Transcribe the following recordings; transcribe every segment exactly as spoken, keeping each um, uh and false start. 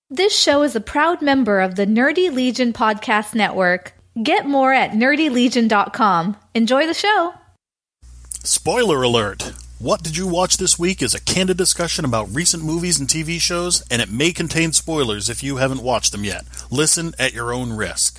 This show is a proud member of the Nerdy Legion Podcast Network. Get more at nerdy legion dot com. Enjoy the show. Spoiler alert! What Did You Watch This Week is a candid discussion about recent movies and T V shows, and it may contain spoilers if you haven't watched them yet. Listen at your own risk.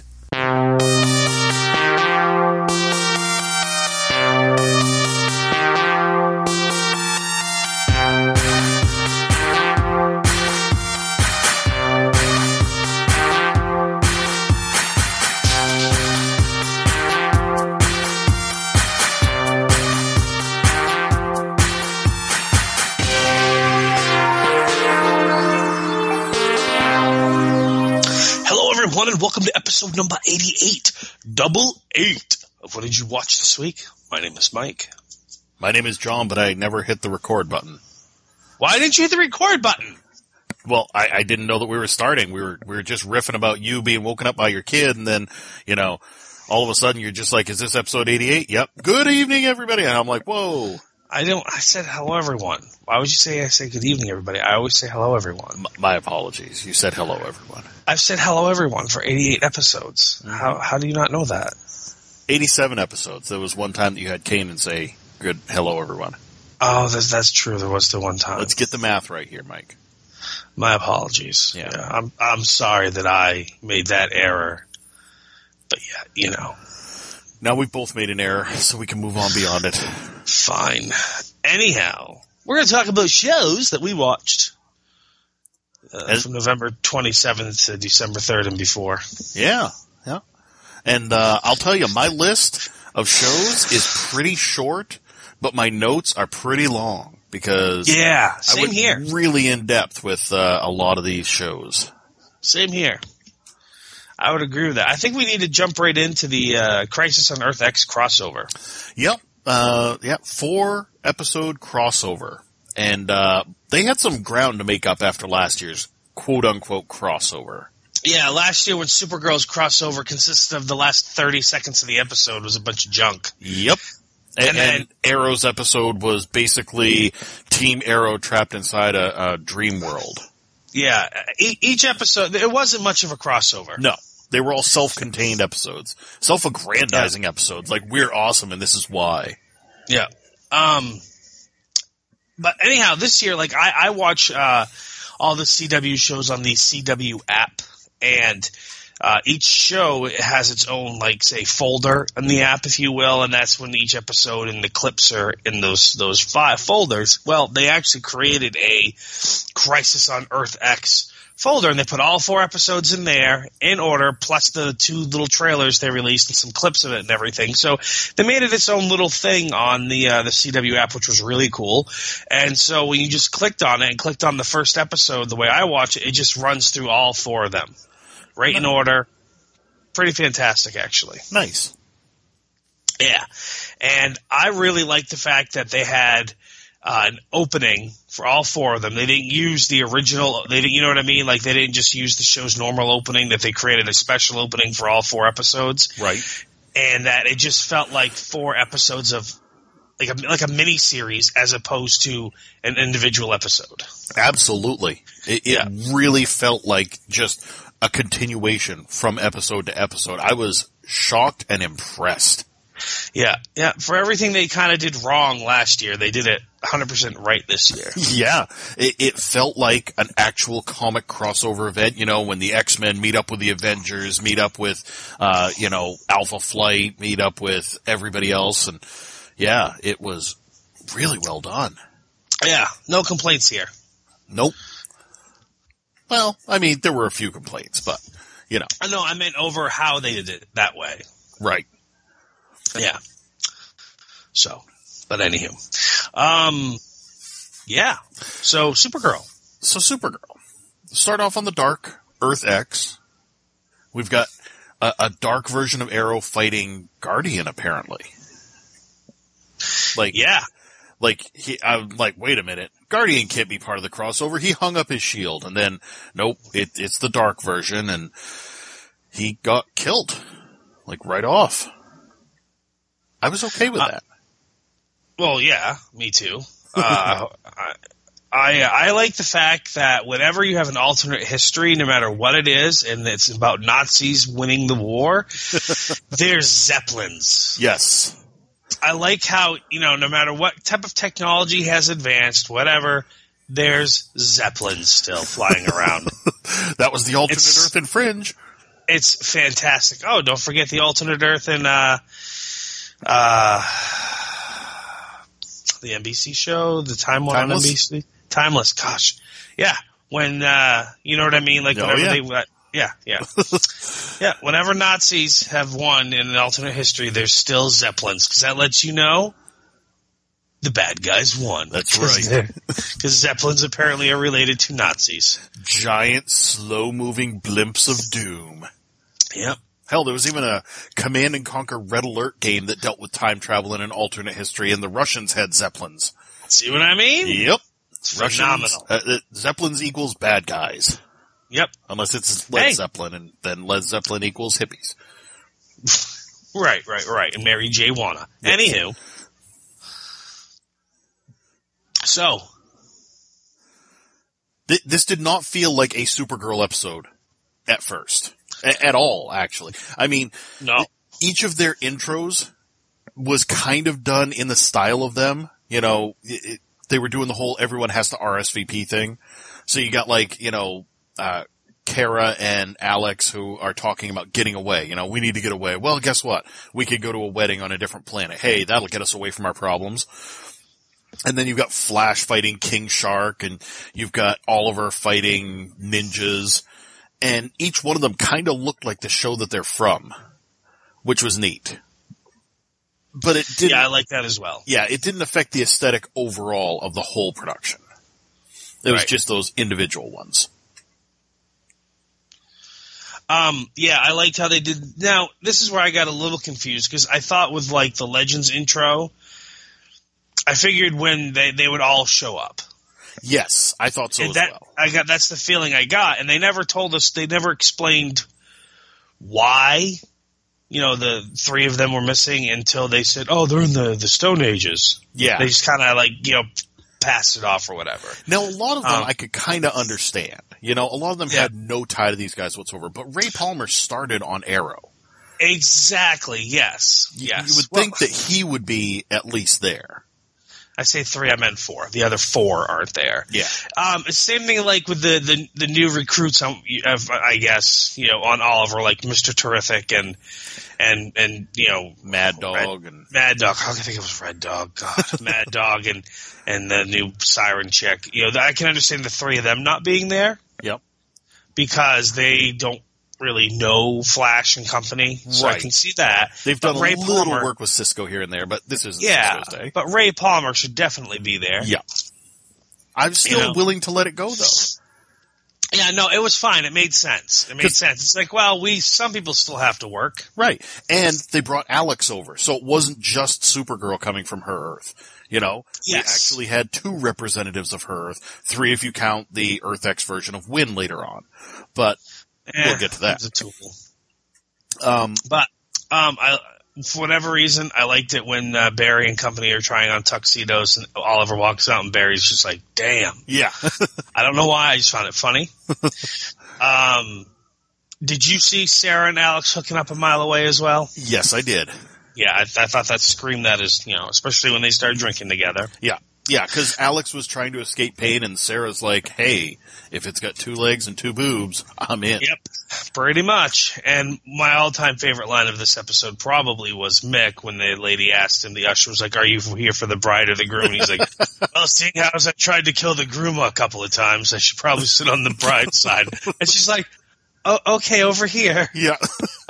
And welcome to episode number eighty-eight, double eight of What Did You Watch This Week? My name is Mike. My name is John, but I never hit the record button. Why didn't you hit the record button? Well, I, I didn't know that we were starting. We were we were just riffing about you being woken up by your kid, and then, you know, all of a sudden you're just like, is this episode eighty-eight? Yep. Good evening, everybody. And I'm like, whoa. I don't, I said hello, everyone. Why would you say I say good evening, everybody? I always say hello, everyone. M- my apologies. You said hello, everyone. I've said hello, everyone for eighty-eight episodes. Mm-hmm. How how do you not know that? eighty-seven episodes. There was one time that you had Kanan say, good hello, everyone. Oh, that's, that's true. There was the one time. Let's get the math right here, Mike. My apologies. Yeah. yeah I'm I'm sorry that I made that error. But yeah, you know. Now we've both made an error, so we can move on beyond it. Fine. Anyhow, we're going to talk about shows that we watched uh, As, from November twenty-seventh to December third and before. Yeah, yeah. And uh, I'll tell you, my list of shows is pretty short, but my notes are pretty long because yeah, same I went here. really in depth with uh, a lot of these shows. Same here. I would agree with that. I think we need to jump right into the uh, Crisis on Earth X crossover. Yep. Uh, yeah, four episode crossover. And uh, they had some ground to make up after last year's quote-unquote crossover. Yeah, last year when Supergirl's crossover consisted of the last thirty seconds of the episode was a bunch of junk. Yep. And, and, then, and Arrow's episode was basically Team Arrow trapped inside a, a dream world. Yeah, each episode, it wasn't much of a crossover. No. They were all self-contained episodes. Self-aggrandizing yeah. episodes. Like, we're awesome and this is why. Yeah. Um, but anyhow, this year, like, I, I watch uh, all the C W shows on the C W app. And uh, each show has its own, like, say, folder in the app, if you will. And that's when each episode and the clips are in those, those five folders. Well, they actually created a Crisis on Earth X folder, and they put all four episodes in there in order, plus the two little trailers they released and some clips of it and everything. So they made it its own little thing on the uh, the C W app, which was really cool. And so when you just clicked on it and clicked on the first episode, the way I watch it, it just runs through all four of them, right in order. Pretty fantastic, actually. Nice. Yeah. And I really like the fact that they had Uh, an opening for all four of them. They didn't use the original. They didn't, you know what I mean? Like they didn't just use the show's normal opening. That they created a special opening for all four episodes, right? And that it just felt like four episodes of like a like a mini series as opposed to an individual episode. Absolutely, it, it yeah. really felt like just a continuation from episode to episode. I was shocked and impressed. Yeah, yeah. For everything they kind of did wrong last year, they did it one hundred percent right this year. Yeah, it, it felt like an actual comic crossover event, you know, when the X-Men meet up with the Avengers, meet up with, uh, you know, Alpha Flight, meet up with everybody else, and yeah, it was really well done. Yeah, no complaints here. Nope. Well, I mean, there were a few complaints, but, you know. I know, I meant over how they did it that way. Right. Yeah. So, but anywho. Um, yeah. So, Supergirl. So, Supergirl. Start off on the dark, Earth X. We've got a, a dark version of Arrow fighting Guardian, apparently. Like, yeah. Like, he, I'm like, wait a minute. Guardian can't be part of the crossover. He hung up his shield, and then, nope, it, it's the dark version, and he got killed. Like, right off. I was okay with uh, that. Well, yeah, me too. Uh, I, I I like the fact that whenever you have an alternate history, no matter what it is, and it's about Nazis winning the war, there's Zeppelins. Yes. I like how, you know, no matter what type of technology has advanced, whatever, there's Zeppelins still flying around. That was the alternate It's- Earth and Fringe. It's fantastic. Oh, don't forget the alternate Earth in uh, uh, the N B C show, the Time one on N Timeless? B C. Timeless. Gosh, yeah. When uh, you know what I mean, like Oh, whenever yeah. they, uh, yeah, yeah, yeah. Whenever Nazis have won in an alternate history, there's still Zeppelins because that lets you know the bad guys won. That's right. Because Zeppelins apparently are related to Nazis. Giant, slow-moving blimps of doom. Yep. Hell, there was even a Command and Conquer Red Alert game that dealt with time travel in an alternate history, and the Russians had Zeppelins. See what I mean? Yep. It's Russians, phenomenal. uh, uh, Zeppelins equals bad guys. Yep. Unless it's Led Hey. Zeppelin, and then Led Zeppelin equals hippies. Right, right, right. And Mary J. Wanna. Anywho. So, Th- this did not feel like a Supergirl episode at first. A- at all, actually. I mean, no. each of their intros was kind of done in the style of them. You know, it, it, they were doing the whole everyone has to R S V P thing. So you got like, you know, uh, Kara and Alex who are talking about getting away. You know, we need to get away. Well, guess what? We could go to a wedding on a different planet. Hey, that'll get us away from our problems. And then you've got Flash fighting King Shark, and you've got Oliver fighting ninjas, and each one of them kind of looked like the show that they're from, which was neat. But it didn't. Yeah, I like that as well. Yeah, it didn't affect the aesthetic overall of the whole production. It was Right. just those individual ones. Um, yeah, I liked how they did. Now, this is where I got a little confused, because I thought with, like, the Legends intro, I figured when they, they would all show up. Yes, I thought so And as that, well. I got, that's the feeling I got, and they never told us, they never explained why, you know, the three of them were missing until they said, oh, they're in the, the Stone Ages. Yeah. They just kind of, like, you know, passed it off or whatever. Now, a lot of them Um, I could kind of understand. You know, a lot of them Yeah. had no tie to these guys whatsoever. But Ray Palmer started on Arrow. Exactly, yes. Yes. You would Well, think that he would be at least there. I say three, I meant four. The other four aren't there. Yeah. Um, same thing like with the, the, the new recruits, um, of, I guess, you know, on Oliver, like Mister Terrific and, and, and, you know, Mad Dog Red, and Mad Dog. I think it was Red Dog. God, Mad Dog and, and the new Siren chick. You know, I can understand the three of them not being there yep. because they don't really know Flash and company. So I Right. can see that. They've But done Ray a little Palmer- work with Cisco here and there, but this isn't Yeah, Cisco's day. but Ray Palmer should definitely be there. Yeah. I'm still You know. willing to let it go, though. Yeah, no, it was fine. It made sense. It made 'Cause- sense. It's like, well, we some people still have to work. Right. And they brought Alex over, so it wasn't just Supergirl coming from her Earth. You know, we Yes. actually had two representatives of her Earth, three if you count the Earth X version of Wynn later on. But Eh, We'll get to that. it was a tool. um, But um, I, for whatever reason, I liked it when uh, Barry and company are trying on tuxedos, and Oliver walks out, and Barry's just like, "Damn." yeah, I don't know why. I just found it funny. um, did you see Sarah and Alex hooking up a mile away as well? yes, I did. Yeah, I, I thought that screamed that as, you know, especially when they started drinking together. Yeah, yeah, because Alex was trying to escape pain, and Sarah's like, "Hey, if it's got two legs and two boobs, I'm in." Yep, pretty much. And my all-time favorite line of this episode probably was Mick when the lady asked him, the usher was like, "Are you here for the bride or the groom?" And he's like, "Well, seeing how I tried to kill the groom a couple of times, I should probably sit on the bride's side." And she's like, "Oh, okay, over here." Yeah.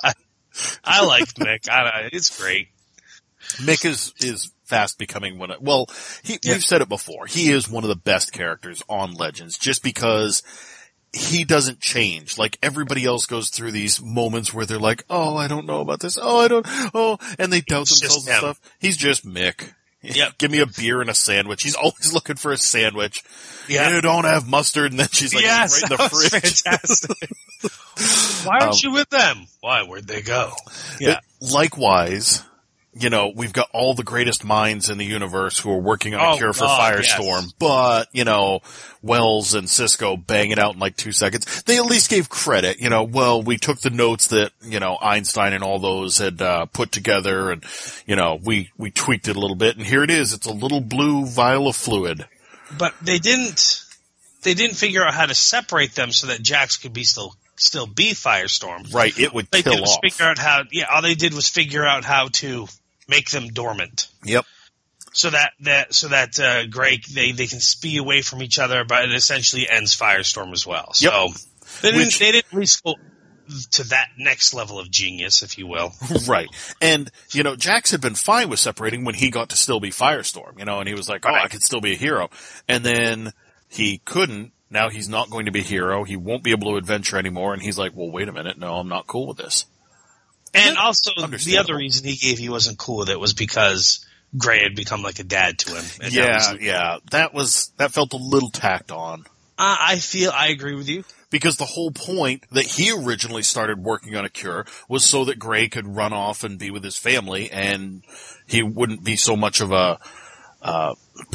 I liked Mick. I, I, it's great. Mick is, is fast becoming one of, well, he, Yeah. we've said it before. He is one of the best characters on Legends just because he doesn't change. Like everybody else goes through these moments where they're like, "Oh, I don't know about this. Oh, I don't, oh," and they doubt It's themselves just and him. stuff. He's just Mick. Yep. Give me a beer and a sandwich. He's always looking for a sandwich. Yeah. You don't have mustard, and then she's like, Yes, right in the that was fridge. fantastic. Why aren't Um, you with them? Why? Where'd they go? Yeah. Likewise, you know, we've got all the greatest minds in the universe who are working on a Oh, cure for God, Firestorm, yes. but, you know, Wells and Cisco bang it out in like two seconds. They at least gave credit, you know, well, we took the notes that, you know, Einstein and all those had, uh, put together and, you know, we, we tweaked it a little bit and here it is. It's a little blue vial of fluid. But they didn't, they didn't figure out how to separate them so that Jax could be still, still be Firestorm. Right. It would They kill did was off. figure out how, yeah, all they did was figure out how to make them dormant. Yep. So that, that, so that, uh, Grey, they, they can be away from each other, but it essentially ends Firestorm as well. So Yep. they didn't, Which- they didn't at least go to that next level of genius, if you will. Right. And, you know, Jax had been fine with separating when he got to still be Firestorm, you know, and he was like, oh, Right. I could still be a hero. And then he couldn't. Now he's not going to be a hero. He won't be able to adventure anymore. And he's like, well, wait a minute. No, I'm not cool with this. And also, the Understandable. other reason he gave he wasn't cool with it was because Grey had become like a dad to him. And that Yeah, was- yeah. That was, that felt a little tacked on. Uh, I feel, I agree with you. Because the whole point that he originally started working on a cure was so that Grey could run off and be with his family and he wouldn't be so much of a, uh,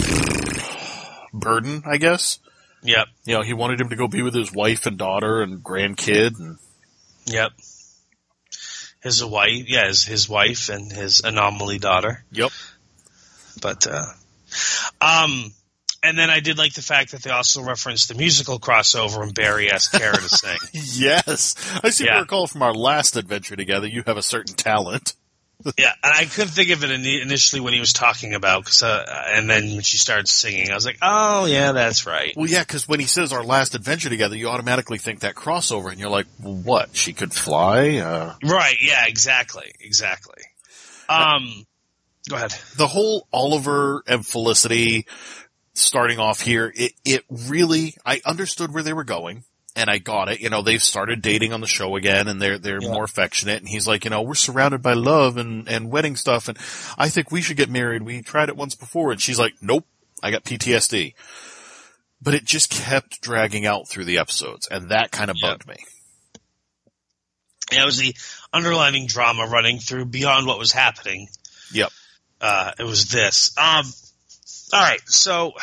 burden, I guess. Yep, You know, he wanted him to go be with his wife and daughter and grandkid and yep. His wife, yeah, his, his wife and his anomaly daughter. yep. But, uh, um, and then I did like the fact that they also referenced the musical crossover and Barry asked Kara to sing. Yes. I seem Yeah. to recall from our last adventure together, you have a certain talent. Yeah, and I couldn't think of it in- initially when he was talking about, cause, uh, and then when she started singing, I was like, oh yeah, that's right. Well, yeah, because when he says our last adventure together, you automatically think that crossover and you're like, well, what? She could fly? Uh, Right, yeah, exactly, exactly. Um, go ahead. the whole Oliver and Felicity starting off here, it, it really, I understood where they were going and I got it. You know, they've started dating on the show again and they're, they're Yeah. more affectionate and he's like, you know, we're surrounded by love and, and wedding stuff and I think we should get married. We tried it once before and she's like, nope, I got P T S D. But it just kept dragging out through the episodes and that kind of Yep. bugged me. Yeah, it was the underlining drama running through beyond what was happening. Yep. Uh, it was this. Um, all right, so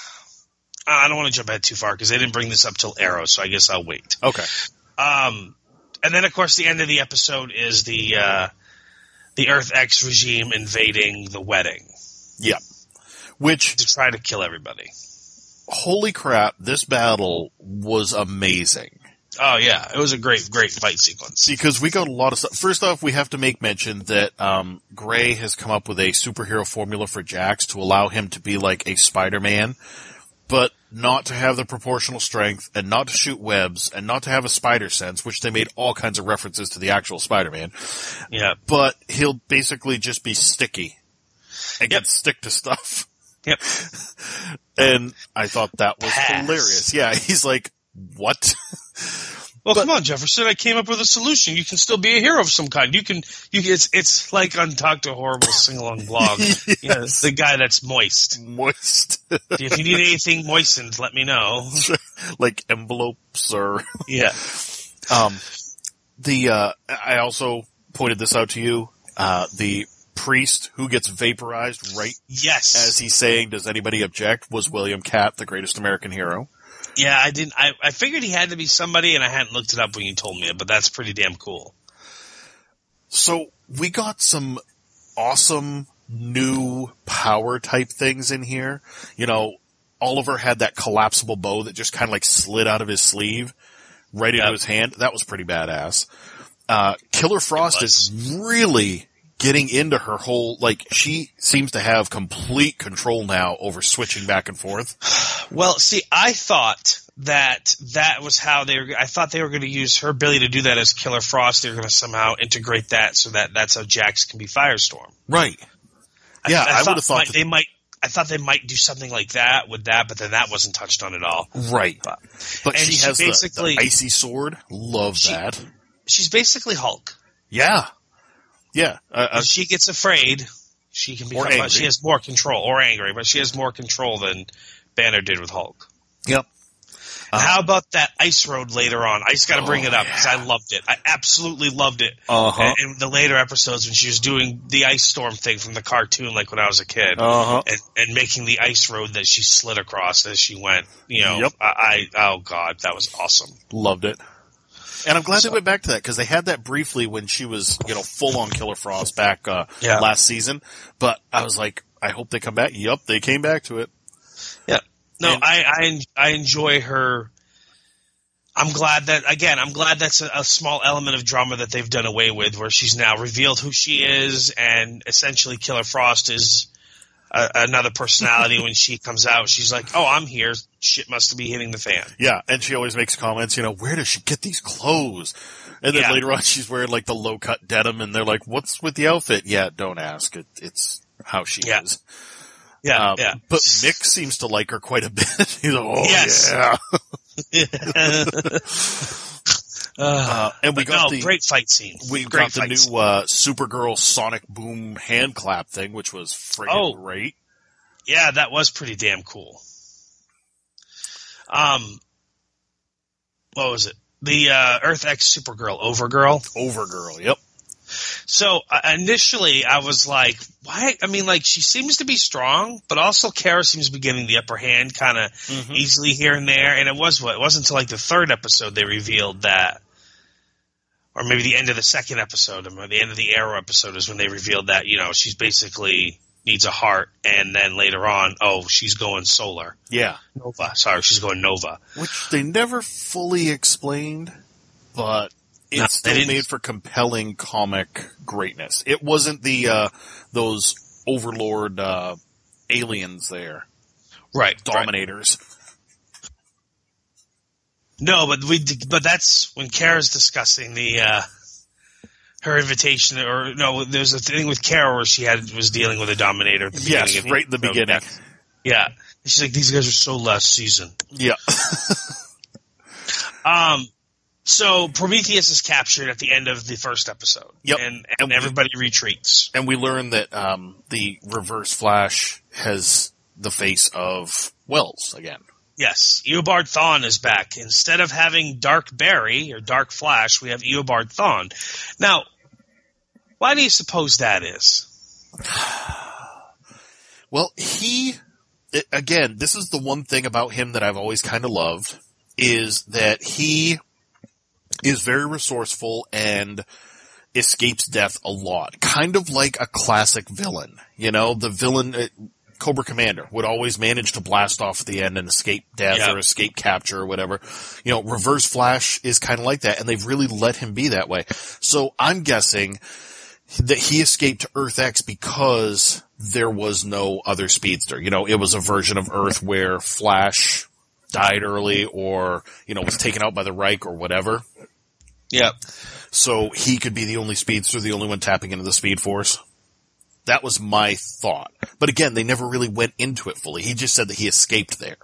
I don't want to jump ahead too far because they didn't bring this up till Arrow, so I guess I'll wait. Okay. Um, and then, of course, the end of the episode is the uh, the Earth X regime invading the wedding Yep. Which, to try to kill everybody. holy crap, this battle was amazing. Oh, yeah. It was a great, great fight sequence. Because we got a lot of stuff. First off, we have to make mention that um, Grey has come up with a superhero formula for Jax to allow him to be like a Spider-Man, but not to have the proportional strength, and not to shoot webs, and not to have a spider sense, which they made all kinds of references to the actual Spider-Man. Yeah. But he'll basically just be sticky and Yep. can stick to stuff. Yep. And I thought that was Pass. hilarious. Yeah, he's like, what? Well, But- come on, Jefferson. I came up with a solution. You can still be a hero of some kind. You can, you can, it's, it's like on Doctor Horrible's sing-along blog. Yes. You know, it's the guy that's moist. Moist. If you need anything moistened, let me know. Like envelopes or... Yeah. Um, the, uh, I also pointed this out to you, uh, the priest who gets vaporized right Yes. as he's saying, does anybody object, was William Catt, the greatest American hero. Yeah, I didn't, I, I figured he had to be somebody and I hadn't looked it up when you told me it, but that's pretty damn cool. So we got some awesome new power type things in here. You know, Oliver had that collapsible bow that just kind of like slid out of his sleeve right into Yep. his hand. That was pretty badass. Uh, Killer Frost was. is really getting into her whole, like, she seems to have complete control now over switching back and forth. Well, see, I thought that that was how they were, I thought they were going to use her ability to do that as Killer Frost. They were going to somehow integrate that so that that's how Jax can be Firestorm. Right. Yeah, I, thought would have thought might- that, they might. I thought they might do something like that with that, but then that wasn't touched on at all. right. But, But and she, she has the- basically- the, icy sword. Love She- that. she's basically Hulk. Yeah. Yeah. Uh, uh, If she gets afraid, she can become. angry. She has more control, or angry, but she has more control than Banner did with Hulk. Yep. Uh, How about that ice road later on? I just got to bring Oh, it up because yeah. I loved it. I absolutely loved it. Uh-huh. In the later episodes when she was doing the ice storm thing from the cartoon, like when I was a kid, Uh-huh. and, and making the ice road that she slid across as she went. You know, Yep. I, I oh god, that was awesome. Loved it. And I'm glad So- they went back to that because they had that briefly when she was, you know, full on Killer Frost back uh, Yeah. last season. But I was like, I hope they come back. Yup, they came back to it. Yeah. No, And- I, I I enjoy her. I'm glad that again. I'm glad that's a, a small element of drama that they've done away with, where she's now revealed who she is, and essentially Killer Frost is a, another personality. When she comes out, she's like, "Oh, I'm here. Shit must be hitting the fan." Yeah, and she always makes comments, you know, where does she get these clothes? And then Yeah. later on, she's wearing like the low cut denim, and they're like, "What's with the outfit?" Yeah, don't ask. It, it's how she Yeah. is. Yeah, Um, yeah. But Mick seems to like her quite a bit. He's like, "Oh Yes. yeah." uh, Uh, and we but got no, the great fight scene. we great got the fight new scene. uh, Supergirl Sonic Boom hand clap thing, which was friggin' Oh. great. Yeah, that was pretty damn cool. Um, what was it? The uh, Earth X Supergirl Overgirl. Overgirl, yep. So uh, initially, I was like, "Why?" I mean, like she seems to be strong, but also Kara seems to be getting the upper hand, kind of Mhm. easily here and there. And it was what it wasn't until like the third episode they revealed that, or maybe the end of the second episode, or the end of the Arrow episode is when they revealed that you know she's basically needs a heart, and then later on, oh, she's going solar. Yeah. Nova. Sorry, she's going Nova. Which they never fully explained, but it No, they still didn't. made for compelling comic greatness. It wasn't the uh, those overlord uh, aliens there, Right. dominators. No, but we but that's when Kara's discussing the uh, her invitation, or no, there's a thing with Kara where she had was dealing with a dominator. At the Yes, beginning of right in the beginning. Yeah, and she's like, these guys are so last season. Yeah. Um, so Prometheus is captured at the end of the first episode. Yep. and, and, And we- everybody retreats. And we learned that um, the Reverse Flash has the face of Wells again. Yes, Eobard Thawne is back. Instead of having Dark Barry or Dark Flash, we have Eobard Thawne. Now, why do you suppose that is? Well, he, it, again, this is the one thing about him that I've always kind of loved, is that he is very resourceful and escapes death a lot. Kind of like a classic villain. You know, the villain, uh, Cobra Commander, would always manage to blast off at the end and escape death Yeah. or escape capture or whatever. You know, Reverse Flash is kind of like that, and they've really let him be that way. So I'm guessing that he escaped to Earth X because there was no other speedster. You know, it was a version of Earth where Flash died early or, you know, was taken out by the Reich or whatever. Yep. So he could be the only speedster, the only one tapping into the Speed Force. That was my thought. But again, they never really went into it fully. He just said that he escaped there.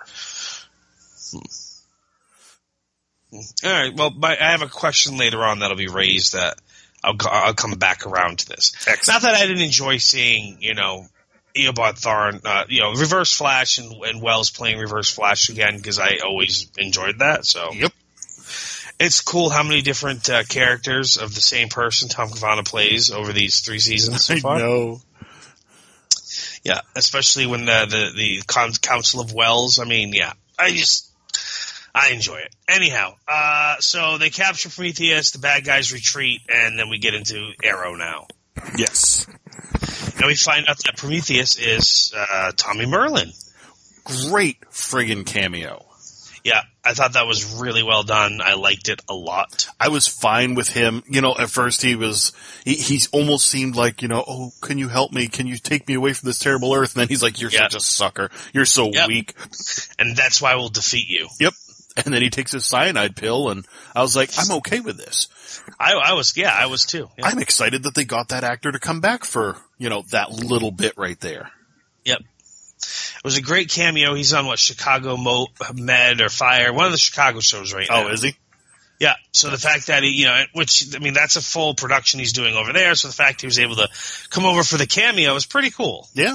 All right. Well, my, I have a question later on that'll be raised that I'll, I'll come back around to this. Not that I didn't enjoy seeing, you know, Eobard Thawne, uh, you know, Reverse Flash and, and Wells playing Reverse Flash again, because I always enjoyed that. So Yep. it's cool how many different uh, characters of the same person Tom Cavanagh plays over these three seasons so far. I know. Yeah, especially when the the, the Con- Council of Wells. I mean, yeah, I just I enjoy it. Anyhow, uh, so they capture Prometheus, the bad guys retreat, and then we get into Arrow now. Yes. Now we find out that Prometheus is uh, Tommy Merlin. Great friggin' cameo. Yeah, I thought that was really well done. I liked it a lot. I was fine with him. You know, at first he was, he, he almost seemed like, you know, oh, can you help me? Can you take me away from this terrible Earth? And then he's like, you're Yeah. such a sucker. You're so Yep. weak. And that's why we'll defeat you. Yep. And then he takes his cyanide pill, and I was like, I'm okay with this. I, I was, yeah, I was too. Yeah. I'm excited that they got that actor to come back for, you know, that little bit right there. Yep. It was a great cameo. He's on what, Chicago Mo- Med or Fire, one of the Chicago shows right now. Oh, is he? Yeah. So the fact that he, you know, which, I mean, that's a full production he's doing over there. So the fact he was able to come over for the cameo is pretty cool. Yeah.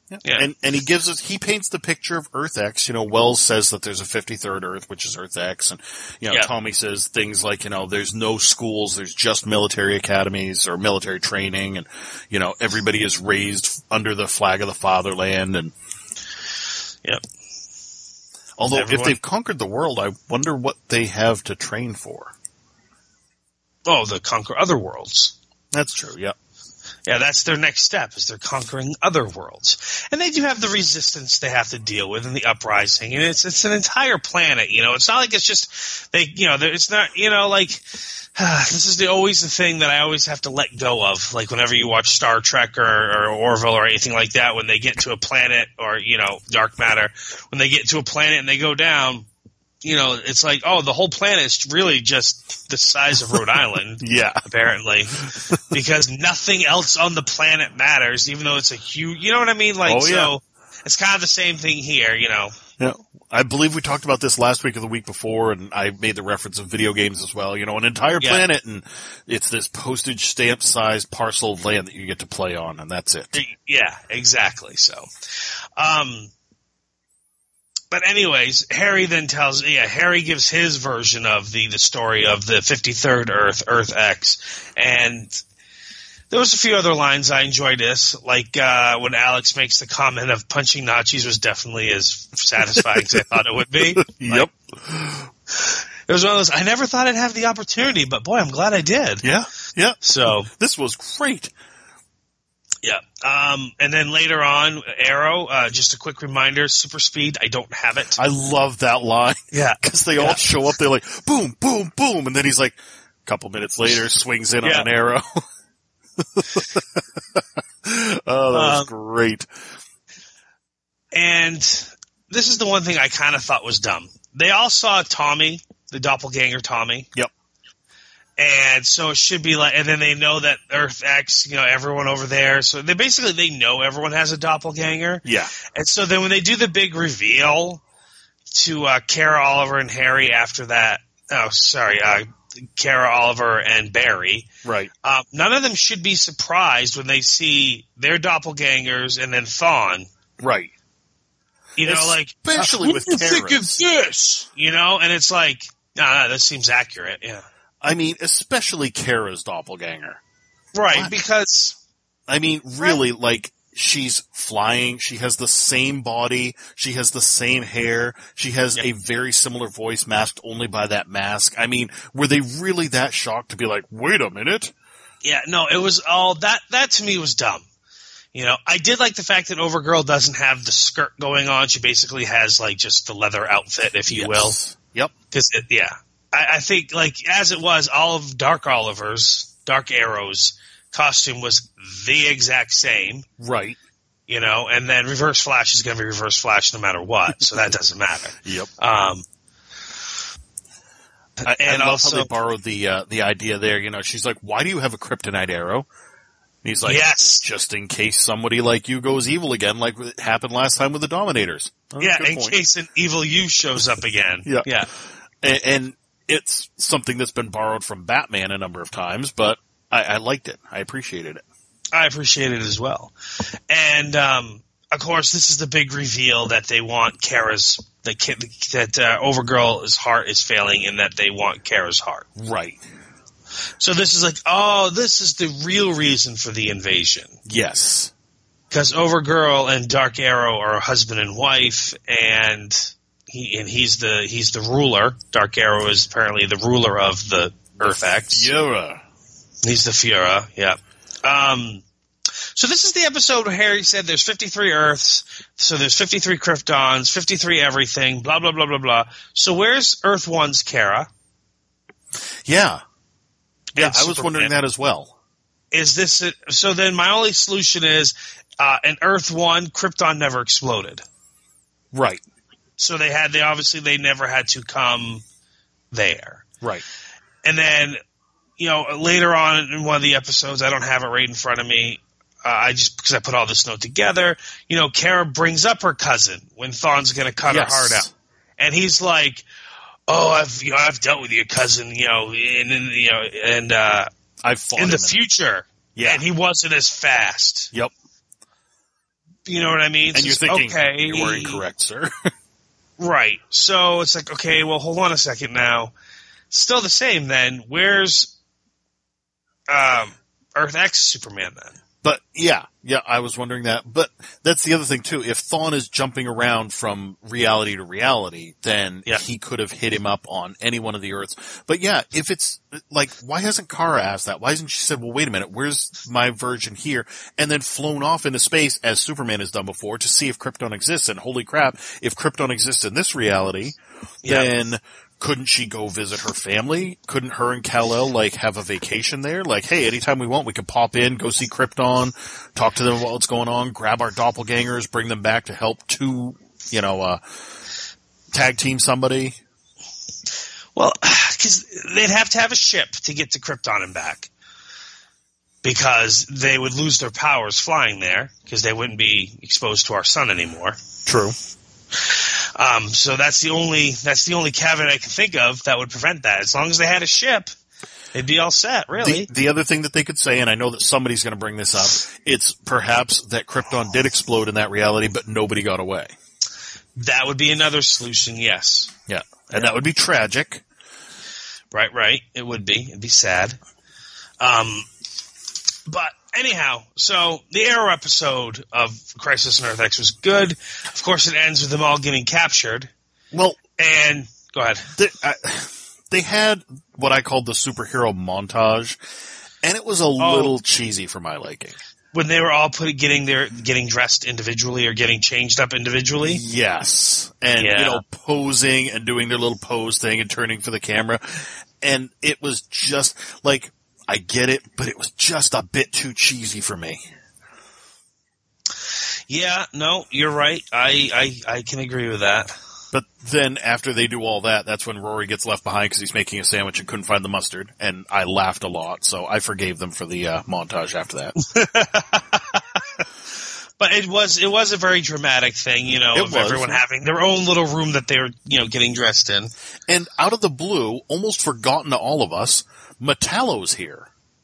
Yeah. Yeah. And and he gives us he paints the picture of Earth X. You know, Wells says that there's a fifty-third Earth, which is Earth X, and you know, Yeah. Tommy says things like, you know, there's no schools, there's just military academies or military training, and you know, everybody is raised under the flag of the fatherland. And Yep. although Everyone- if they've conquered the world, I wonder what they have to train for. Oh, the conquer other worlds. That's true. Yeah. Yeah, that's their next step, is they're conquering other worlds. And they do have the resistance they have to deal with and the uprising. And it's it's an entire planet, you know. It's not like it's just, they, you know, it's not, you know, like, this is the, always the thing that I always have to let go of. Like whenever you watch Star Trek or, or Orville or anything like that, when they get to a planet or, you know, Dark Matter, when they get to a planet and they go down, you know, it's like, oh, the whole planet is really just the size of Rhode Island. Yeah. Apparently, because nothing else on the planet matters, even though it's a huge, you know what I mean? Like, Oh, yeah. so it's kind of the same thing here, you know. Yeah. I believe we talked about this last week or the week before, and I made the reference of video games as well. You know, an entire Yeah. planet, and it's this postage stamp sized parcel of land that you get to play on, and that's it. Yeah, exactly. So, um, but anyways, Harry then tells, yeah, Harry gives his version of the, the story of the fifty-third Earth, Earth X. And there was a few other lines I enjoyed this, like, uh, when Alex makes the comment of punching Nazis was definitely as satisfying as I thought it would be. Yep. It was one of those, I never thought I'd have the opportunity, but boy, I'm glad I did. Yeah. Yeah. So, This was great. yeah. Um, and then later on, Arrow, uh, just a quick reminder, super speed, I don't have it. I love that line. Yeah. Because they Yeah. all show up, they're like, boom, boom, boom, and then he's like, a couple minutes later, swings in Yeah. on an arrow. Oh, that was Um, great. And this is the one thing I kind of thought was dumb. They all saw Tommy, the doppelganger Tommy. Yep. And so it should be like, and then they know that Earth X, you know, everyone over there. So they basically, they know everyone has a doppelganger. Yeah. And so then when they do the big reveal to uh, Kara Oliver and Harry after that, oh, sorry, uh, Kara Oliver and Barry, Right. uh, none of them should be surprised when they see their doppelgangers and then Thawne. Right. You know, like, Especially what with do you think of Kara's. this? You know, and it's like, nah, nah, that seems accurate. Yeah. I mean, especially Kara's doppelganger. Right, What? because, I mean, really, like, she's flying, she has the same body, she has the same hair, she has Yep. a very similar voice masked only by that mask. I mean, were they really that shocked to be like, wait a minute? yeah, no, it was all, that, that to me was dumb. You know, I did like the fact that Overgirl doesn't have the skirt going on. She basically has, like, just the leather outfit, if you will. Yes. Yep. Because, yeah. I, I think, like, as it was, all of Dark Oliver's, Dark Arrow's costume was the exact same, Right. you know, and then Reverse Flash is going to be Reverse Flash no matter what, so that doesn't matter. Yep. Um, I, and I love also, how they borrowed the, uh, the idea there. You know, she's like, why do you have a kryptonite arrow? And he's like, Yes. just in case somebody like you goes evil again, like it happened last time with the Dominators. Oh, yeah, good in point. case an evil you shows up again. Yeah. Yeah. And, and it's something that's been borrowed from Batman a number of times, but I, I liked it. I appreciated it. I appreciate it as well. And, um, of course, this is the big reveal that they want Kara's, the kid, that uh, Overgirl's heart is failing and that they want Kara's heart. Right. So this is like, oh, this is the real reason for the invasion. Yes. Because Overgirl and Dark Arrow are husband and wife, and he and he's the he's the ruler. Dark Arrow is apparently the ruler of the Earth X. Yura. He's the Fiora, yeah. Um, so this is the episode where Harry said there's fifty-three Earths, so there's fifty-three Kryptons, fifty-three everything, blah, blah, blah, blah, blah. So where's Earth One's Kara? Yeah. Yeah, And I was Superman? wondering that as well. Is this a, so then my only solution is uh, in Earth One, Krypton never exploded. Right. So they had, they obviously, they never had to come there. Right. And then, you know, later on in one of the episodes, I don't have it right in front of me, uh, I just, because I put all this note together, you know, Kara brings up her cousin when Thawne's going to cut Yes. her heart out. And he's like, oh, I've, you know, I've dealt with your cousin, you know, and, and you know, and, uh, I've fought in the him future. Yeah. And he wasn't as fast. Yep. You know what I mean? And so you're thinking, okay, you were incorrect, sir. Right. So it's like, okay, well, hold on a second now. Still the same then. Where's um, Earth X Superman then? But, yeah, yeah, I was wondering that. But that's the other thing, too. If Thawne is jumping around from reality to reality, then yeah. he could have hit him up on any one of the Earths. But, yeah, if it's, like, why hasn't Kara asked that? Why hasn't she said, well, wait a minute, where's my version here? And then flown off into space, as Superman has done before, to see if Krypton exists. And holy crap, if Krypton exists in this reality, yeah. then couldn't she go visit her family? Couldn't her and Kal-El, like, have a vacation there? Like, hey, anytime we want, we can pop in, go see Krypton, talk to them about what's going on, grab our doppelgangers, bring them back to help to, you know, uh, tag team somebody. Well, because they'd have to have a ship to get to Krypton and back. Because they would lose their powers flying there, because they wouldn't be exposed to our sun anymore. True. Um, so that's the only that's the only caveat I can think of that would prevent that. As long as they had a ship, they'd be all set, really. The, the other thing that they could say, and I know that somebody's going to bring this up, it's perhaps that Krypton did explode in that reality, but nobody got away. That would be another solution, yes. Yeah, and that would be tragic. Right, right. It would be. It'd be sad. Um, but anyhow, so the Arrow episode of Crisis on Earth X was good. Of course, it ends with them all getting captured. Well, and go ahead. They, I, they had what I called the superhero montage, and it was a oh, little cheesy for my liking. When they were all put getting their getting dressed individually or getting changed up individually. Yes, and yeah. you know, posing and doing their little pose thing and turning for the camera, and it was just like. I get it, but it was just a bit too cheesy for me. Yeah, no, you're right. I, I, I can agree with that. But then after they do all that, that's when Rory gets left behind because he's making a sandwich and couldn't find the mustard. And I laughed a lot, so I forgave them for the uh, montage after that. But it was it was a very dramatic thing, you know, it of was. everyone having their own little room that they were, you know, getting dressed in. And out of the blue, almost forgotten to all of us, Metallo's here.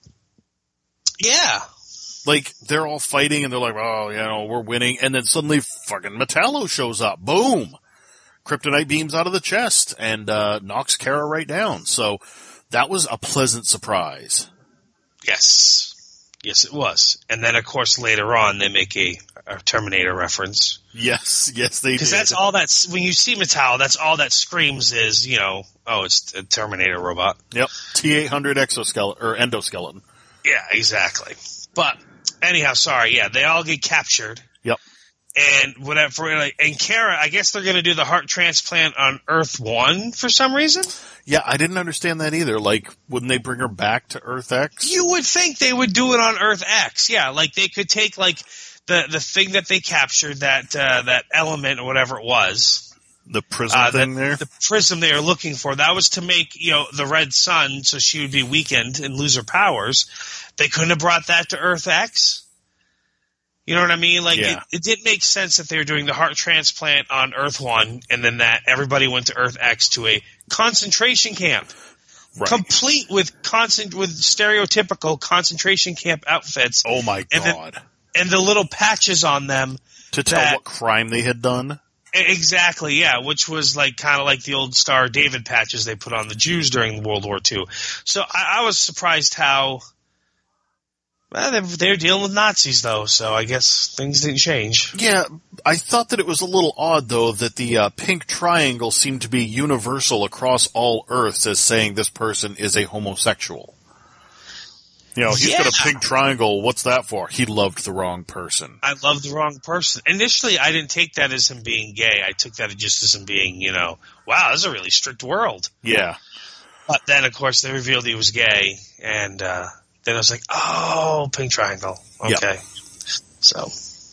Yeah. Like, they're all fighting and they're like, oh, you know, we're winning. And then suddenly fucking Metallo shows up. Boom! Kryptonite beams out of the chest and uh, knocks Kara right down. So that was a pleasant surprise. Yes. Yes, it was. And then, of course, later on, they make a, a Terminator reference. Yes, yes, they did. Because that's all that's, when you see Metallo, that's all that screams is, you know, oh, it's a Terminator robot. Yep. T eight hundred exoskeleton, or endoskeleton. Yeah, exactly. But, anyhow, sorry, yeah, they all get captured. Yep. And whatever, and Kara, I guess they're going to do the heart transplant on Earth One for some reason? Yeah, I didn't understand that either. Like, wouldn't they bring her back to Earth X? You would think they would do it on Earth X, yeah. Like, they could take, like, the, the thing that they captured, that, uh, that element or whatever it was. The prism uh, thing that, there? The prism they were looking for. That was to make, you know, the red sun so she would be weakened and lose her powers. They couldn't have brought that to Earth X? You know what I mean? Like, yeah. it, it didn't make sense that they were doing the heart transplant on Earth One, and then that everybody went to Earth X to a concentration camp, right. complete with concent with stereotypical concentration camp outfits. Oh my god! And, then, and the little patches on them to tell that, what crime they had done. Exactly, yeah. Which was like kind of like the old Star David patches they put on the Jews during World War Two. So I, I was surprised how. Well, they're, they're dealing with Nazis, though, so I guess things didn't change. Yeah, I thought that it was a little odd, though, that the uh, pink triangle seemed to be universal across all Earths as saying this person is a homosexual. You know, he's yeah. got a pink triangle. What's that for? He loved the wrong person. I loved the wrong person. Initially, I didn't take that as him being gay. I took that just as him being, you know, wow, this is a really strict world. Yeah. But then, of course, they revealed he was gay, and... uh Then I was like, oh, pink triangle. Okay. Yep. So,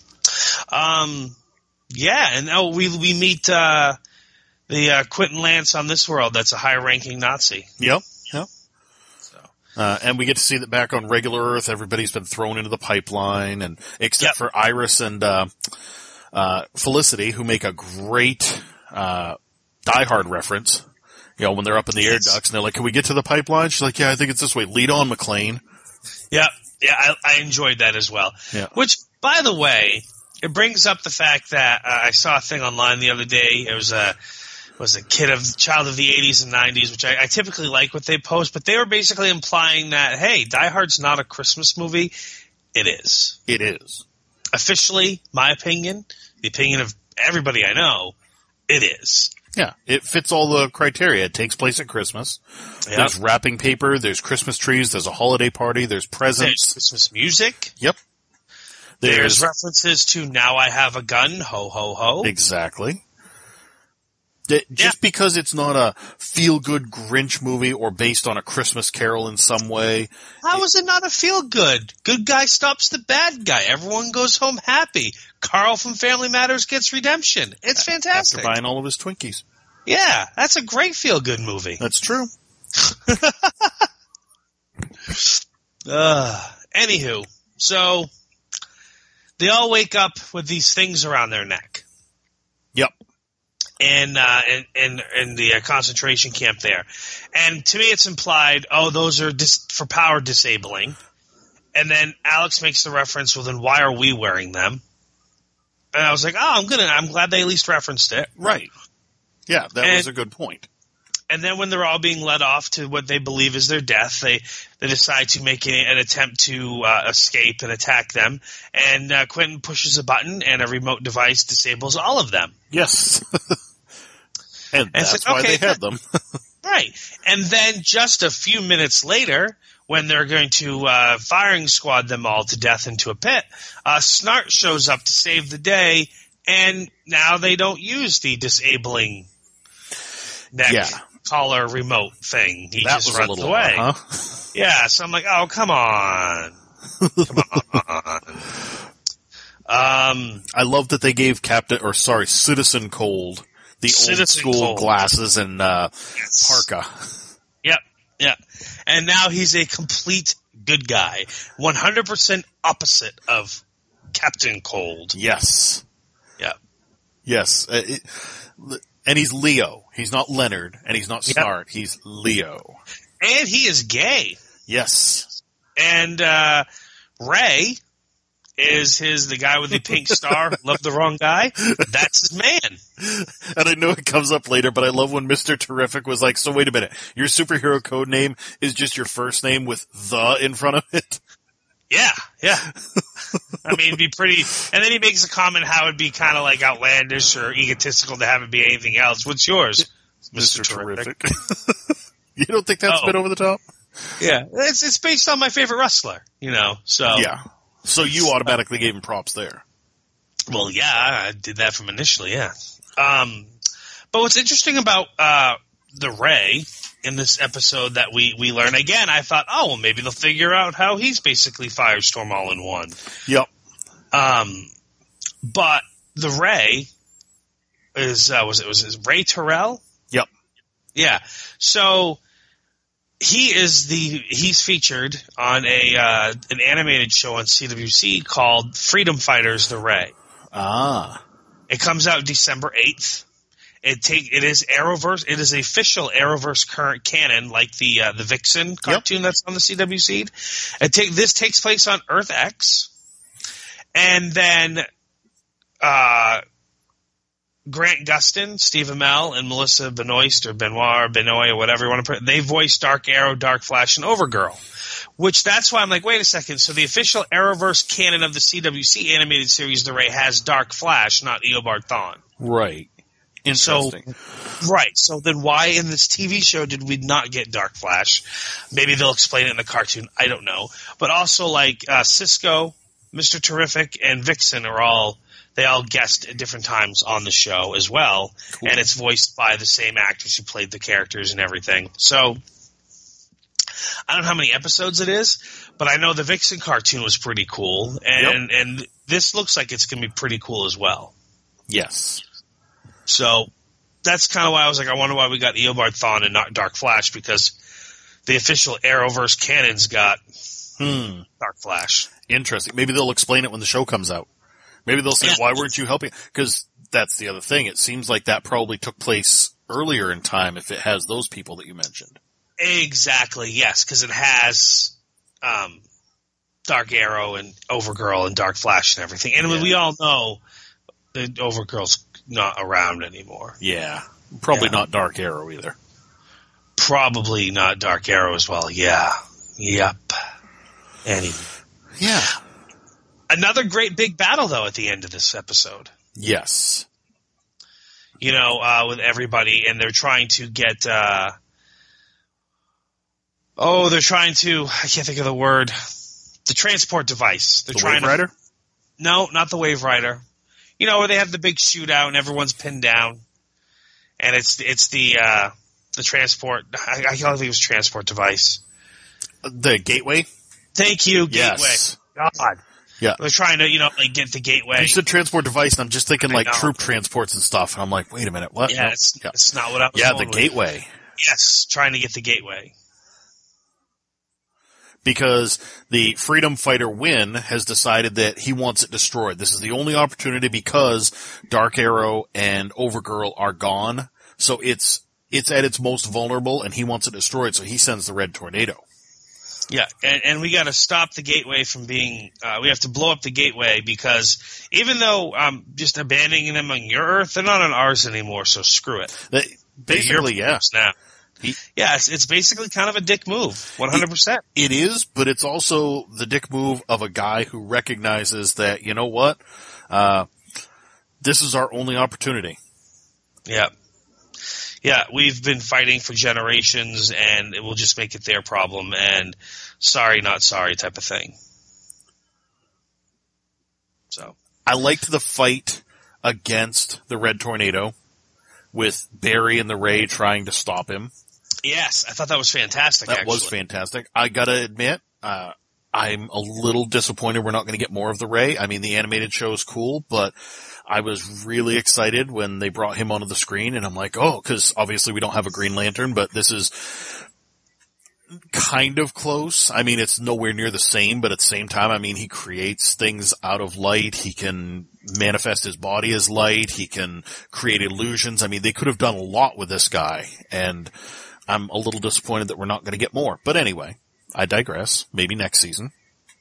um, yeah, and oh, we we meet uh, the uh, Quentin Lance on this world. That's a high-ranking Nazi. Yep. Yep. So, uh, and we get to see that back on regular Earth, everybody's been thrown into the pipeline, and except yep. for Iris and uh, uh, Felicity, who make a great uh, Die Hard reference. You know, when they're up in the air ducts, and they're like, "Can we get to the pipeline?" She's like, "Yeah, I think it's this way. Lead on, McLean." Yeah, yeah, I, I enjoyed that as well. Yeah. Which, by the way, it brings up the fact that uh, I saw a thing online the other day. It was a was a kid of child of the eighties and nineties, which I, I typically like what they post, but they were basically implying that, hey, Die Hard's not a Christmas movie. It is. It is. Officially, my opinion, the opinion of everybody I know, it is. Yeah, it fits all the criteria. It takes place at Christmas. Yep. There's wrapping paper, there's Christmas trees, there's a holiday party, there's presents. There's Christmas music. Yep. There's, There's references to Now I Have a Gun, ho, ho, ho. Exactly. It, just Yeah. because it's not a feel-good Grinch movie or based on a Christmas Carol in some way. How is it not a feel-good? Good guy stops the bad guy. Everyone goes home happy. Carl from Family Matters gets redemption. It's fantastic. After buying all of his Twinkies. Yeah, that's a great feel-good movie. That's true. Uh, anywho, so they all wake up with these things around their neck. Yep. In, uh, in, in, in the uh, concentration camp there. And to me it's implied, oh, those are dis- for power disabling. And then Alex makes the reference, well, then why are we wearing them? And I was like, oh, I'm gonna, I'm glad they at least referenced it. Right. Yeah, that And- was a good point. And then when they're all being led off to what they believe is their death, they, they decide to make a, an attempt to uh, escape and attack them. And uh, Quentin pushes a button, and a remote device disables all of them. Yes. and And it's that's like, why okay, they had them. Right. And then just a few minutes later, when they're going to uh, firing squad them all to death into a pit, uh, Snart shows up to save the day, and now they don't use the disabling neck Yeah. collar remote thing. He That just was a runs little away. odd, huh? Yeah, so I'm like, oh, come on. Come on. Um, I love that they gave Captain, or sorry, Citizen Cold the Citizen old school Cold. glasses and uh, yes. parka. Yep, yep. And now he's a complete good guy. one hundred percent opposite of Captain Cold. Yes. Yep. Yes. Uh, it, and he's Leo. He's not Leonard, and he's not Yep. Snart. He's Leo. And he is gay. Yes. And uh, Ray is his the guy with the pink star, loved the wrong guy. That's his man. And I know it comes up later, but I love when Mister Terrific was like, so wait a minute, your superhero code name is just your first name with the in front of it? Yeah, yeah. I mean, it'd be pretty. And then he makes a comment how it'd be kind of like outlandish or egotistical to have it be anything else. What's yours, Mister Mister Terrific? Terrific. You don't think that's Oh. a bit over the top? Yeah, it's it's based on my favorite wrestler, you know. So Yeah. So you automatically gave him props there. well, yeah, I did that from initially, yeah. Um, but what's interesting about uh, the Ray in this episode that we we learn again, I thought, oh, well, maybe they'll figure out how he's basically Firestorm all in one. Yep. Um, but the Ray is uh, was it was it Ray Terrell? Yep. Yeah. So he is the he's featured on a uh, an animated show on C W C called Freedom Fighters: The Ray. Ah. It comes out December eighth. It take it is Arrowverse. It is official Arrowverse current canon, like the uh, the Vixen cartoon that's on the C W C. It take this takes place on Earth X, and then uh, Grant Gustin, Steve Amell, and Melissa Benoist or Benoit or Benoit or whatever you want to put. They voice Dark Arrow, Dark Flash, and Overgirl. Which that's why I'm like, wait a second. So the official Arrowverse canon of the C W C animated series, The Ray, has Dark Flash, not Eobard Thawne. Right. Interesting. So, right. So then why in this T V show did we not get Dark Flash? Maybe they'll explain it in the cartoon. I don't know. But also like uh, Cisco, Mister Terrific, and Vixen are all they all guest at different times on the show as well. Cool. And it's voiced by the same actors who played the characters and everything. So I don't know how many episodes it is, but I know the Vixen cartoon was pretty cool. And Yep. and this looks like it's going to be pretty cool as well. Yes. So that's kind of why I was like, I wonder why we got Eobard Thawne and not Dark Flash, because the official Arrowverse canon's got Hmm. Dark Flash. Interesting. Maybe they'll explain it when the show comes out. Maybe they'll say, Yeah. why weren't you helping? Because that's the other thing. It seems like that probably took place earlier in time if it has those people that you mentioned. Exactly, yes, because it has um, Dark Arrow and Overgirl and Dark Flash and everything. And Yeah. we all know that Overgirl's not around anymore. Yeah. Probably Yeah. not Dark Arrow either. Probably not Dark Arrow as well. Yeah. Yep. Anyway. Yeah. Another great big battle, though, at the end of this episode. Yes. You know, uh, with everybody, and they're trying to get, uh, oh, they're trying to, I can't think of the word, the transport device. They're The trying Wave Rider? To, no, not the Wave Rider. You know, where they have the big shootout and everyone's pinned down. And it's, it's the, uh, the transport, I, I don't think it was transport device. The Gateway? Thank you, Yes. Gateway. God. Yeah. They're trying to, you know, like get the Gateway. You said transport device, and I'm just thinking I like know. troop transports and stuff. And I'm like, wait a minute, what? Yeah, No. it's, yeah. it's not what I was Yeah, going the with. Gateway. Yes, trying to get the Gateway. Because the Freedom Fighter Win has decided that he wants it destroyed. This is the only opportunity because Dark Arrow and Overgirl are gone. So it's, it's at its most vulnerable, and he wants it destroyed, so he sends the Red Tornado. Yeah, and, and we got to stop the Gateway from being. Uh, we have to blow up the Gateway because even though I'm just abandoning them on your Earth, they're not on ours anymore. So screw it. They, basically, They're yeah. Now. He, Yeah, it's, it's basically kind of a dick move, one hundred percent. It is, but it's also the dick move of a guy who recognizes that, you know what, uh, this is our only opportunity. Yeah. Yeah, we've been fighting for generations, and it will just make it their problem, and sorry, not sorry type of thing. So I liked the fight against the Red Tornado with Barry and the Ray trying to stop him. yes, I thought that was fantastic. That actually. was fantastic. I gotta admit, uh, I'm a little disappointed we're not going to get more of the Ray. I mean, the animated show is cool, but I was really excited when they brought him onto the screen, and I'm like, oh, because obviously we don't have a Green Lantern, but this is kind of close. I mean, it's nowhere near the same, but at the same time, I mean, he creates things out of light. He can manifest his body as light. He can create illusions. I mean, they could have done a lot with this guy, and I'm a little disappointed that we're not going to get more. But anyway, I digress. Maybe next season.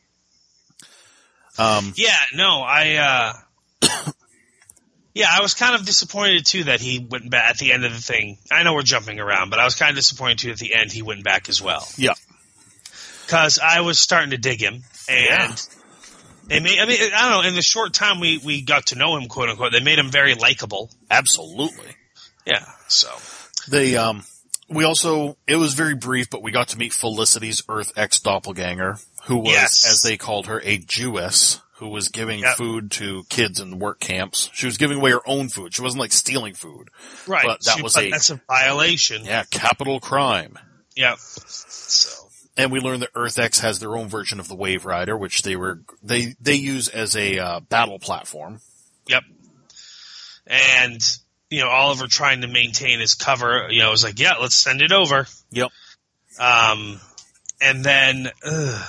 Um, Yeah, no, I, uh, yeah, I was kind of disappointed too that he went back at the end of the thing. I know we're jumping around, but I was kind of disappointed too at the end he went back as well. yeah. Cause I was starting to dig him, and Yeah. they made, I mean, I don't know, in the short time we, we got to know him, quote unquote, they made him very likable. Absolutely. Yeah, so. They, um, we also, it was very brief, but we got to meet Felicity's Earth X doppelganger, who was, Yes. as they called her, a Jewess, who was giving Yep. food to kids in work camps. She was giving away her own food. She wasn't like stealing food. Right. But that She- was but a- that's a violation. Yeah, capital crime. Yeah. So. And we learned that Earth X has their own version of the Wave Rider, which they were, they, they use as a, uh, battle platform. Yep. And, you know, Oliver trying to maintain his cover, you know, was like, yeah, let's send it over. Yep. Um, and then, ugh,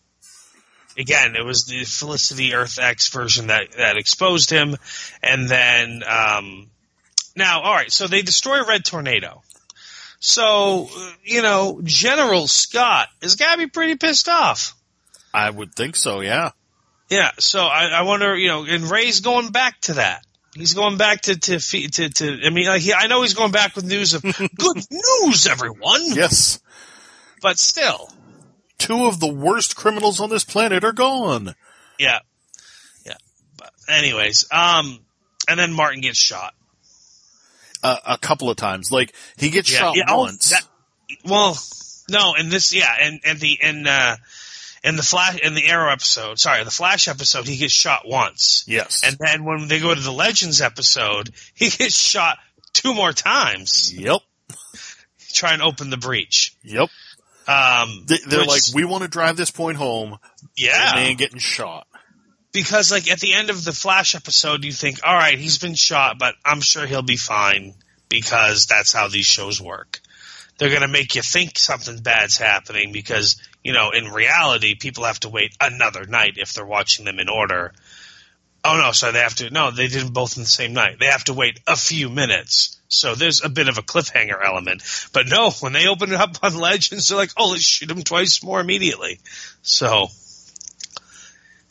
again, it was the Felicity Earth X version that, that exposed him. And then, um, now, all right, so they destroy Red Tornado. So, uh, you know, General Scott has got to be pretty pissed off. I would think so, yeah. Yeah, so I, I wonder, you know, and Ray's going back to that. He's going back to, to, to, to, to I mean, like he, I know he's going back with news of good news, everyone. Yes. But still. Two of the worst criminals on this planet are gone. Yeah. Yeah. But anyways, um, and then Martin gets shot. Uh, a couple of times. Like, he gets Yeah, shot yeah, oh, once. that- well, no, in this, yeah, and, and the, in, uh, in the Flash, in the Arrow episode, sorry, the Flash episode, he gets shot once. Yes. And then when they go to the Legends episode, he gets shot two more times. Yep. Try and open the breach. Yep. Um, They, they're which- like, we want to drive this point home. yeah, Man getting shot. because like at the end of the Flash episode, you think, all right, he's been shot, but I'm sure he'll be fine because that's how these shows work. They're going to make you think something bad's happening because, you know, in reality, people have to wait another night if they're watching them in order. Oh, no, so they have to – no, they did them both in the same night. They have to wait a few minutes. So there's a bit of a cliffhanger element. But no, when they open it up on Legends, they're like, oh, let's shoot him twice more immediately. So,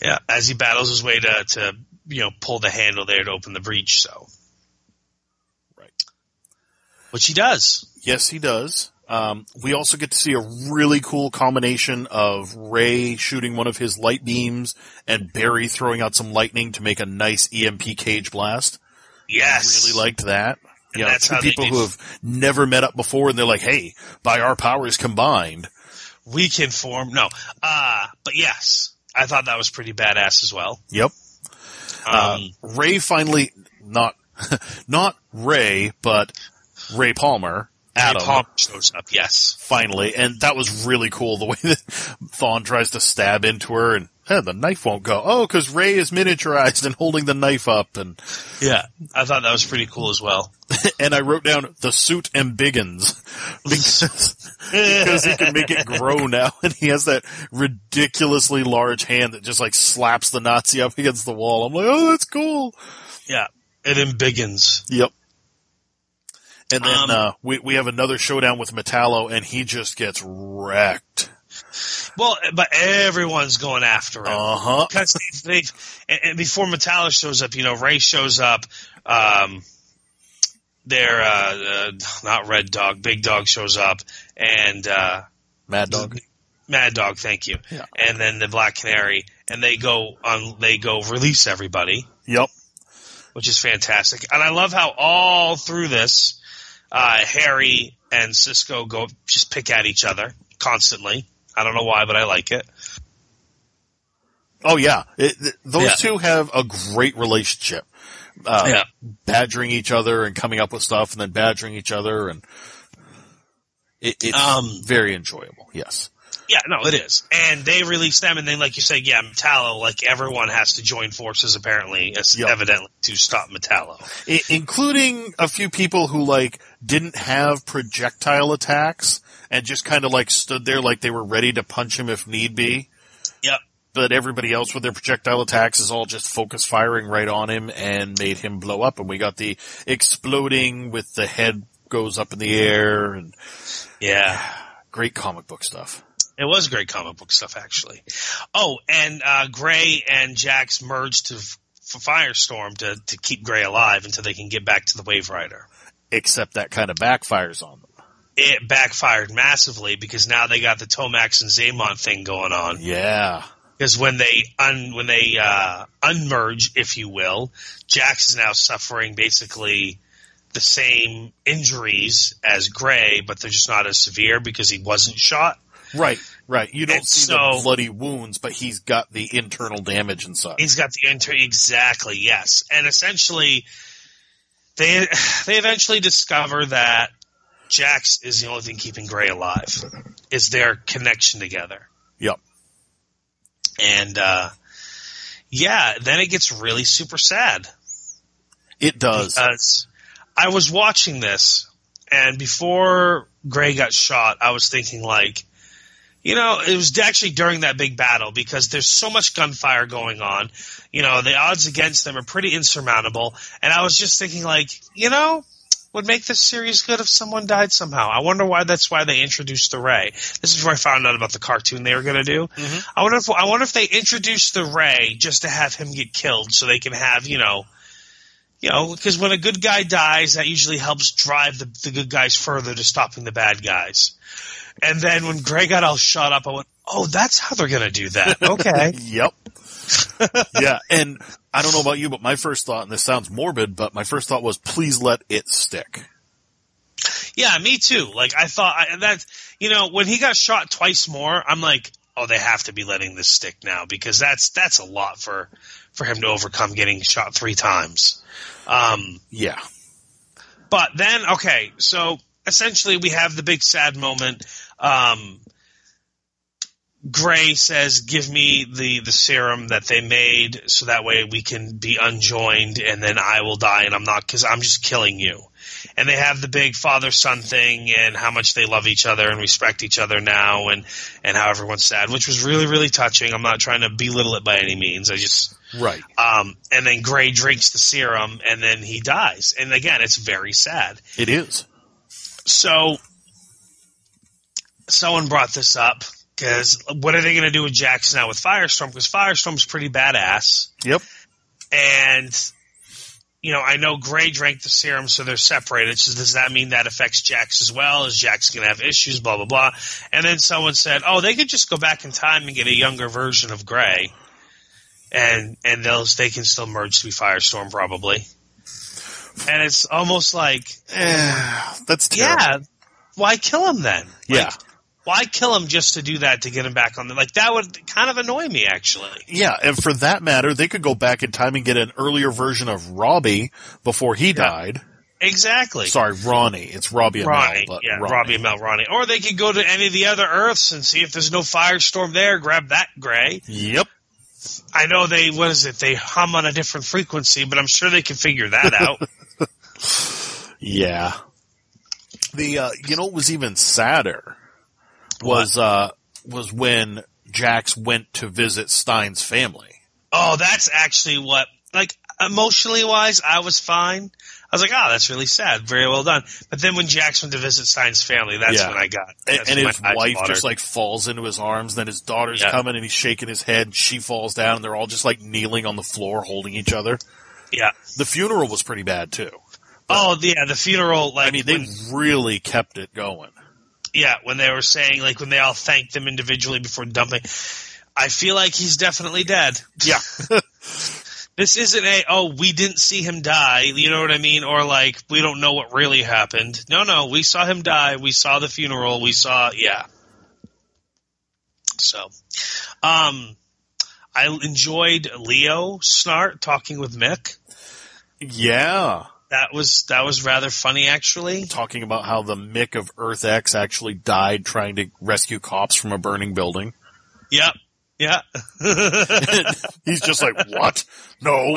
Yeah, as he battles his way to, to you know, pull the handle there to open the breach, so. Right. Which he does. Yes, he does. Um, we also get to see a really cool combination of Ray shooting one of his light beams and Barry throwing out some lightning to make a nice E M P cage blast. Yes. I really liked that. And You know, that's two how they people do- who have never met up before, and they're like, hey, by our powers combined. We can form, no. Uh, but yes, I thought that was pretty badass as well. Yep. Uh, Um, Ray finally, not, not Ray, but Ray Palmer, Adam, Ray Palmer shows up, yes. finally, and that was really cool, the way that Thawne tries to stab into her, and eh, the knife won't go. Oh, because Ray is miniaturized and holding the knife up, and Yeah, I thought that was pretty cool as well. and I wrote down the suit embiggens because, because he can make it grow now, and he has that ridiculously large hand that just like slaps the Nazi up against the wall. I'm like, oh, that's cool. Yeah, it embiggens. Yep. And then Um, uh, we we have another showdown with Metallo, and he just gets wrecked. Well, but everyone's going after him. Uh huh. Because they've, they've and, and before Metallo shows up, you know, Ray shows up. Um, they're uh, uh, not Red Dog, Big Dog shows up, and uh, Mad Dog. Mad Dog, thank you. Yeah. And then the Black Canary, and they go on. They go release everybody, Yep. which is fantastic. And I love how all through this, uh, Harry and Cisco go just pick at each other constantly. I don't know why, but I like it. Oh yeah. It, th- those Yeah. two have a great relationship. Uh, Yeah. badgering each other and coming up with stuff, and then badgering each other, and it, it's Um, very enjoyable. Yes. Yeah, no, it is. And they release them, and then, like you said, yeah, Metallo, like, everyone has to join forces, apparently, as Yep. evidently, to stop Metallo. I- including a few people who like didn't have projectile attacks and just kind of like stood there like they were ready to punch him if need be. Yep. But everybody else with their projectile attacks is all just focus firing right on him and made him blow up. And we got the exploding with the head goes up in the air, and Yeah. great comic book stuff. It was great comic book stuff, actually. Oh, and uh, Gray and Jax merged to for Firestorm to, to keep Gray alive until they can get back to the Wave Rider. Except that kind of backfires on them. It backfired massively because now they got the Tomax and Zaymont thing going on. Yeah. Because when they un, when they uh, unmerge, if you will, Jax is now suffering basically the same injuries as Gray, but they're just not as severe because he wasn't shot. Right, right. You don't And see so- the bloody wounds, but he's got the internal damage and such. He's got the inter exactly, yes. And essentially, they they eventually discover that Jax is the only thing keeping Gray alive. Is their connection together. Yep. And uh, yeah, then it gets really super sad. It does. Because I was watching this, and before Gray got shot, I was thinking, like, you know, it was actually during that big battle because there's so much gunfire going on. You know, the odds against them are pretty insurmountable. And I was just thinking, like, you know, would make this series good if someone died somehow. I wonder why that's why they introduced the Ray. This is where I found out about the cartoon they were going to do. Mm-hmm. I wonder if I wonder if they introduced the Ray just to have him get killed so they can have, you know, you know, because when a good guy dies, that usually helps drive the, the good guys further to stopping the bad guys. And then when Gray got all shot up, I went, oh, that's how they're going to do that. Okay. Yep. Yeah, and I don't know about you, but my first thought, and this sounds morbid, but my first thought was, please let it stick. Yeah, me too. Like, I thought I, that, you know, when he got shot twice more, I'm like, oh, they have to be letting this stick now because that's that's a lot for, for him to overcome getting shot three times. Um, Yeah. But then, okay, so essentially we have the big sad moment. Um, Gray says, give me the, the serum that they made so that way we can be unjoined and then I will die and I'm not, cause I'm just killing you. And they have the big father-son thing and how much they love each other and respect each other now and, and how everyone's sad, which was really, really touching. I'm not trying to belittle it by any means. I just, Right. um, and then Gray drinks the serum and then he dies. And again, it's very sad. It is. So, someone brought this up, Because what are they going to do with Jax now with Firestorm? Because Firestorm's pretty badass. Yep. And, you know, I know Gray drank the serum, so they're separated. So does that mean that affects Jax as well? Is Jax going to have issues, blah, blah, blah? And then someone said, oh, they could just go back in time and get a younger version of Gray. And and those they can still merge to be Firestorm, probably. And it's almost like... Eh, that's terrible. Yeah, why kill him then? Yeah. Like, why kill him just to do that, to get him back on the... Like, that would kind of annoy me, actually. Yeah, and for that matter, they could go back in time and get an earlier version of Robbie before he yeah. died. Exactly. Sorry, Ronnie. It's Robbie and Ronnie, Mel. But yeah, Ronnie. Robbie and Mel, Ronnie. Or they could go to any of the other Earths and see if there's no Firestorm there, grab that Gray. Yep. I know they, what is it, they hum on a different frequency, but I'm sure they can figure that out. Yeah. The, uh, you know what was even sadder? Was uh was when Jax went to visit Stein's family. Oh, that's actually what, like, emotionally wise, I was fine. I was like, oh, that's really sad. Very well done. But then when Jax went to visit Stein's family, that's yeah. when I got. And, and his wife just like falls into his arms. Then his daughter's yeah. coming and he's shaking his head. And she falls down, and they're all just like kneeling on the floor, holding each other. Yeah. The funeral was pretty bad too. But, oh yeah, the funeral. Like, I mean, they when, really kept it going. Yeah, when they were saying, like, when they all thanked them individually before dumping, I feel like he's definitely dead. Yeah. This isn't a, oh, we didn't see him die, you know what I mean? Or, like, we don't know what really happened. No, no, we saw him die. We saw the funeral. We saw, yeah. So, um, I enjoyed Leo Snart talking with Mick. Yeah. That was that was rather funny, actually. Talking about how the Mick of Earth X actually died trying to rescue cops from a burning building. Yep. Yeah. He's just like, what? No.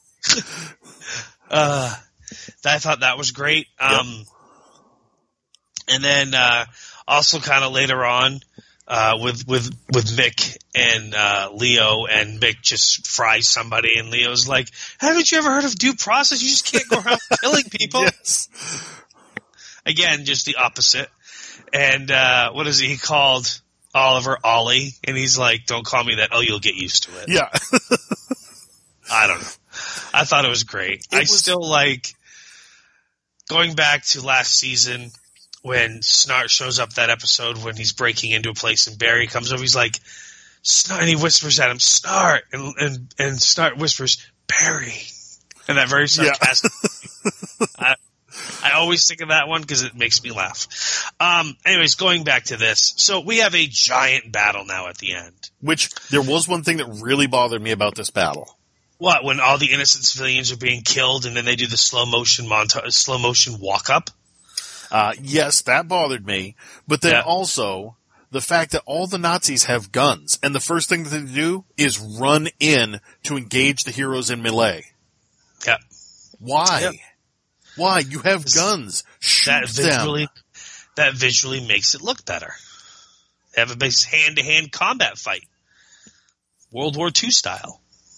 uh, I thought that was great. Um, yep. And then uh, also kind of later on, Uh, with, with, with Mick and, uh, Leo, and Mick just fries somebody, and Leo's like, haven't you ever heard of due process? You just can't go around killing people. Yes. Again, just the opposite. And, uh, what is he? He called Oliver Ollie, and he's like, don't call me that. Oh, you'll get used to it. Yeah. I don't know. I thought it was great. It I was- still like, going back to last season, when Snart shows up that episode when he's breaking into a place and Barry comes over, he's like, Snart, and he whispers at him, Snart, and, and, and Snart whispers, Barry. And that very sarcastic. Yeah. I, I always think of that one because it makes me laugh. Um, anyways, going back to this. So we have a giant battle now at the end. Which, there was one thing that really bothered me about this battle. What, when all the innocent civilians are being killed and then they do the slow motion monta- slow motion walk up? Uh, yes, that bothered me. But then yeah. also, the fact that all the Nazis have guns, and the first thing that they do is run in to engage the heroes in melee. Yeah. Why? Yep. Why? You have guns. Shoot that visually, them. That visually makes it look better. They have a base hand-to-hand combat fight. World War Two style.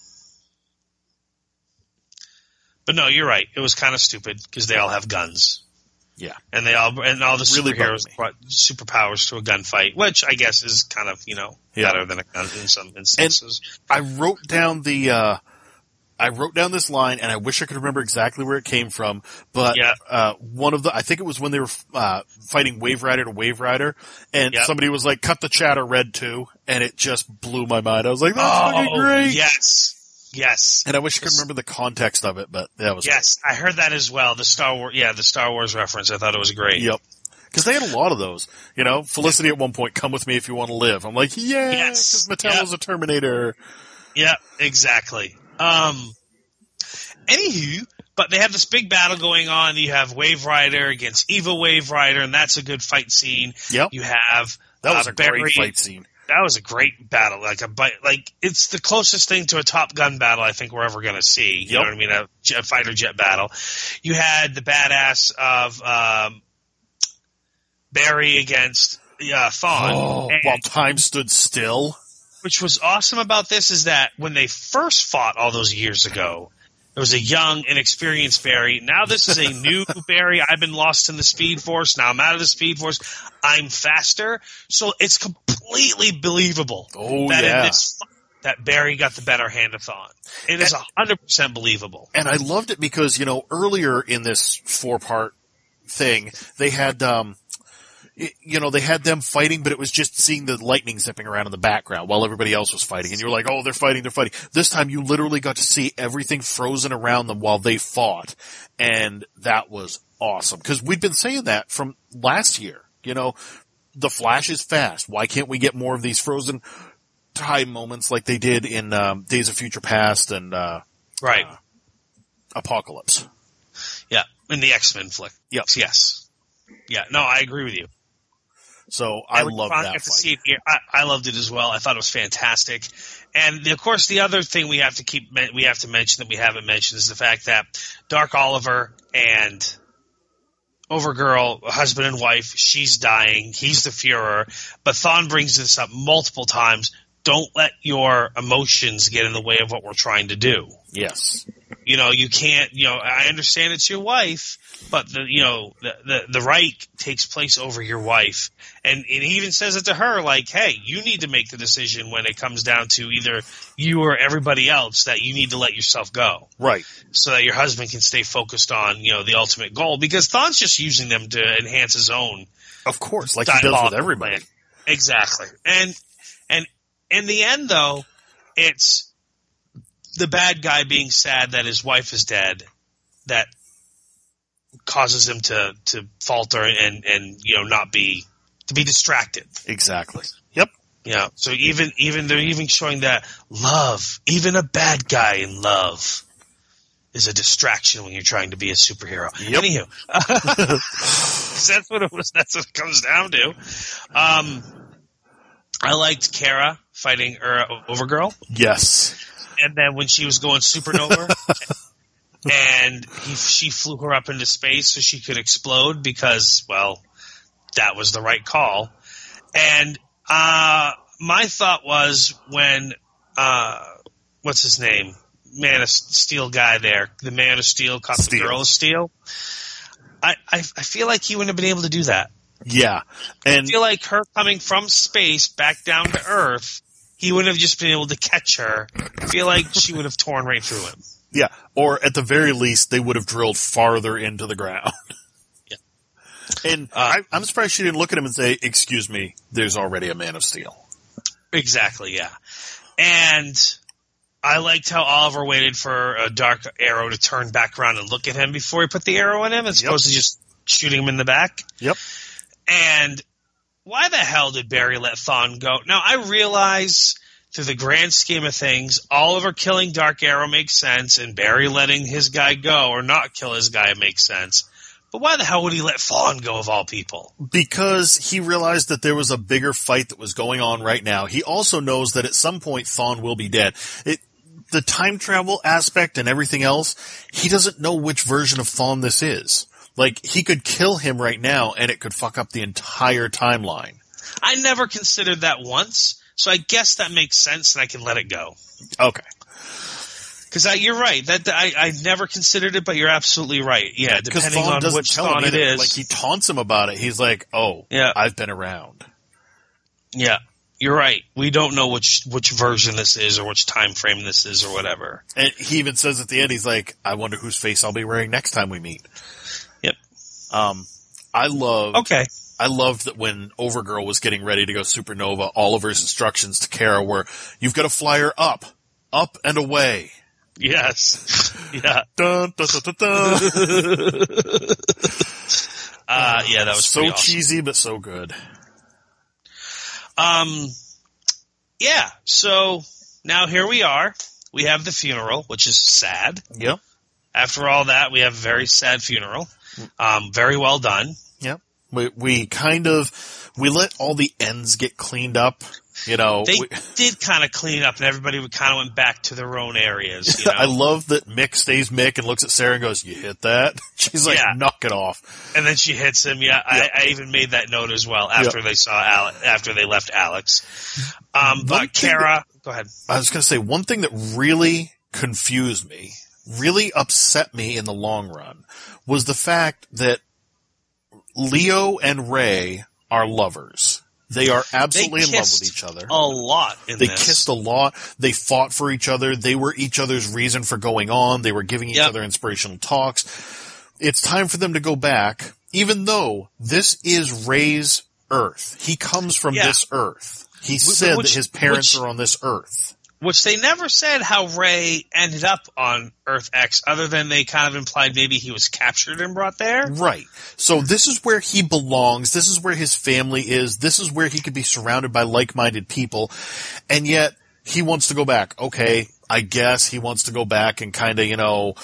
But no, you're right. It was kind of stupid because they all have guns. Yeah, and they all and all the really superheroes brought superpowers to a gunfight, which I guess is kind of you know yeah. better than a gun in some instances. And I wrote down the uh, I wrote down this line, and I wish I could remember exactly where it came from. But yeah. uh, one of the I think it was when they were uh, fighting Wave Rider to Wave Rider, and yep. somebody was like, "Cut the chatter, red too," and it just blew my mind. I was like, "That's oh, fucking great!" Yes. Yes. And I wish I could remember the context of it, but that was Yes, great. I heard that as well. The Star Wars, yeah, the Star Wars reference. I thought it was great. Yep. Because they had a lot of those. You know, Felicity at one point, come with me if you want to live. I'm like, yeah, because yes. Mattel is yep. a Terminator. Yeah, exactly. Um, anywho, but they have this big battle going on. You have Wave Rider against Evil Wave Rider, and that's a good fight scene. Yep. You have that was uh, a Barry, great fight scene. That was a great battle. Like a like, it's the closest thing to a Top Gun battle I think we're ever going to see. You yep. know what I mean? A, jet, a fighter jet battle. You had the badass of um, Barry against uh, Thawne. Oh, and, while time stood still. Which was awesome about this is that when they first fought all those years ago, it was a young, inexperienced Barry. Now this is a new Barry. I've been lost in the Speed Force. Now I'm out of the Speed Force. I'm faster. So it's completely completely believable. Oh, that yeah. In this fight, that Barry got the better hand of Thawne. It is one hundred percent believable. And I loved it because, you know, earlier in this four-part thing, they had, um, you know, they had them fighting, but it was just seeing the lightning zipping around in the background while everybody else was fighting. And you were like, oh, they're fighting, they're fighting. This time you literally got to see everything frozen around them while they fought. And that was awesome. Because we'd been saying that from last year. You know, the Flash is fast. Why can't we get more of these frozen time moments like they did in um, Days of Future Past and uh, right uh, Apocalypse? Yeah, in the X-Men flick. Yep. Yes. Yeah, no, I agree with you. So I love that fight. See it here, I, I loved it as well. I thought it was fantastic. And of course, the other thing we have to keep we have to mention that we haven't mentioned is the fact that Dark Oliver and Overgirl, husband and wife, she's dying. He's the Führer. But Thawne brings this up multiple times. Don't let your emotions get in the way of what we're trying to do. Yes. You know, you can't, you know, I understand it's your wife, but the, you know, the, the, the right takes place over your wife. And, and he even says it to her, like, hey, you need to make the decision when it comes down to either you or everybody else that you need to let yourself go. Right. So that your husband can stay focused on, you know, the ultimate goal, because Thawne's just using them to enhance his own. Of course, like he does with everybody. Plan. Exactly. And, and in the end, though, it's the bad guy being sad that his wife is dead that causes him to, to falter and, and, you know, not be, to be distracted. Exactly. Yep. Yeah. So even, even, they're even showing that love, even a bad guy in love is a distraction when you're trying to be a superhero. Yep. Anywho. that's what it was, that's what it comes down to. Um, I liked Kara fighting er, Overgirl. Yes. And then when she was going supernova, and he, she flew her up into space so she could explode because, well, that was the right call. And uh, my thought was when, uh, what's his name? Man of Steel guy there. The Man of Steel caught the Girl of Steel. I, I, I feel like he wouldn't have been able to do that. Yeah. And I feel like her coming from space back down to Earth, he wouldn't have just been able to catch her. I feel like she would have torn right through him. Yeah, or at the very least, they would have drilled farther into the ground. Yeah. And uh, I, I'm surprised she didn't look at him and say, excuse me, there's already a Man of Steel. Exactly, yeah. And I liked how Oliver waited for a Dark Arrow to turn back around and look at him before he put the arrow in him, as yep. opposed to just shooting him in the back. Yep. And why the hell did Barry let Thawne go? Now, I realize through the grand scheme of things, Oliver killing Dark Arrow makes sense, and Barry letting his guy go or not kill his guy makes sense. But why the hell would he let Thawne go of all people? Because he realized that there was a bigger fight that was going on right now. He also knows that at some point Thawne will be dead. It, the time travel aspect and everything else, he doesn't know which version of Thawne this is. Like, he could kill him right now, and it could fuck up the entire timeline. I never considered that once, so I guess that makes sense, and I can let it go. Okay. Because you're right. That I, I never considered it, but you're absolutely right. Yeah, depending on which Thawne it is. Like, he taunts him about it. He's like, oh, yeah. I've been around. Yeah, you're right. We don't know which which version this is or which time frame this is or whatever. And he even says at the end, he's like, I wonder whose face I'll be wearing next time we meet. Yep. Um, I love. Okay. I loved that when Overgirl was getting ready to go supernova, Oliver's instructions to Kara were, you've got to fly her up, up and away. Yes. Yeah. Dun, dun, dun, dun, dun. uh, yeah, that was so awesome. Cheesy, but so good. Um, yeah, so now here we are. We have the funeral, which is sad. Yep. After all that, we have a very sad funeral. Um, very well done. Yep. We, we kind of, we let all the ends get cleaned up, you know. They we, did kind of clean up, and everybody kind of went back to their own areas, you know? I love that Mick stays Mick and looks at Sarah and goes, you hit that? She's like, yeah. knock it off. And then she hits him, yeah. Yep. I, I even made that note as well after yep. they saw Alex, after they left Alex. Um, but Kara, that, go ahead. I was going to say, one thing that really confused me, really upset me in the long run, was the fact that Leo and Ray are lovers. They are absolutely they in love with each other. A lot in They this. kissed a lot. They fought for each other. They were each other's reason for going on. They were giving each Yep. other inspirational talks. It's time for them to go back, even though this is Ray's Earth. He comes from Yeah. this Earth. He said which- that his parents which- are on this Earth. Which they never said how Ray ended up on Earth X, other than they kind of implied maybe he was captured and brought there. Right. So this is where he belongs. This is where his family is. This is where he could be surrounded by like-minded people. And yet he wants to go back. Okay, I guess he wants to go back and kind of, you know,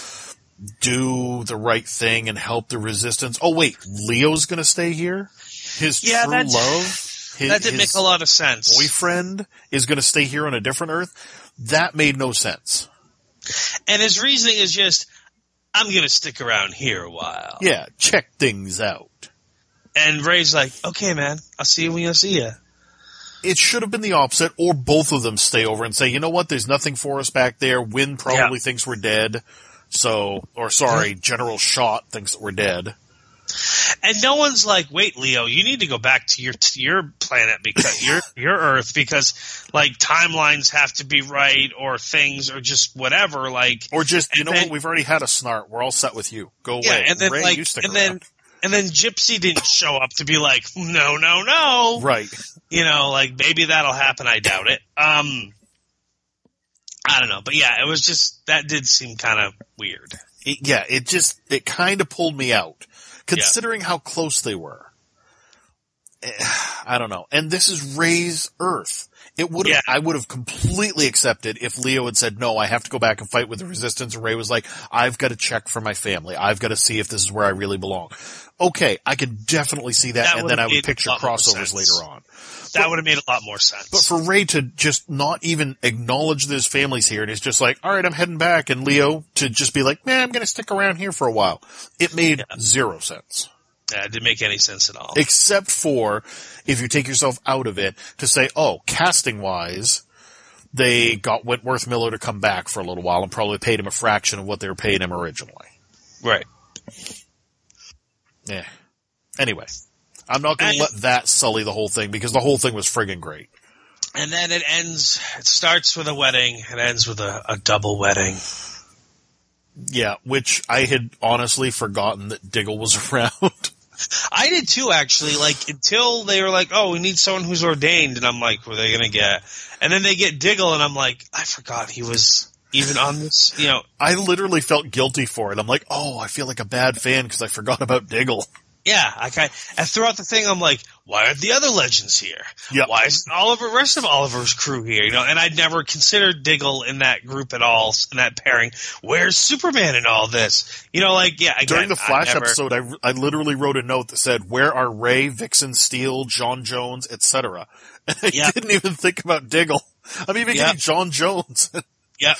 do the right thing and help the resistance. Oh, wait, Leo's going to stay here? His Yeah, true that's- love? His, That didn't his make a lot of sense. boyfriend is going to stay here on a different Earth? That made no sense. And his reasoning is just, I'm going to stick around here a while. Yeah, check things out. And Ray's like, okay, man, I'll see you when I see you. It should have been the opposite, or both of them stay over and say, you know what, there's nothing for us back there. Wynn probably Yeah. thinks we're dead. So, or sorry, General Shot thinks that we're dead. And no one's like, wait, Leo, you need to go back to your to your planet because your your Earth because like timelines have to be right or things or just whatever. Like, Or just, you and know then- what, we've already had a snart. We're all set with you. Go yeah, away. and then Ray, like, you stick and then around. and then Gypsy didn't show up to be like, no, no, no, Right. you know, like maybe that'll happen. I doubt it. Um, I don't know, but yeah, it was just that did seem kind of weird. It, yeah, it just, it kind of pulled me out. Considering how close they were. Eh, I don't know. And this is Ray's Earth. It would have, Yeah. I would have completely accepted if Leo had said, no, I have to go back and fight with the Resistance. And Ray was like, I've got to check for my family. I've got to see if this is where I really belong. Okay, I could definitely see that, That and would then I have would made picture a lot more crossovers sense. later on. That would have made a lot more sense. But for Ray to just not even acknowledge that his family's here, and he's just like, all right, I'm heading back, and Leo to just be like, man, I'm going to stick around here for a while. It made Yeah. zero sense. yeah, it didn't make any sense at all. Except for if you take yourself out of it to say, oh, casting wise, they got Wentworth Miller to come back for a little while and probably paid him a fraction of what they were paying him originally. Right. Yeah. Anyway, I'm not going to let that sully the whole thing because the whole thing was friggin' great. And then it ends, it starts with a wedding, it ends with a, a double wedding. Yeah, which I had honestly forgotten that Diggle was around. I did too, actually, like, until they were like, oh, we need someone who's ordained, and I'm like, what are they gonna get? And then they get Diggle, and I'm like, I forgot he was even on this, you know. I literally felt guilty for it. I'm like, oh, I feel like a bad fan because I forgot about Diggle. Yeah, I kind and throughout the thing, I'm like, why aren't the other legends here? Yep. Why isn't Oliver, rest of Oliver's crew here? You know, and I'd never considered Diggle in that group at all, in that pairing. Where's Superman in all this? You know, like, yeah, again, During the Flash I never, episode, I, I literally wrote a note that said, where are Ray, Vixen, Steel, John Jones, et cetera? And I Yep. didn't even think about Diggle. I'm even Yep. getting John Jones. Yep.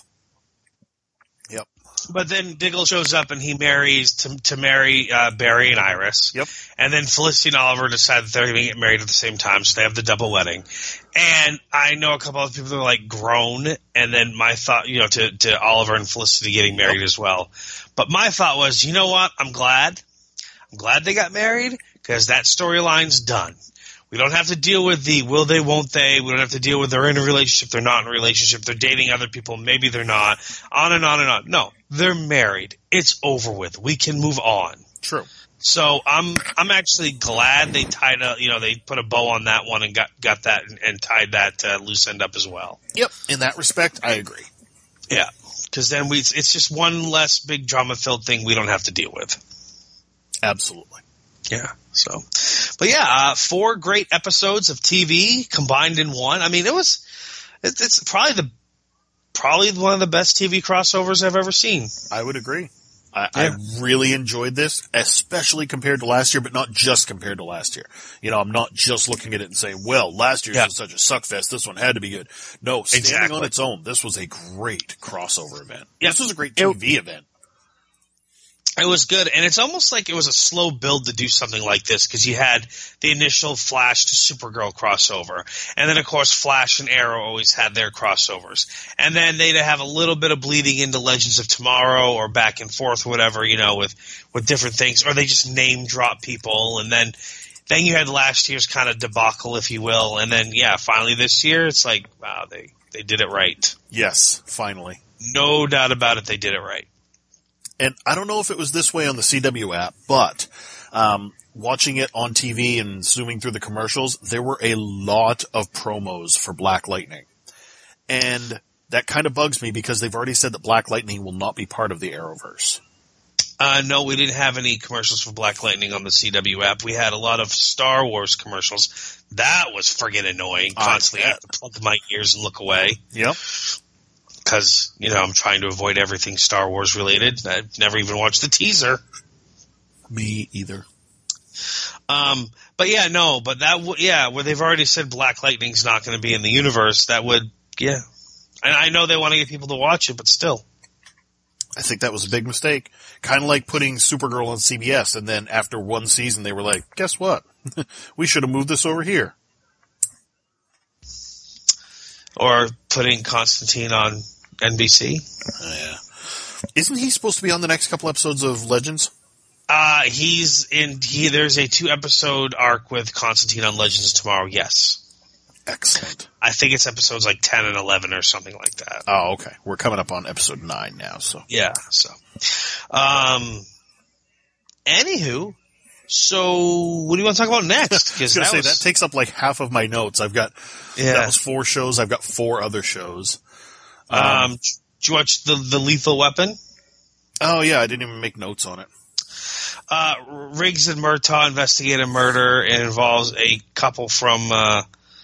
Yep. But then Diggle shows up and he marries to to marry uh, Barry and Iris. Yep. And then Felicity and Oliver decide that they're going to get married at the same time, so they have the double wedding. And I know a couple of people that are like groan, and then my thought, you know, to, to Oliver and Felicity getting married as well. But my thought was, you know what? I'm glad. I'm glad they got married because that storyline's done. We don't have to deal with the will they, won't they. We don't have to deal with they're in a relationship, they're not in a relationship, they're dating other people, maybe they're not, on and on and on. No, they're married. It's over with. We can move on. True. So I'm I'm actually glad they tied a you know they put a bow on that one and got got that and, and tied that uh, loose end up as well. Yep. In that respect, I agree. Yeah, because then we it's just one less big drama filled thing we don't have to deal with. Absolutely. Yeah. So, but yeah, uh, four great episodes of T V combined in one. I mean, it was it, it's probably the probably one of the best T V crossovers I've ever seen. I would agree. I, Yeah. I really enjoyed this, especially compared to last year, but not just compared to last year. You know, I'm not just looking at it and saying, well, last year's Yeah. was such a suckfest, this one had to be good. No, standing Exactly. on its own, this was a great crossover event. Yeah. This was a great T V event. It was good, and it's almost like it was a slow build to do something like this because you had the initial Flash to Supergirl crossover, and then of course Flash and Arrow always had their crossovers, and then they'd have a little bit of bleeding into Legends of Tomorrow or back and forth, whatever, you know, with with different things, or they just name drop people, and then then you had last year's kind of debacle, if you will, and then yeah, finally this year it's like, wow, they they did it right. Yes, finally. No doubt about it, they did it right. And I don't know if it was this way on the C W app, but um, watching it on T V and zooming through the commercials, there were a lot of promos for Black Lightning. And that kind of bugs me because they've already said that Black Lightning will not be part of the Arrowverse. Uh, no, we didn't have any commercials for Black Lightning on the C W app. We had a lot of Star Wars commercials. That was friggin' annoying. Constantly, I had to plug my ears and look away. Yep. Because, you know, I'm trying to avoid everything Star Wars related. I've never even watched the teaser. Me either. Um, but yeah, no, but that would, yeah, where they've already said Black Lightning's not going to be in the universe, that would, yeah. And I know they want to get people to watch it, but still. I think that was a big mistake. Kind of like putting Supergirl on C B S, and then after one season they were like, guess what? We should have moved this over here. Or putting Constantine on N B C. Oh, yeah. Isn't he supposed to be on the next couple episodes of Legends? Uh, he's in, he, there's a two episode arc with Constantine on Legends tomorrow, yes. Excellent. I think it's episodes like ten and eleven or something like that. Oh, okay. We're coming up on episode nine now, so. Yeah, so. Um, anywho, so what do you want to talk about next? I was going to say, was, that takes up like half of my notes. I've got, yeah. that was four shows. I've got four other shows. Um, um did you watch the, the Lethal Weapon? Oh, yeah. I didn't even make notes on it. Uh, Riggs and Murtaugh investigate a murder. It involves a couple from, uh,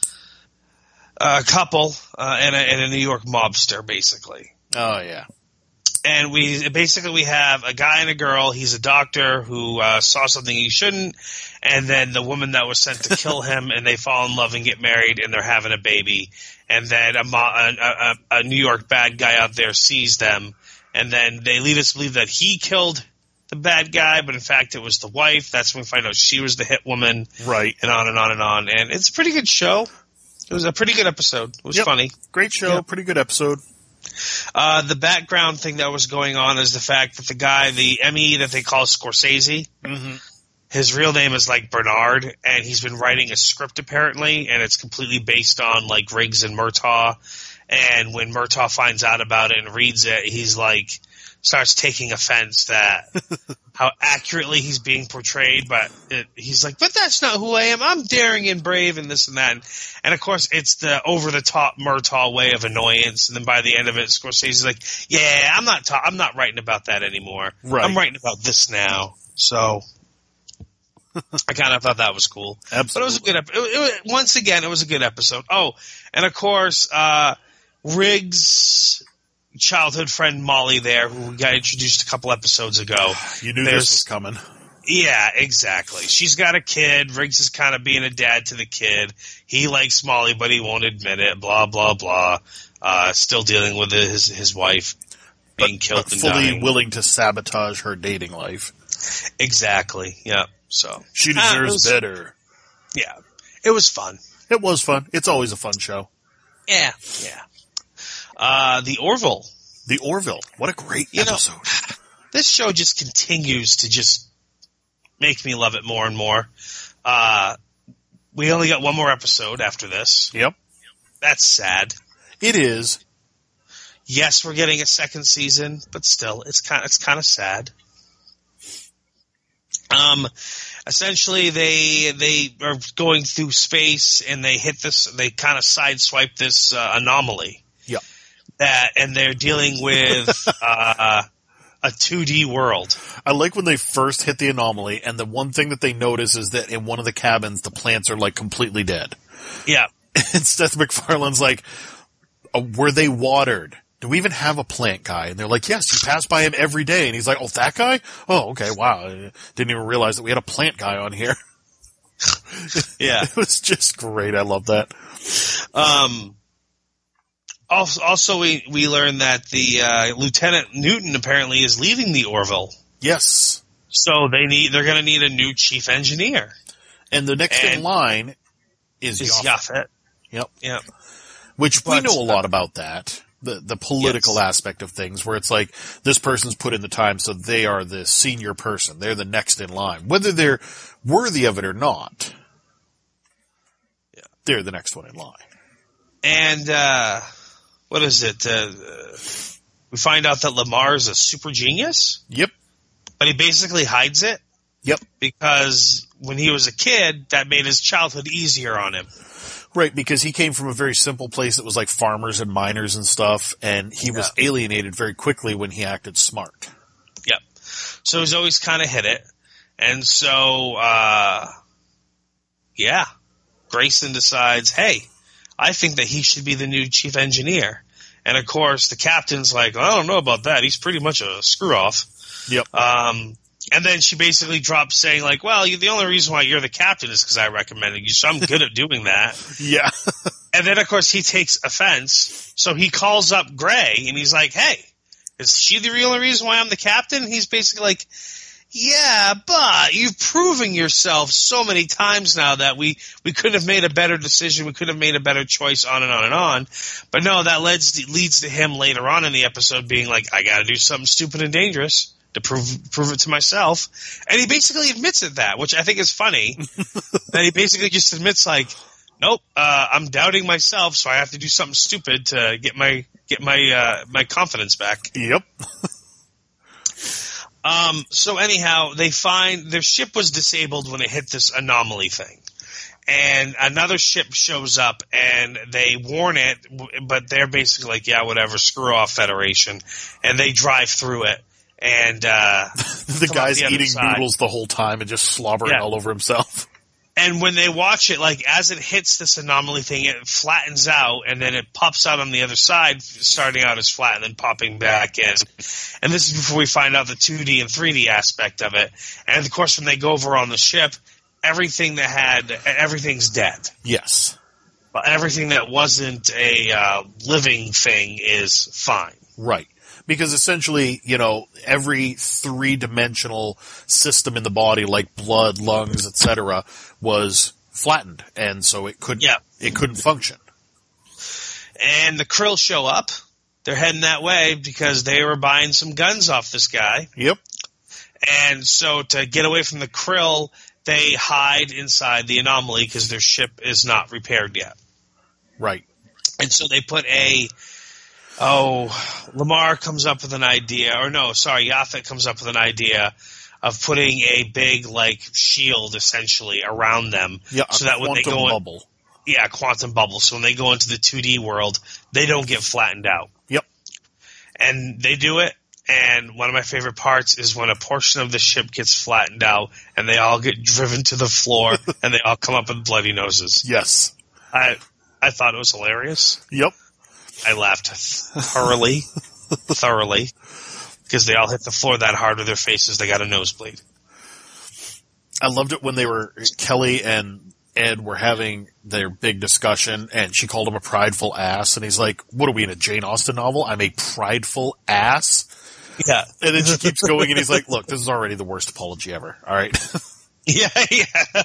a couple, uh, and a, and a New York mobster, basically. Oh, yeah. And we, basically we have a guy and a girl. He's a doctor who, uh, saw something he shouldn't. And then the woman that was sent to kill him, and they fall in love and get married, and they're having a baby. And then a, a, a, a New York bad guy out there sees them. And then they lead us to believe that he killed the bad guy, but in fact it was the wife. That's when we find out she was the hit woman. Right. And on and on and on. And it's a pretty good show. It was a pretty good episode. It was yep. funny. Great show. Yep. Pretty good episode. Uh, the background thing that was going on is the fact that the guy, the Emmy that they call Scorsese, mm-hmm. his real name is like Bernard, and he's been writing a script apparently, and it's completely based on like Riggs and Murtaugh. And when Murtaugh finds out about it and reads it, he's like, starts taking offense that how accurately he's being portrayed, but it, he's like, but that's not who I am. I'm daring and brave and this and that. And, and of course, it's the over-the-top Murtaugh way of annoyance. And then by the end of it, Scorsese's like, yeah, I'm not ta- I'm not writing about that anymore. Right. I'm writing about this now. So I kind of thought that was cool. Absolutely. But it was a good episode. It, it, once again, it was a good episode. Oh, and of course, uh, Riggs' childhood friend Molly there, who we got introduced a couple episodes ago. You knew There's, this was coming. Yeah, exactly. She's got a kid. Riggs is kind of being a dad to the kid. He likes Molly, but he won't admit it. Blah, blah, blah. Uh, still dealing with his his wife being but, killed but and fully dying. willing to sabotage her dating life. Exactly. Yeah. So she deserves ah, was, better. Yeah. It was fun. It was fun. It's always a fun show. Yeah. Yeah. Uh, the Orville. The Orville. What a great you episode. Know, this show just continues to just make me love it more and more. Uh, we only got one more episode after this. Yep. That's sad. It is. Yes, we're getting a second season, but still, it's kind it's kind of sad. Um, essentially, they they are going through space and they hit this. They kind of sideswipe this uh, anomaly. Yep. That and they're dealing with uh, a two D world. I like when they first hit the anomaly, and the one thing that they notice is that in one of the cabins, the plants are like completely dead. Yeah. And Seth MacFarlane's like, oh, were they watered? Do we even have a plant guy? And they're like, yes, you pass by him every day. And he's like, oh, that guy? Oh, okay, wow. I didn't even realize that we had a plant guy on here. Yeah. It was just great. I love that. Um, also, also we, we learned that the uh, Lieutenant Newton apparently is leaving the Orville. Yes. So they need they're going to need a new chief engineer. And the next and in line is, is Yaphet. Yaphet. Yep. Yep. Which But, we know a lot about that. The the political yes. aspect of things, where it's like this person's put in the time, so they are the senior person. They're the next in line, whether they're worthy of it or not. Yeah, they're the next one in line. And uh, what is it? Uh, we find out that Lamar is a super genius. Yep. But he basically hides it. Yep. Because when he was a kid, that made his childhood easier on him. Right, because he came from a very simple place that was like farmers and miners and stuff, and he yeah. was alienated very quickly when he acted smart. Yep. So he's always kind of hit it. And so, uh, yeah, Grayson decides, hey, I think that he should be the new chief engineer. And, of course, the captain's like, well, I don't know about that. He's pretty much a screw-off. Yep. Um, and then she basically drops saying, like, well, you, the only reason why you're the captain is because I recommended you, so I'm good at doing that. Yeah. And then, of course, he takes offense. So he calls up Gray, and he's like, hey, is she the only reason why I'm the captain? He's basically like, yeah, but you've proven yourself so many times now that we, we could have made a better decision. We could have made a better choice, on and on and on. But no, that leads, leads to him later on in the episode being like, I got to do something stupid and dangerous to prove prove it to myself. And he basically admits it that, which I think is funny. That he basically just admits like, nope, uh, I'm doubting myself, so I have to do something stupid to get my get my uh, my confidence back. Yep. um. So anyhow, they find their ship was disabled when it hit this anomaly thing. And another ship shows up, and they warn it, but they're basically like, yeah, whatever, screw off, Federation. And they drive through it. And uh, the guy's the eating side. noodles the whole time and just slobbering yeah. all over himself. And when they watch it, like as it hits this anomaly thing, it flattens out, and then it pops out on the other side, starting out as flat and then popping back in. And this is before we find out the two D and three D aspect of it. And of course, when they go over on the ship, everything that had everything's dead. Yes. But everything that wasn't a uh, living thing is fine. Right. Because essentially, you know, every three-dimensional system in the body, like blood, lungs, et cetera, was flattened, and so it couldn't yeah. it couldn't function. And the Krill show up. They're heading that way because they were buying some guns off this guy. Yep. And so to get away from the Krill, they hide inside the anomaly because their ship is not repaired yet. Right. And so they put a... Oh, Lamar comes up with an idea, or no, sorry, Yaphet comes up with an idea of putting a big, like, shield, essentially, around them. Yeah, so that when they go in, bubble. Yeah, a quantum bubble. So when they go into the two D world, they don't get flattened out. Yep. And they do it, and one of my favorite parts is when a portion of the ship gets flattened out, and they all get driven to the floor, and they all come up with bloody noses. Yes. I I thought it was hilarious. Yep. I laughed thoroughly, thoroughly, because they all hit the floor that hard with their faces. They got a nosebleed. I loved it when they were Kelly and Ed were having their big discussion, and she called him a prideful ass, and he's like, "What are we in a Jane Austen novel? I'm a prideful ass." Yeah, and then she keeps going, and he's like, "Look, this is already the worst apology ever. All right." Yeah, yeah.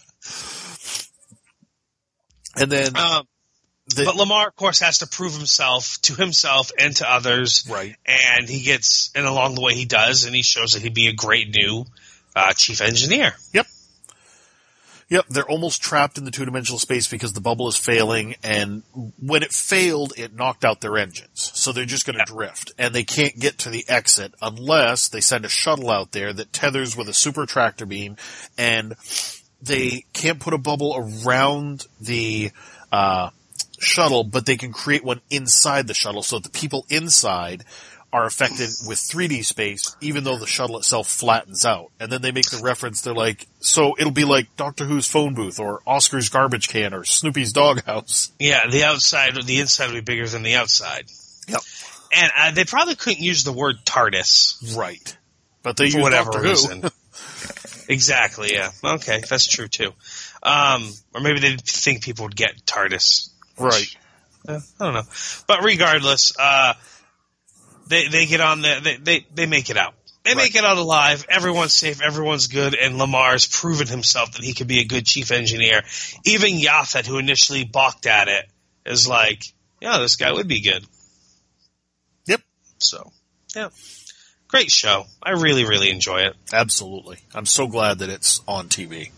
And then. Um, The, but Lamar, of course, has to prove himself to himself and to others. Right. And he gets, and along the way he does, and he shows that he'd be a great new uh, chief engineer. Yep. Yep, they're almost trapped in the two-dimensional space because the bubble is failing, and when it failed, it knocked out their engines. So they're just going to yeah. drift, and they can't get to the exit unless they send a shuttle out there that tethers with a super tractor beam, and they can't put a bubble around the uh shuttle, but they can create one inside the shuttle so that the people inside are affected with three D space, even though the shuttle itself flattens out. And then they make the reference, they're like, so it'll be like Doctor Who's phone booth or Oscar's garbage can or Snoopy's doghouse. Yeah, the outside, the inside will be bigger than the outside. Yep. And uh, they probably couldn't use the word TARDIS. Right. But they for use whatever Doctor reason. Who. Exactly, yeah. Okay, that's true too. Um, or maybe they think people would get TARDIS. Right. Uh, I don't know. But regardless, uh, they they get on the, they, they, they make it out. They right. make it out alive. Everyone's safe. Everyone's good. And Lamar's proven himself that he could be a good chief engineer. Even Yaphet, who initially balked at it, is like, yeah, this guy would be good. So, yeah. Great show. I really, really enjoy it. Absolutely. I'm so glad that it's on T V.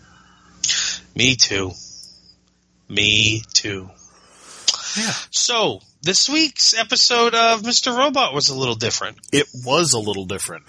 Me too. Me too. Yeah. So, this week's episode of Mister Robot was a little different. It was a little different.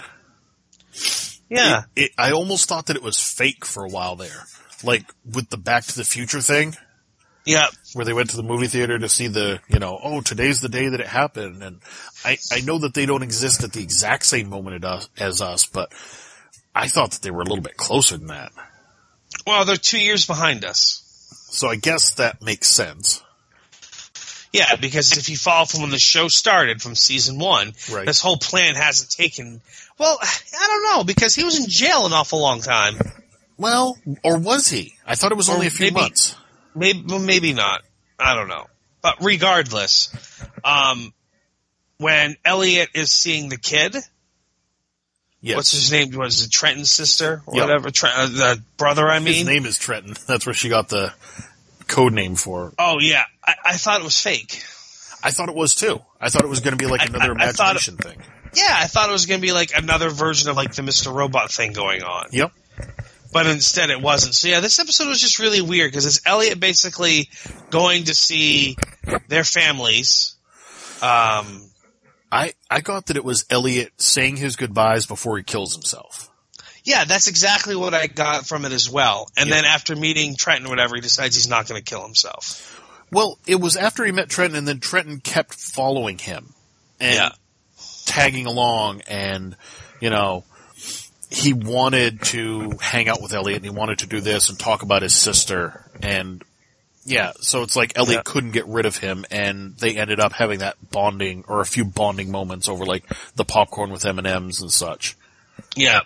Yeah. It, it, I almost thought that it was fake for a while there. Like, with the Back to the Future thing. Yeah. Where they went to the movie theater to see the, you know, oh, today's the day that it happened. And I, I know that they don't exist at the exact same moment as us, but I thought that they were a little bit closer than that. Well, they're two years behind us. So I guess that makes sense. Yeah, because if you follow from when the show started, from season one, right. This whole plan hasn't taken... Well, I don't know, because he was in jail an awful long time. Well, or was he? I thought it was Or only a few maybe, months. Maybe, well, maybe not. I don't know. But regardless, um, when Elliot is seeing the kid, yes. What's his name? Was it Trenton's sister or yep. whatever? Trent, uh, the brother, I mean. His name is Trenton. That's where she got the code name for. Oh yeah, I, I thought it was fake. I thought it was too. I thought it was going to be like another I, I, imagination I thing. Yeah, I thought it was going to be like another version of like the Mister Robot thing going on. Yep. But instead it wasn't. So yeah, this episode was just really weird because it's Elliot basically going to see their families. Um, I I got that it was Elliot saying his goodbyes before he kills himself. Yeah, that's exactly what I got from it as well. And yep. Then after meeting Trenton or whatever, he decides he's not going to kill himself. Well, it was after he met Trenton, and then Trenton kept following him and yeah. tagging along, and, you know, he wanted to hang out with Elliot, and he wanted to do this and talk about his sister, and, yeah, so it's like Elliot yeah. couldn't get rid of him, and they ended up having that bonding, or a few bonding moments over, like, the popcorn with M and M's and such. Yeah.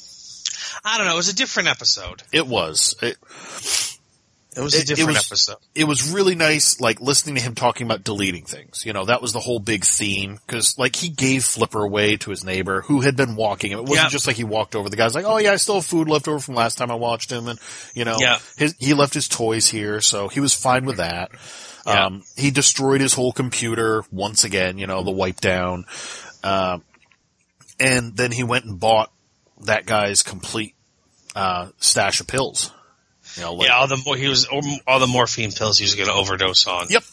I don't know, it was a different episode. It was. It, It was a different it was, episode. It was really nice, like, listening to him talking about deleting things. You know, that was the whole big theme. Because, like, he gave Flipper away to his neighbor who had been walking him. It wasn't yep. just like he walked over. The guy's like, oh, yeah, I still have food left over from last time I watched him. And, you know, yep. his, he left his toys here, so he was fine with that. Yep. Um, he destroyed his whole computer once again, you know, the wipe down. Uh, and then he went and bought that guy's complete uh, stash of pills. You know, like, yeah, all the more he was all the morphine pills he was going to overdose on. Yep.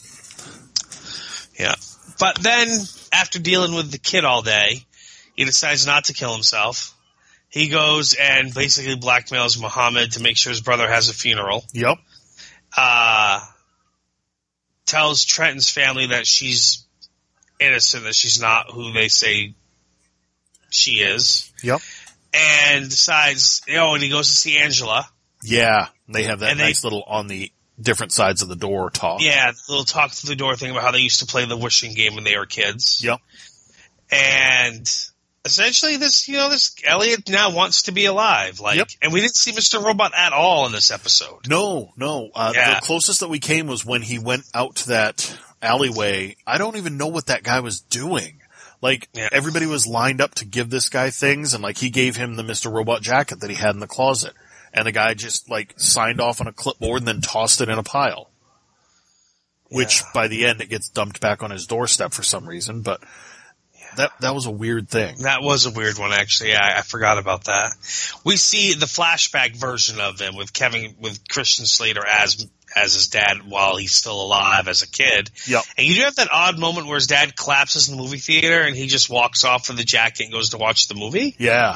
Yeah, but then after dealing with the kid all day, he decides not to kill himself. He goes and basically blackmails Muhammad to make sure his brother has a funeral. Yep. Uh, tells Trenton's family that she's innocent, that she's not who they say she is. Yep. And decides, you know, and he goes to see Angela. Yeah, they have that and nice they, little on the different sides of the door talk. Yeah, the little talk through the door thing about how they used to play the wishing game when they were kids. Yep. And essentially this, you know, this Elliot now wants to be alive. Like, yep. And we didn't see Mister Robot at all in this episode. No, no. Uh, yeah. The closest that we came was when he went out to that alleyway. I don't even know what that guy was doing. Like, yeah. Everybody was lined up to give this guy things, and like he gave him the Mister Robot jacket that he had in the closet. And the guy just, like, signed off on a clipboard and then tossed it in a pile. Which, yeah. by the end, it gets dumped back on his doorstep for some reason. But yeah. that that was a weird thing. That was a weird one, actually. Yeah, I, I forgot about that. We see the flashback version of him with Kevin, with Christian Slater as as his dad while he's still alive as a kid. Yep. And you do have that odd moment where his dad collapses in the movie theater and he just walks off with the jacket and goes to watch the movie. Yeah.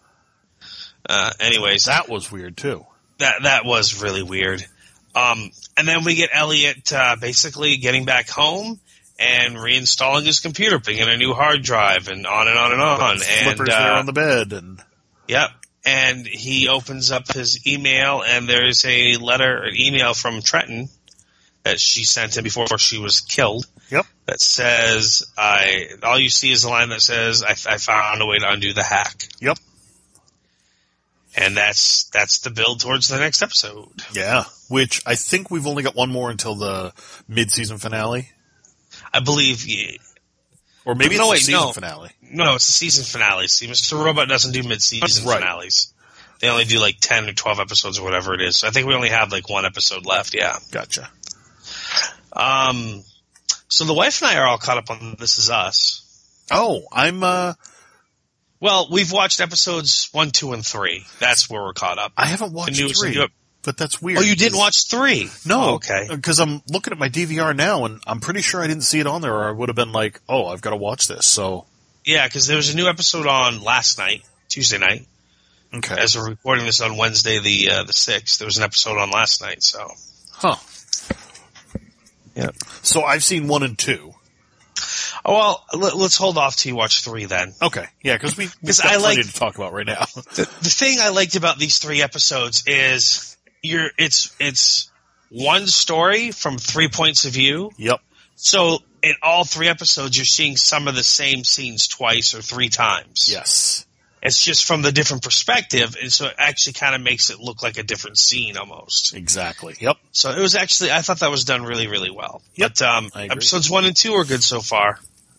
Uh, anyways, that was weird too. That that was really weird. Um, and then we get Elliot uh, basically getting back home and reinstalling his computer, putting in a new hard drive, and on and on and on. Flipper's and uh, there on the bed, and yep. And he opens up his email, and there's a letter, an email from Trenton that she sent him before she was killed. Yep. That says, "I." All you see is a line that says, "I, I found a way to undo the hack." Yep. And that's that's the build towards the next episode. Yeah, which I think we've only got one more until the mid-season finale. I believe, or maybe no, it's wait, the season no. finale. No, it's the season finale. See, Mister Robot doesn't do mid-season right. finales. They only do like ten or twelve episodes or whatever it is. So I think we only have like one episode left. Yeah, gotcha. Um, so the wife and I are all caught up on This Is Us. Oh, I'm. uh Well, we've watched episodes one, two, and three. That's where we're caught up. I haven't watched The newest- three, the- but that's weird. Oh, you didn't watch three? No, Oh, okay. Because I'm looking at my D V R now, and I'm pretty sure I didn't see it on there, or I would have been like, "Oh, I've got to watch this." So, Yeah, because there was a new episode on last night, Tuesday night. okay, As we're recording this on Wednesday, the uh, the sixth, there was an episode on last night. So, huh? yeah. So I've seen one and two. Oh well, let, let's hold off till you watch three then. Okay, yeah, because we we've 'Cause got I plenty like- to talk about right now. The, the thing I liked about these three episodes is you're it's it's one story from three points of view. Yep. So in all three episodes, you're seeing some of the same scenes twice or three times. Yes. It's just from the different perspective, and so it actually kind of makes it look like a different scene almost. Exactly. Yep. So it was actually, I thought that was done really, really well. Yep. But um, I agree. episodes one and two are good so far.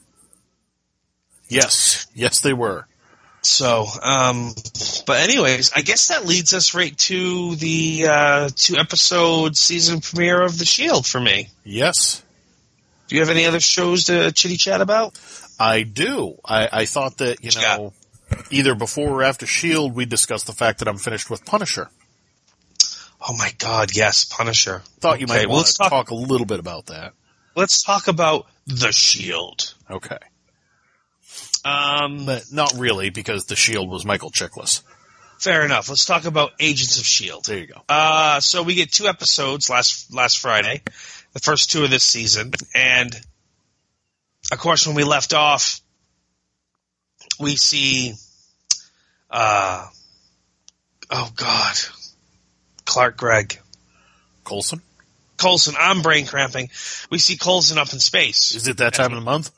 Yes. Yes, they were. So, um, but anyways, I guess that leads us right to the uh, two episode season premiere of The Shield for me. Yes. Do you have any other shows to chitty chat about? I do. I, I thought that, you Yeah. know, either before or after Shield, we discussed the fact that I'm finished with Punisher. Oh my God, yes, Punisher. Thought you Okay, might well, want let's to talk- talk a little bit about that. Let's talk about The Shield. Okay. Um, But not really, because the Shield was Michael Chiklis. fair enough. Let's talk about Agents of S H I E L D. There you go. Uh, so we get two episodes last last Friday, the first two of this season, and of course, when we left off, we see, uh, oh God, Clark Gregg. Coulson? Coulson, I'm brain cramping. We see Coulson up in space. Is it that time of the month?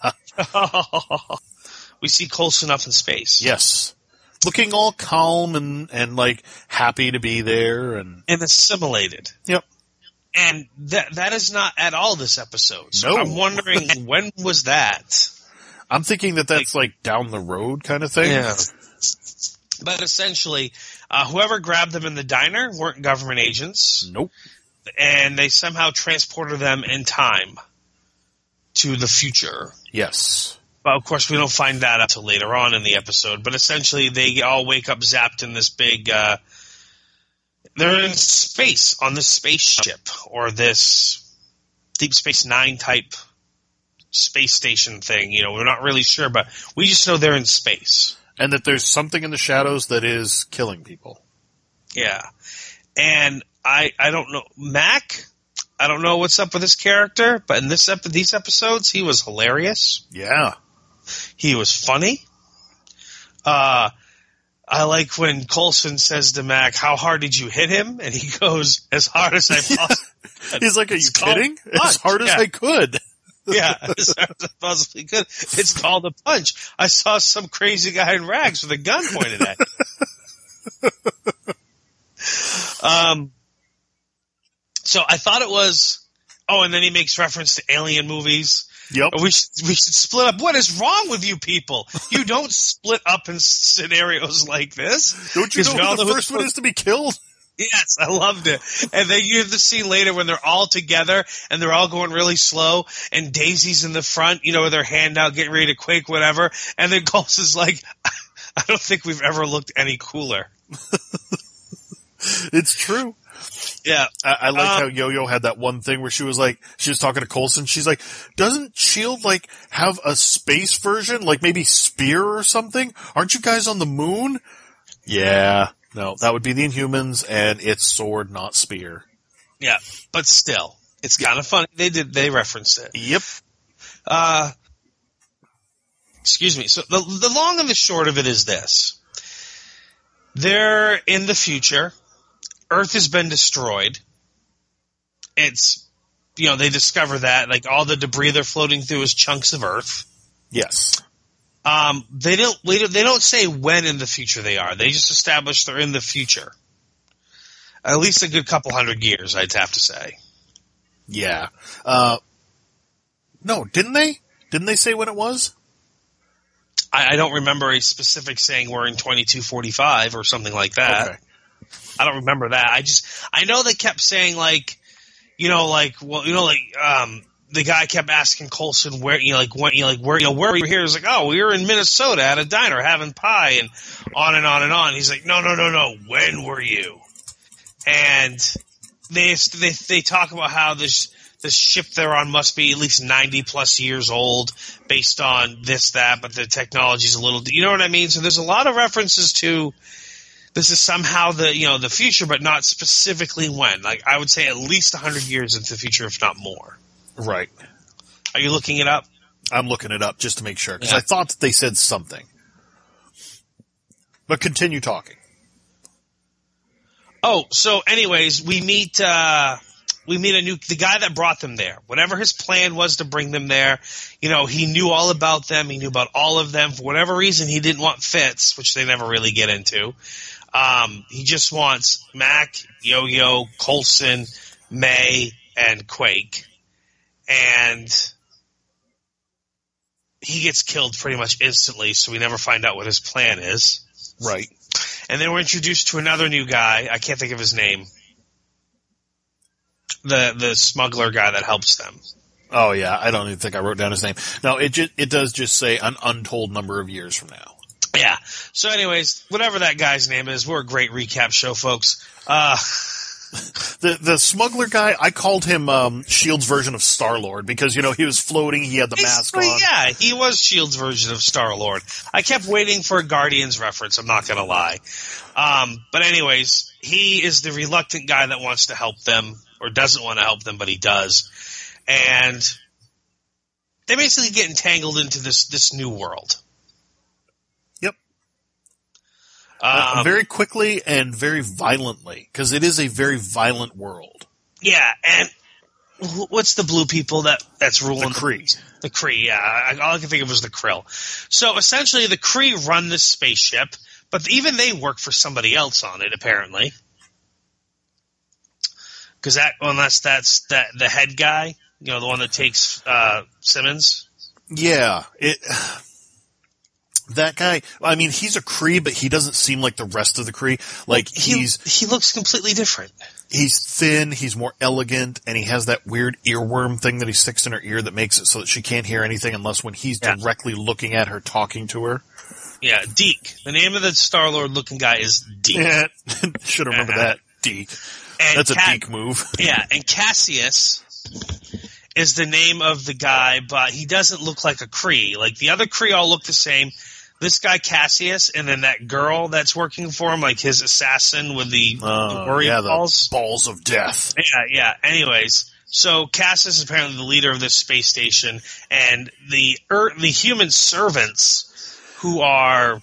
We see Coulson up in space. Yes. Looking all calm and, and like happy to be there and And assimilated. yep. And that that is not at all this episode. So No. I'm wondering, when was that? I'm thinking that that's like down the road kind of thing. Yeah. But essentially, uh, whoever grabbed them in the diner weren't government agents, Nope. and they somehow transported them in time to the future. Yes. But of course, we don't find that until later on in the episode. But essentially, they all wake up zapped in this big. Uh, they're in space on this spaceship or this Deep Space Nine type space station thing. You know, we're not really sure, but we just know they're in space. And that there's something in the shadows that is killing people. Yeah. And I I don't know. Mac, I don't know what's up with his character, but in this ep- these episodes, he was hilarious. Yeah. He was funny. Uh, I like when Coulson says to Mac, "How hard did you hit him?" And he goes, "As hard as I possibly." He's like, are you It's called kidding? punch. As hard as Yeah. I could. Yeah, as hard as I possibly could. It's called a punch. I saw some crazy guy in rags with a gun pointed at him. um. So I thought it was. Oh, and then he makes reference to alien movies. Yep. We should we should split up. What is wrong with you people? You don't split up in scenarios like this. Don't you 'Cause we know all who the know first who's- one is to be killed? Yes, I loved it. And then you have the scene later when they're all together and they're all going really slow, and Daisy's in the front, you know, with her hand out, getting ready to quake, whatever. And then Coulson's like, "I don't think we've ever looked any cooler." It's true. Yeah. I, I like Um, how Yo-Yo had that one thing where she was like, she was talking to Coulson. She's like, doesn't S H I E L D like have a space version, like maybe Spear or something? Aren't you guys on the moon? Yeah, no, that would be the Inhumans, and it's Sword, not Spear. Yeah. But still, it's kind of funny. They did, they referenced it. Yep. Uh, excuse me. So the, the long and the short of it is this. They're in the future. Earth has been destroyed. It's, you know, they discover that, like, all the debris they're floating through is chunks of Earth. Yes. Um, they don't, they don't, they don't say when in the future they are. They just establish they're in the future. At least a good couple hundred years, I'd have to say. Yeah. Uh, no, didn't they? Didn't they say when it was? I, I don't remember a specific saying we're in twenty-two forty-five or something like that. Okay. I don't remember that. I just, I know they kept saying, like, you know, like, well, you know, like, um, the guy kept asking Coulson where, you know, like, when, you know, like, where, you know, where were you here? He's like, oh, we were in Minnesota at a diner having pie, and on and on and on. He's like, no, no, no, no. When were you? And they, they, they talk about how this, this ship they're on must be at least ninety plus years old based on this, that, but the technology's a little, you know what I mean? So there's a lot of references to, this is somehow the, you know, the future, but not specifically when. Like, I would say at least one hundred years into the future, if not more. Right. Are you looking it up? I'm looking it up just to make sure, because Yeah. I thought that they said something. But continue talking. Oh, so anyways, we meet uh, we meet a new the guy that brought them there. Whatever his plan was to bring them there, you know, he knew all about them. He knew about all of them. For whatever reason, he didn't want Fitz, which they never really get into. Um, he just wants Mac, Yo-Yo, Coulson, May, and Quake. And he gets killed pretty much instantly, so we never find out what his plan is. Right. And then we're introduced to another new guy. I can't think of his name. The the smuggler guy that helps them. Oh, yeah. I don't even think I wrote down his name. No, it just, it does just say an untold number of years from now. Yeah. So anyways, whatever that guy's name is, we're a great recap show, folks. Uh, The the smuggler guy, I called him um, Shield's version of Star-Lord because, you know, he was floating, he had the mask on. yeah, he was S H I E L D's version of Star-Lord. I kept waiting for a Guardians reference, I'm not going to lie. Um, but anyways, he is the reluctant guy that wants to help them, or doesn't want to help them, but he does. And they basically get entangled into this, this new world. Yep. Um, Uh, very quickly and very violently, because it is a very violent world. Yeah, and wh- what's the blue people that that's ruling? The Kree. The Kree, yeah. I, all I could think of was the Krill. So essentially, the Kree run this spaceship, but even they work for somebody else on it, apparently. Because that, unless that's that the head guy, you know, the one that takes uh, Simmons. Yeah, it. That guy, I mean, he's a Kree, but he doesn't seem like the rest of the Kree. Like, he's... He, he looks completely different. He's thin, he's more elegant, and he has that weird earworm thing that he sticks in her ear that makes it so that she can't hear anything unless when he's Yeah. directly looking at her, talking to her. Yeah, Deke. The name of the Star-Lord looking guy is Deke. Yeah, should remember Uh-huh. that. Deke. And That's a Ca- Deke move. Yeah, and Cassius is the name of the guy, but he doesn't look like a Kree. Like, the other Kree all look the same. This guy Cassius, and then that girl that's working for him, like his assassin with the, Uh, the worry yeah, balls. the balls of death. Yeah, yeah. Anyways, so Cassius is apparently the leader of this space station, and the er, the human servants who are,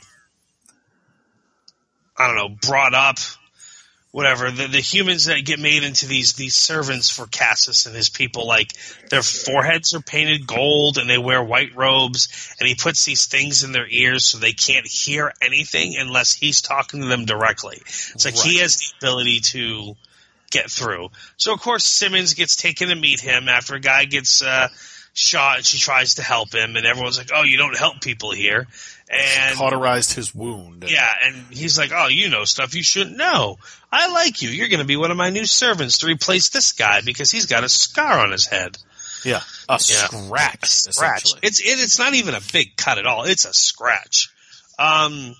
I don't know, brought up, whatever, the, the humans that get made into these these servants for Cassius and his people, like, their foreheads are painted gold and they wear white robes, and he puts these things in their ears so they can't hear anything unless he's talking to them directly. It's like Right. he has the ability to get through. So, of course, Simmons gets taken to meet him after a guy gets uh, shot and she tries to help him, and everyone's like, oh, you don't help people here. And Cauterized his wound. yeah, and he's like, oh, you know stuff you shouldn't know. I like you. You're going to be one of my new servants to replace this guy because he's got a scar on his head. Yeah, a Yeah. scratch, A scratch. essentially. It's it, it's not even a big cut at all. It's a scratch. Um,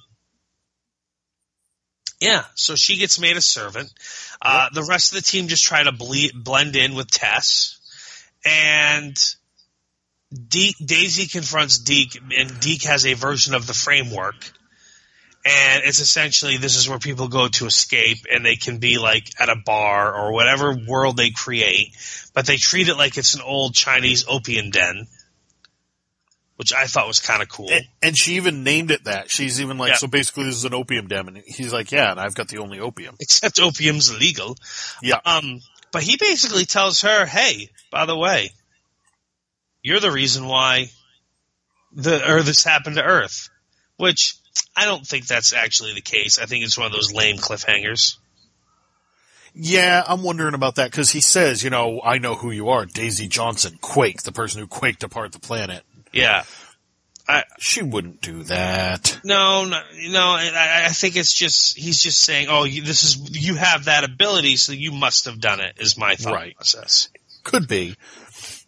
yeah, so she gets made a servant. Uh, the rest of the team just try to ble- blend in with Tess. And Deke, Daisy confronts Deke, and Deke has a version of the framework. And it's essentially, this is where people go to escape, and they can be like at a bar or whatever world they create, but they treat it like it's an old Chinese opium den, which I thought was kind of cool. And, and she even named it that. She's even like, Yeah. so basically this is an opium den. And he's like, yeah, and I've got the only opium. Except opium's illegal. Yeah. Um, but he basically tells her, hey, by the way, you're the reason why the or this happened to Earth, which I don't think that's actually the case. I think it's one of those lame cliffhangers. Yeah, I'm wondering about that because he says, you know, I know who you are, Daisy Johnson, Quake, the person who quaked apart the planet. Yeah. I, She wouldn't do that. no, no, no. I, I think it's just he's just saying, "Oh, you, this is you have that ability, so you must have done it." Is my thought Right. process. Could be.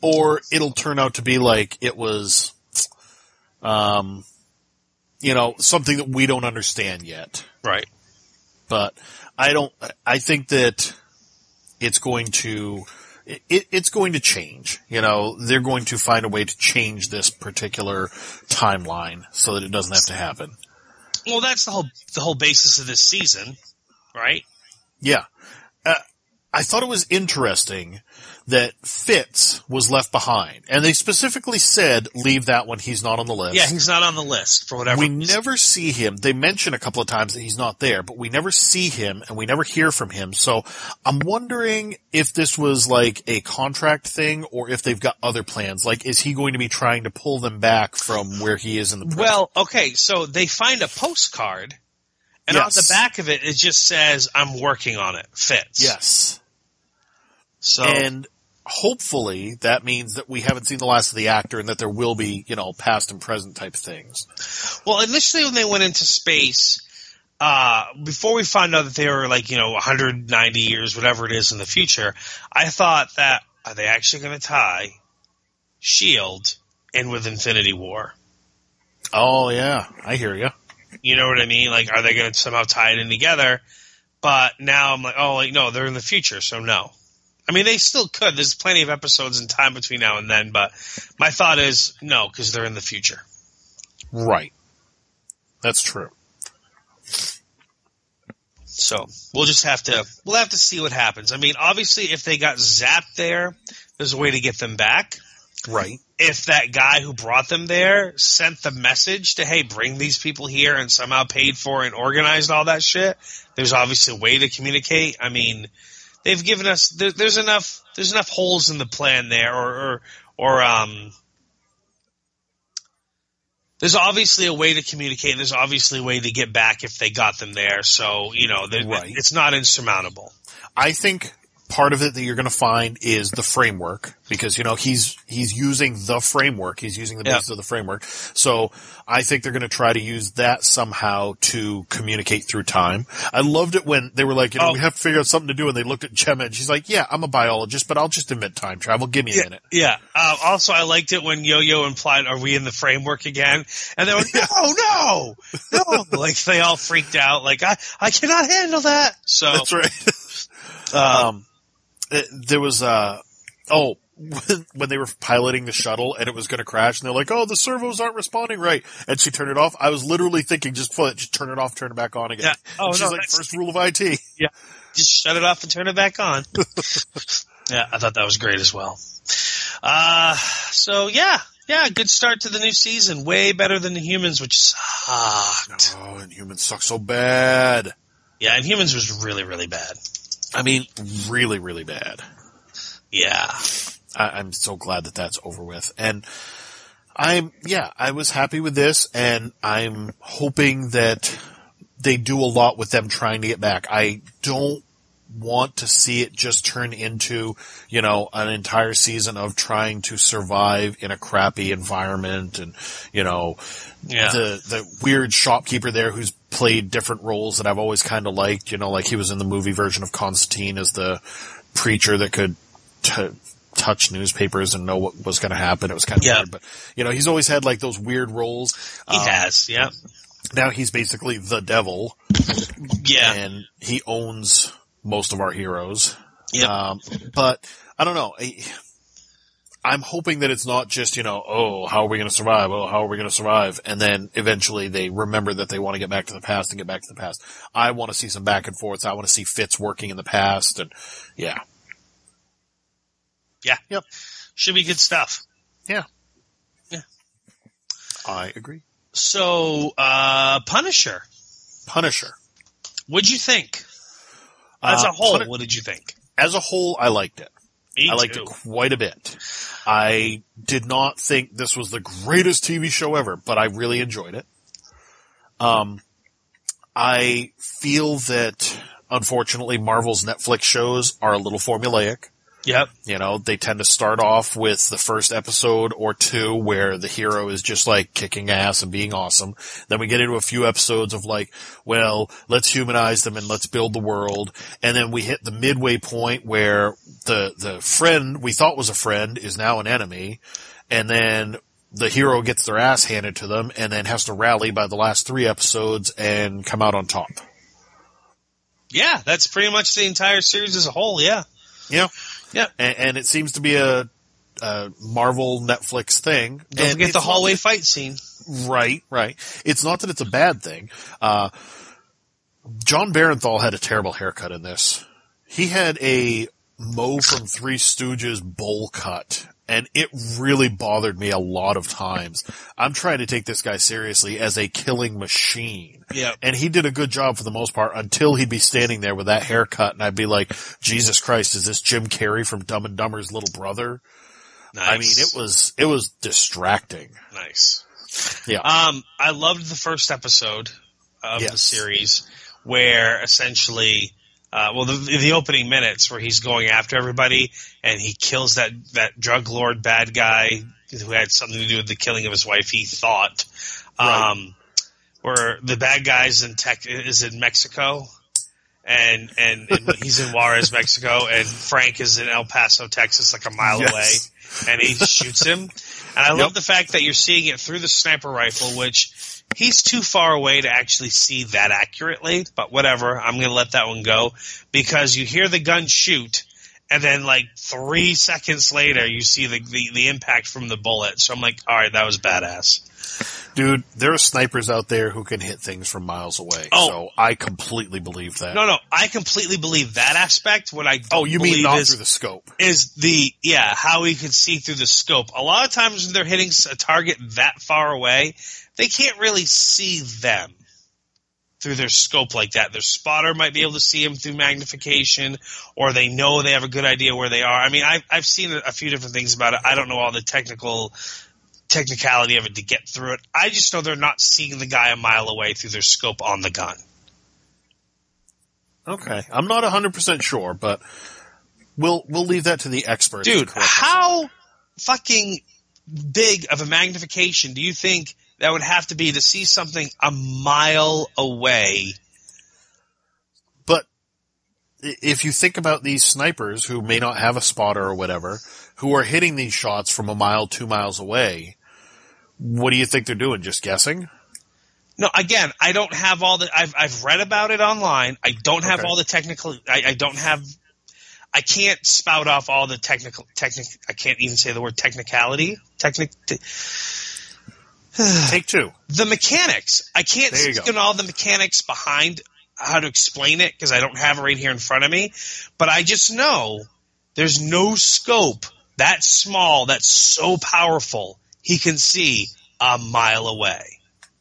or it'll turn out to be like it was, um, you know, something that we don't understand yet. Right. But I don't, I think that it's going to, it, it's going to change. You know, they're going to find a way to change this particular timeline so that it doesn't have to happen. Well, that's the whole, the whole basis of this season, right? Yeah. Uh, I thought it was interesting that Fitz was left behind. And they specifically said, leave that one, he's not on the list. Yeah, he's not on the list for whatever We reason. never see him. They mention a couple of times that he's not there, but we never see him and we never hear from him. So I'm wondering if this was like a contract thing or if they've got other plans. Like, is he going to be trying to pull them back from where he is in the present? Well, okay, so they find a postcard, and Yes. on the back of it, it just says, I'm working on it. Fitz. Yes. So, And hopefully that means that we haven't seen the last of the actor and that there will be, you know, past and present type things. well, initially when they went into space, uh, before we found out that they were like, you know, one hundred ninety years, whatever it is in the future, I thought that, are they actually going to tie S H I E L D in with Infinity War? Oh, yeah. I hear you. You know what I mean? Like, are they going to somehow tie it in together? But now I'm like, oh, like, no, they're in the future, so no. I mean, they still could. There's plenty of episodes in time between now and then, but my thought is no, because they're in the future. Right. That's true. So we'll just have to we'll have to see what happens. I mean, obviously, if they got zapped there, there's a way to get them back. Right. If that guy who brought them there sent the message to, hey, bring these people here and somehow paid for and organized all that shit, there's obviously a way to communicate. I mean, they've given us there, there's enough there's enough holes in the plan there, or or, or um. There's obviously a way to communicate. There's obviously a way to get back if they got them there. So, you know, Right. it's not insurmountable. I think part of it that you're going to find is the framework, because, you know, he's, he's using the framework. He's using the Yeah. basis of the framework. So I think they're going to try to use that somehow to communicate through time. I loved it when they were like, you know, Oh. we have to figure out something to do. And they looked at Gemma and she's like, yeah, I'm a biologist, but I'll just invent time travel. Give me a Yeah. minute. Yeah. Uh, also, I liked it when Yo-Yo implied, are we in the framework again? And they were, no, no, no. Like, they all freaked out. Like, I, I cannot handle that. So, That's right. uh, um, it- there was, uh, oh, when, when they were piloting the shuttle and it was going to crash and they're like, oh, the servos aren't responding right. And she turned it off. I was literally thinking, just put, just turn it off, turn it back on again. Yeah. Oh, And she's no, like, that's- first rule of I T. yeah, just shut it off and turn it back on. Yeah, I thought that was great as well. Uh, so yeah, yeah, good start to the new season. Way better than the Humans, which sucked. Oh, and humans suck so bad. Yeah, and Humans was really, really bad. I mean, really, really bad. Yeah. I, I'm so glad that that's over with. And I'm, yeah, I was happy with this and I'm hoping that they do a lot with them trying to get back. I don't want to see it just turn into, you know, an entire season of trying to survive in a crappy environment and, you know, Yeah. the, the weird shopkeeper there who's played different roles that I've always kind of liked, you know, like he was in the movie version of Constantine as the preacher that could t- touch newspapers and know what was going to happen. It was kind of Yeah. weird, but you know, he's always had like those weird roles. He Um, has, yeah. Now he's basically the devil Yeah. and he owns most of our heroes. Yep. Um, but I don't know. I, I'm hoping that it's not just, you know, oh, how are we going to survive? Oh, how are we going to survive? And then eventually they remember that they want to get back to the past and get back to the past. I want to see some back and forths. I want to see Fitz working in the past and yeah. Yeah. Yep. Should be good stuff. Yeah. Yeah. I agree. So, uh, Punisher. Punisher. What'd you think? As Uh, a whole, Puni- what did you think? As a whole, I liked it. Me I liked too. it quite a bit. I did not think this was the greatest T V show ever, but I really enjoyed it. Um, I feel that, unfortunately, Marvel's Netflix shows are a little formulaic. Yep. You know, they tend to start off with the first episode or two where the hero is just like kicking ass and being awesome. Then we get into a few episodes of like, well, let's humanize them and let's build the world. And then we hit the midway point where the, the friend we thought was a friend is now an enemy. And then the hero gets their ass handed to them and then has to rally by the last three episodes and come out on top. Yeah, that's pretty much the entire series as a whole, yeah. Yeah. Yeah. And, and it seems to be a, a Marvel Netflix thing. Don't and forget the it's hallway not, fight scene. Right, right. It's not that it's a bad thing. Uh, John Barenthal had a terrible haircut in this. He had a Mo from Three Stooges bowl cut. And it really bothered me a lot of times. I'm trying to take this guy seriously as a killing machine. Yeah. And he did a good job for the most part until he'd be standing there with that haircut and I'd be like, Jesus Christ, is this Jim Carrey from Dumb and Dumber's little brother? Nice. I mean, it was, it was distracting. Nice. Yeah. Um, I loved the first episode of yes. the series where essentially, Uh, well, the, the opening minutes where he's going after everybody and he kills that, that drug lord bad guy who had something to do with the killing of his wife, he thought. Right. Um, where the bad guy's in tech is in Mexico and, and, and he's in Juarez, Mexico, and Frank is in El Paso, Texas, like a mile yes. away, and he shoots him. And I yep. love the fact that you're seeing it through the sniper rifle, which he's too far away to actually see that accurately, but whatever. I'm going to let that one go because you hear the gun shoot, and then like three seconds later, you see the, the, the impact from the bullet. So I'm like, all right, that was badass. Dude, there are snipers out there who can hit things from miles away. Oh. So I completely believe that. No, no, I completely believe that aspect. What I don't oh, you mean believe not is, through the scope? Is the, yeah, how he can see through the scope. A lot of times when they're hitting a target that far away, they can't really see them through their scope like that. Their spotter might be able to see them through magnification, or they know they have a good idea where they are. I mean, I've, I've seen a, a few different things about it. I don't know all the technical technicality of it to get through it. I just know they're not seeing the guy a mile away through their scope on the gun. Okay. I'm not one hundred percent sure, but we'll we'll leave that to the experts. Dude, to correct us. how fucking big of a magnification do you think that would have to be to see something a mile away? But if you think about these snipers who may not have a spotter or whatever, who are hitting these shots from a mile, two miles away, what do you think they're doing? Just guessing? No, again, I don't have all the. I've I've read about it online. I don't have Okay. all the technical. I, I don't have. I can't spout off all the technical. Technic. I can't even say the word technicality. Technic. Te- Take two. the mechanics. I can't There you speak go. on all the mechanics behind how to explain it because I don't have it right here in front of me. But I just know there's no scope that small that's so powerful he can see a mile away.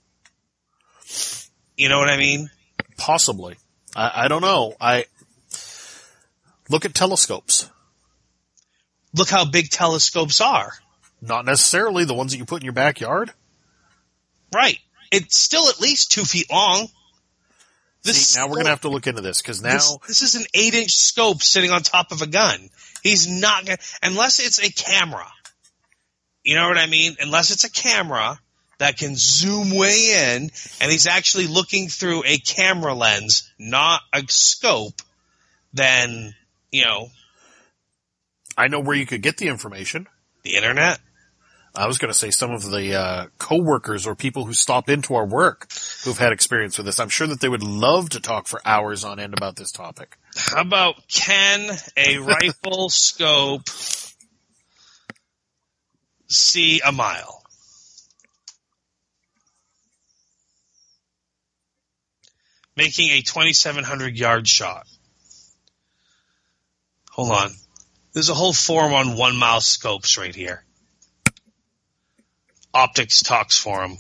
You know what I mean? Possibly. I, I don't know. I look at telescopes. Look how big telescopes are. Not necessarily the ones that you put in your backyard. Right. It's still at least two feet long. This See, now we're going to have to look into this because now this, this is an eight-inch scope sitting on top of a gun. He's not going to – unless it's a camera. You know what I mean? Unless it's a camera that can zoom way in and he's actually looking through a camera lens, not a scope, then, you know, I know where you could get the information. the internet. I was going to say some of the uh, coworkers or people who stop into our work who've had experience with this. I'm sure that they would love to talk for hours on end about this topic. How about can a rifle scope see a mile? Making a twenty-seven hundred yard shot. Hold on. There's a whole forum on one mile scopes right here. Optics Talks forum.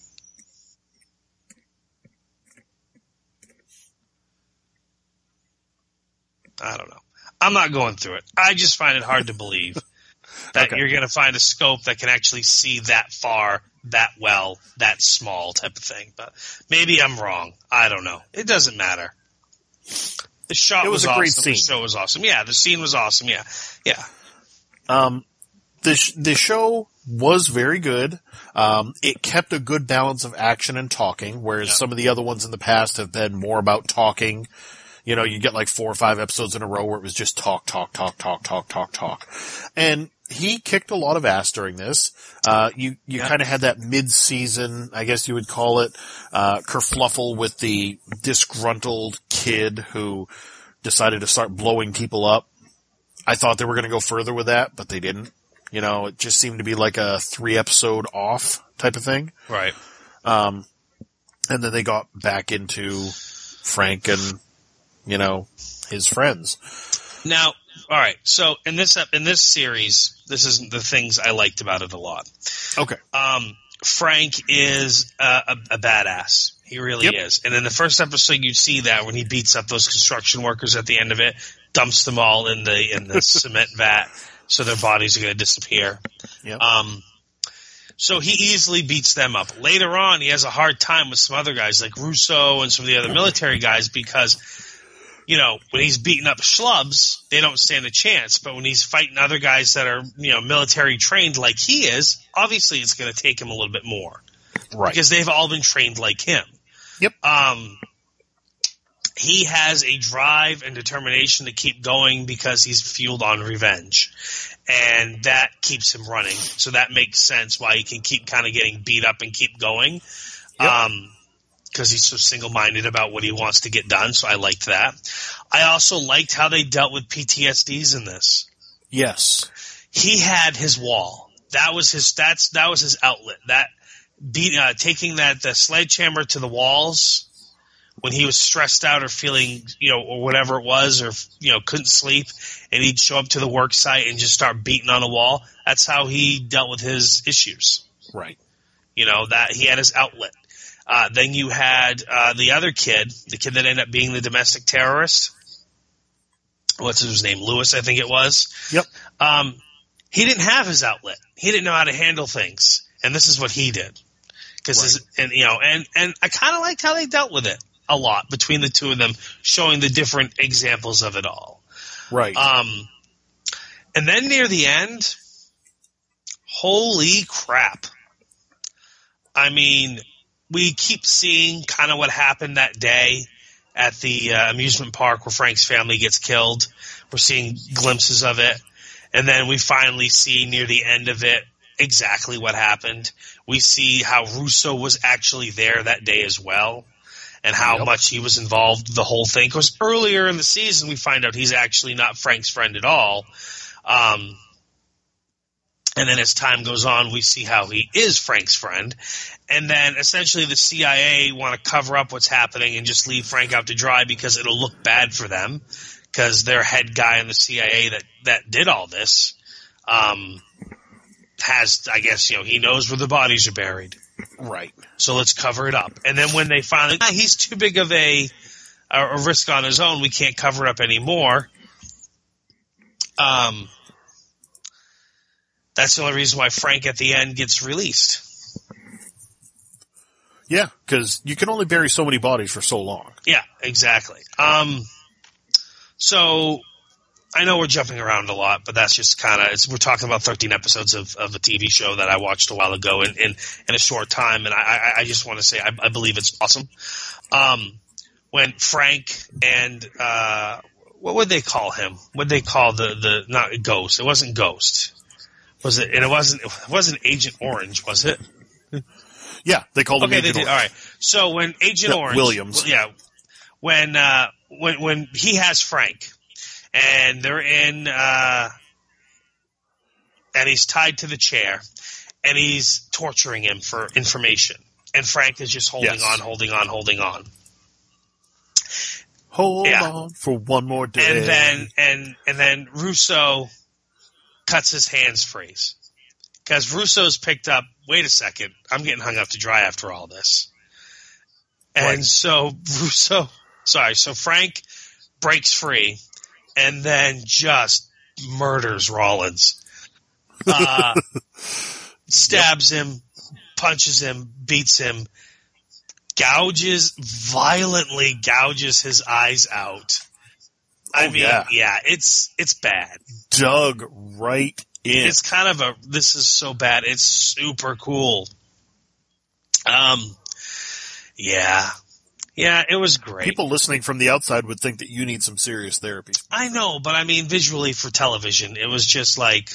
I don't know. I'm not going through it. I just find it hard to believe that Okay. you're going to find a scope that can actually see that far, that well, that small type of thing. But maybe I'm wrong. I don't know. It doesn't matter. The shot it was, was a awesome. great scene. The show was awesome. Yeah, the scene was awesome. Yeah, yeah. Um, the sh- the show was very good. Um, it kept a good balance of action and talking, whereas Yeah. some of the other ones in the past have been more about talking. You know, you get like four or five episodes in a row where it was just talk, talk, talk, talk, talk, talk, talk. And he kicked a lot of ass during this. Uh, you, you Yeah. kind of had that mid-season, I guess you would call it, uh, kerfluffle with the disgruntled kid who decided to start blowing people up. I thought they were going to go further with that, but they didn't. You know, it just seemed to be like a three episode off type of thing. Right. Um, and then they got back into Frank and, you know, his friends. Now, all right. So in this ep- in this series, this is the things I liked about it a lot. Okay. Um, Frank is a, a, a badass. He really Yep. is. And in the first episode, you see that when he beats up those construction workers at the end of it, dumps them all in the in the cement vat, so their bodies are going to disappear. Yep. Um, so he easily beats them up. Later on, he has a hard time with some other guys like Russo and some of the other military guys because, you know, when he's beating up schlubs, they don't stand a chance. But when he's fighting other guys that are, you know, military trained like he is, obviously it's going to take him a little bit more. Right. Because they've all been trained like him. Yep. Um, he has a drive and determination to keep going because he's fueled on revenge. And that keeps him running. So that makes sense why he can keep kind of getting beat up and keep going. Yep. Um, because he's so single-minded about what he wants to get done. So I liked that. I also liked how they dealt with P T S Ds in this. Yes. He had his wall. That was his, that's, that was his outlet. That beat, uh, taking that, the sledgehammer to the walls when he was stressed out or feeling, you know, or whatever it was, or, you know, couldn't sleep, and he'd show up to the work site and just start beating on a wall. That's how he dealt with his issues. Right. You know, that he had his outlet. Uh, then you had, uh, the other kid, the kid that ended up being the domestic terrorist. What's his name? Lewis, I think it was. Yep. Um, he didn't have his outlet. He didn't know how to handle things. And this is what he did. Cause, Right. and, you know, and, and I kind of liked how they dealt with it a lot between the two of them, showing the different examples of it all. Right. Um, and then near the end, holy crap. I mean, we keep seeing kind of what happened that day at the uh, amusement park where Frank's family gets killed. We're seeing glimpses of it. And then we finally see near the end of it exactly what happened. We see how Russo was actually there that day as well, and how Yep. much he was involved the whole thing. Because earlier in the season, we find out he's actually not Frank's friend at all. Um, and then as time goes on, we see how he is Frank's friend. And then essentially the C I A want to cover up what's happening and just leave Frank out to dry because it'll look bad for them, because their head guy in the C I A that, that did all this um, has, I guess, you know, he knows where the bodies are buried. Right. So let's cover it up. And then when they finally, ah, he's too big of a, a, a risk on his own, we can't cover it up anymore. Um, that's the only reason why Frank at the end gets released. Yeah, because you can only bury so many bodies for so long. Yeah, exactly. Um, so I know we're jumping around a lot, but that's just kind of, we're talking about thirteen episodes of, of a T V show that I watched a while ago in, in, in a short time. And I, I, I just want to say, I, I believe it's awesome. Um, when Frank and, uh, what would they call him? What would they call the, the, not Ghost? It wasn't Ghost. Was it, and it wasn't, it wasn't Agent Orange, was it? Yeah, they called him Okay, they Agent did. Orange. All right. So when Agent Yeah, Orange, Williams. well, yeah, when uh, when when he has Frank, and they're in, uh, and he's tied to the chair, and he's torturing him for information, and Frank is just holding Yes. on, holding on, holding on, Hold Yeah. on for one more day. and then and and then Russo cuts his hands freeze. Because Russo's picked up, wait a second, I'm getting hung up to dry after all this. And Right. so Russo, sorry, so Frank breaks free and then just murders Rollins. Uh, stabs him, punches him, beats him, gouges, violently gouges his eyes out. I Oh, mean, yeah. yeah, it's it's bad. Dug right in. It's kind of a, this is so bad. It's super cool. Um, yeah. Yeah, it was great. People listening from the outside would think that you need some serious therapy. I know, but I mean, visually for television, it was just like,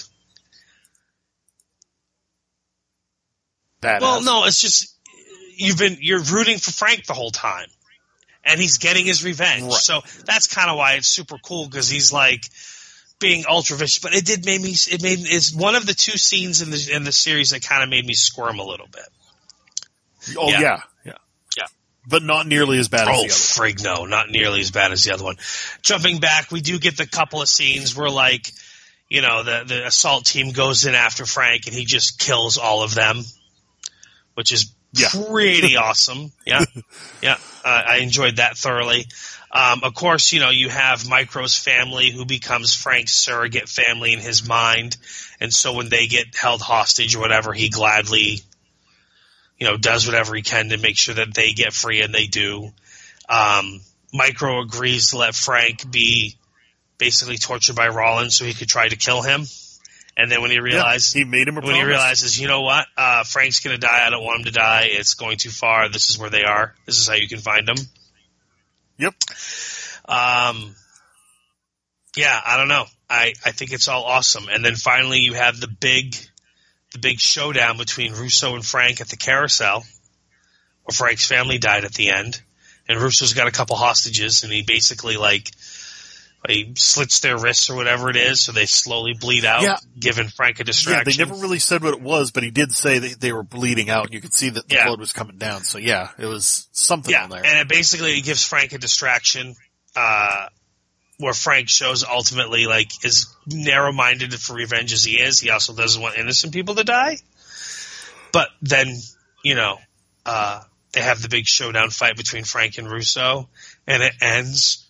Badass. well, no, it's just, you've been, you're rooting for Frank the whole time. And he's getting his revenge. Right. So that's kind of why it's super cool, because he's like being ultra vicious. But it did make me, it made, it's one of the two scenes in the, in the series that kind of made me squirm a little bit. Oh, Yeah. yeah. yeah. Yeah. But not nearly as bad as Oh, the other. frig, no, not nearly as bad as the other one. Jumping back, we do get the couple of scenes where, like, you know, the, the assault team goes in after Frank and he just kills all of them, which is Yeah. pretty awesome. Yeah. Yeah. Uh, I enjoyed that thoroughly. Um, of course, you know, you have Micro's family who becomes Frank's surrogate family in his mind. And so when they get held hostage or whatever, he gladly, you know, does whatever he can to make sure that they get free, and they do. Um, Micro agrees to let Frank be basically tortured by Rollins so he could try to kill him. And then when he realized, Yeah, he made him a when he promise. realizes, you know what, uh, Frank's going to die. I don't want him to die. It's going too far. This is where they are. This is how you can find them. Yep. Um, yeah, I don't know. I, I think it's all awesome. And then finally you have the big, the big showdown between Russo and Frank at the carousel, where Frank's family died at the end. And Russo's got a couple hostages, and he basically, like, he slits their wrists or whatever it is, so they slowly bleed out, Yeah. giving Frank a Yeah, distraction. they never really said what it was, but he did say that they were bleeding out, and you could see that the Yeah. blood was coming down. So yeah, it was something Yeah, on there. and it basically it gives Frank a distraction, uh, where Frank shows ultimately, like, as narrow-minded for revenge as he is, he also doesn't want innocent people to die. But then, you know, uh, they have the big showdown fight between Frank and Russo, and it ends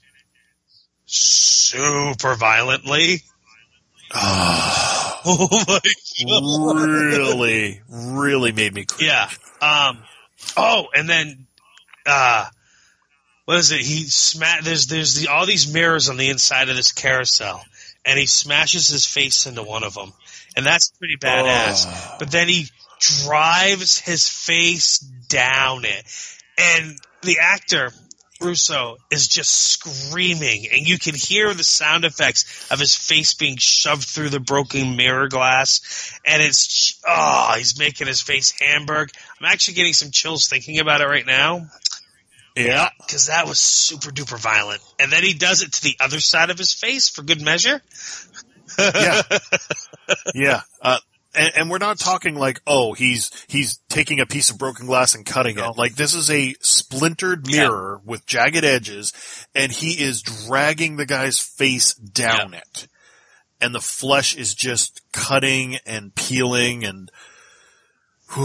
super violently. Oh my god. really, really made me cringe. Yeah. Um, oh, and then, uh, what is it? He sma- There's there's the, all these mirrors on the inside of this carousel, and he smashes his face into one of them, and that's pretty badass. Oh. But then he drives his face down it, and the actor Russo is just screaming, and you can hear the sound effects of his face being shoved through the broken mirror glass, and it's, oh, he's making his face hamburg. I'm actually getting some chills thinking about it right now. Yeah. Because that was super duper violent. And then he does it to the other side of his face for good measure. Yeah. Yeah. Uh, and, and we're not talking like, oh, he's he's taking a piece of broken glass and cutting No. it. Like, this is a splintered mirror with jagged edges, and he is dragging the guy's face down Yeah. it. And the flesh is just cutting and peeling, and whew,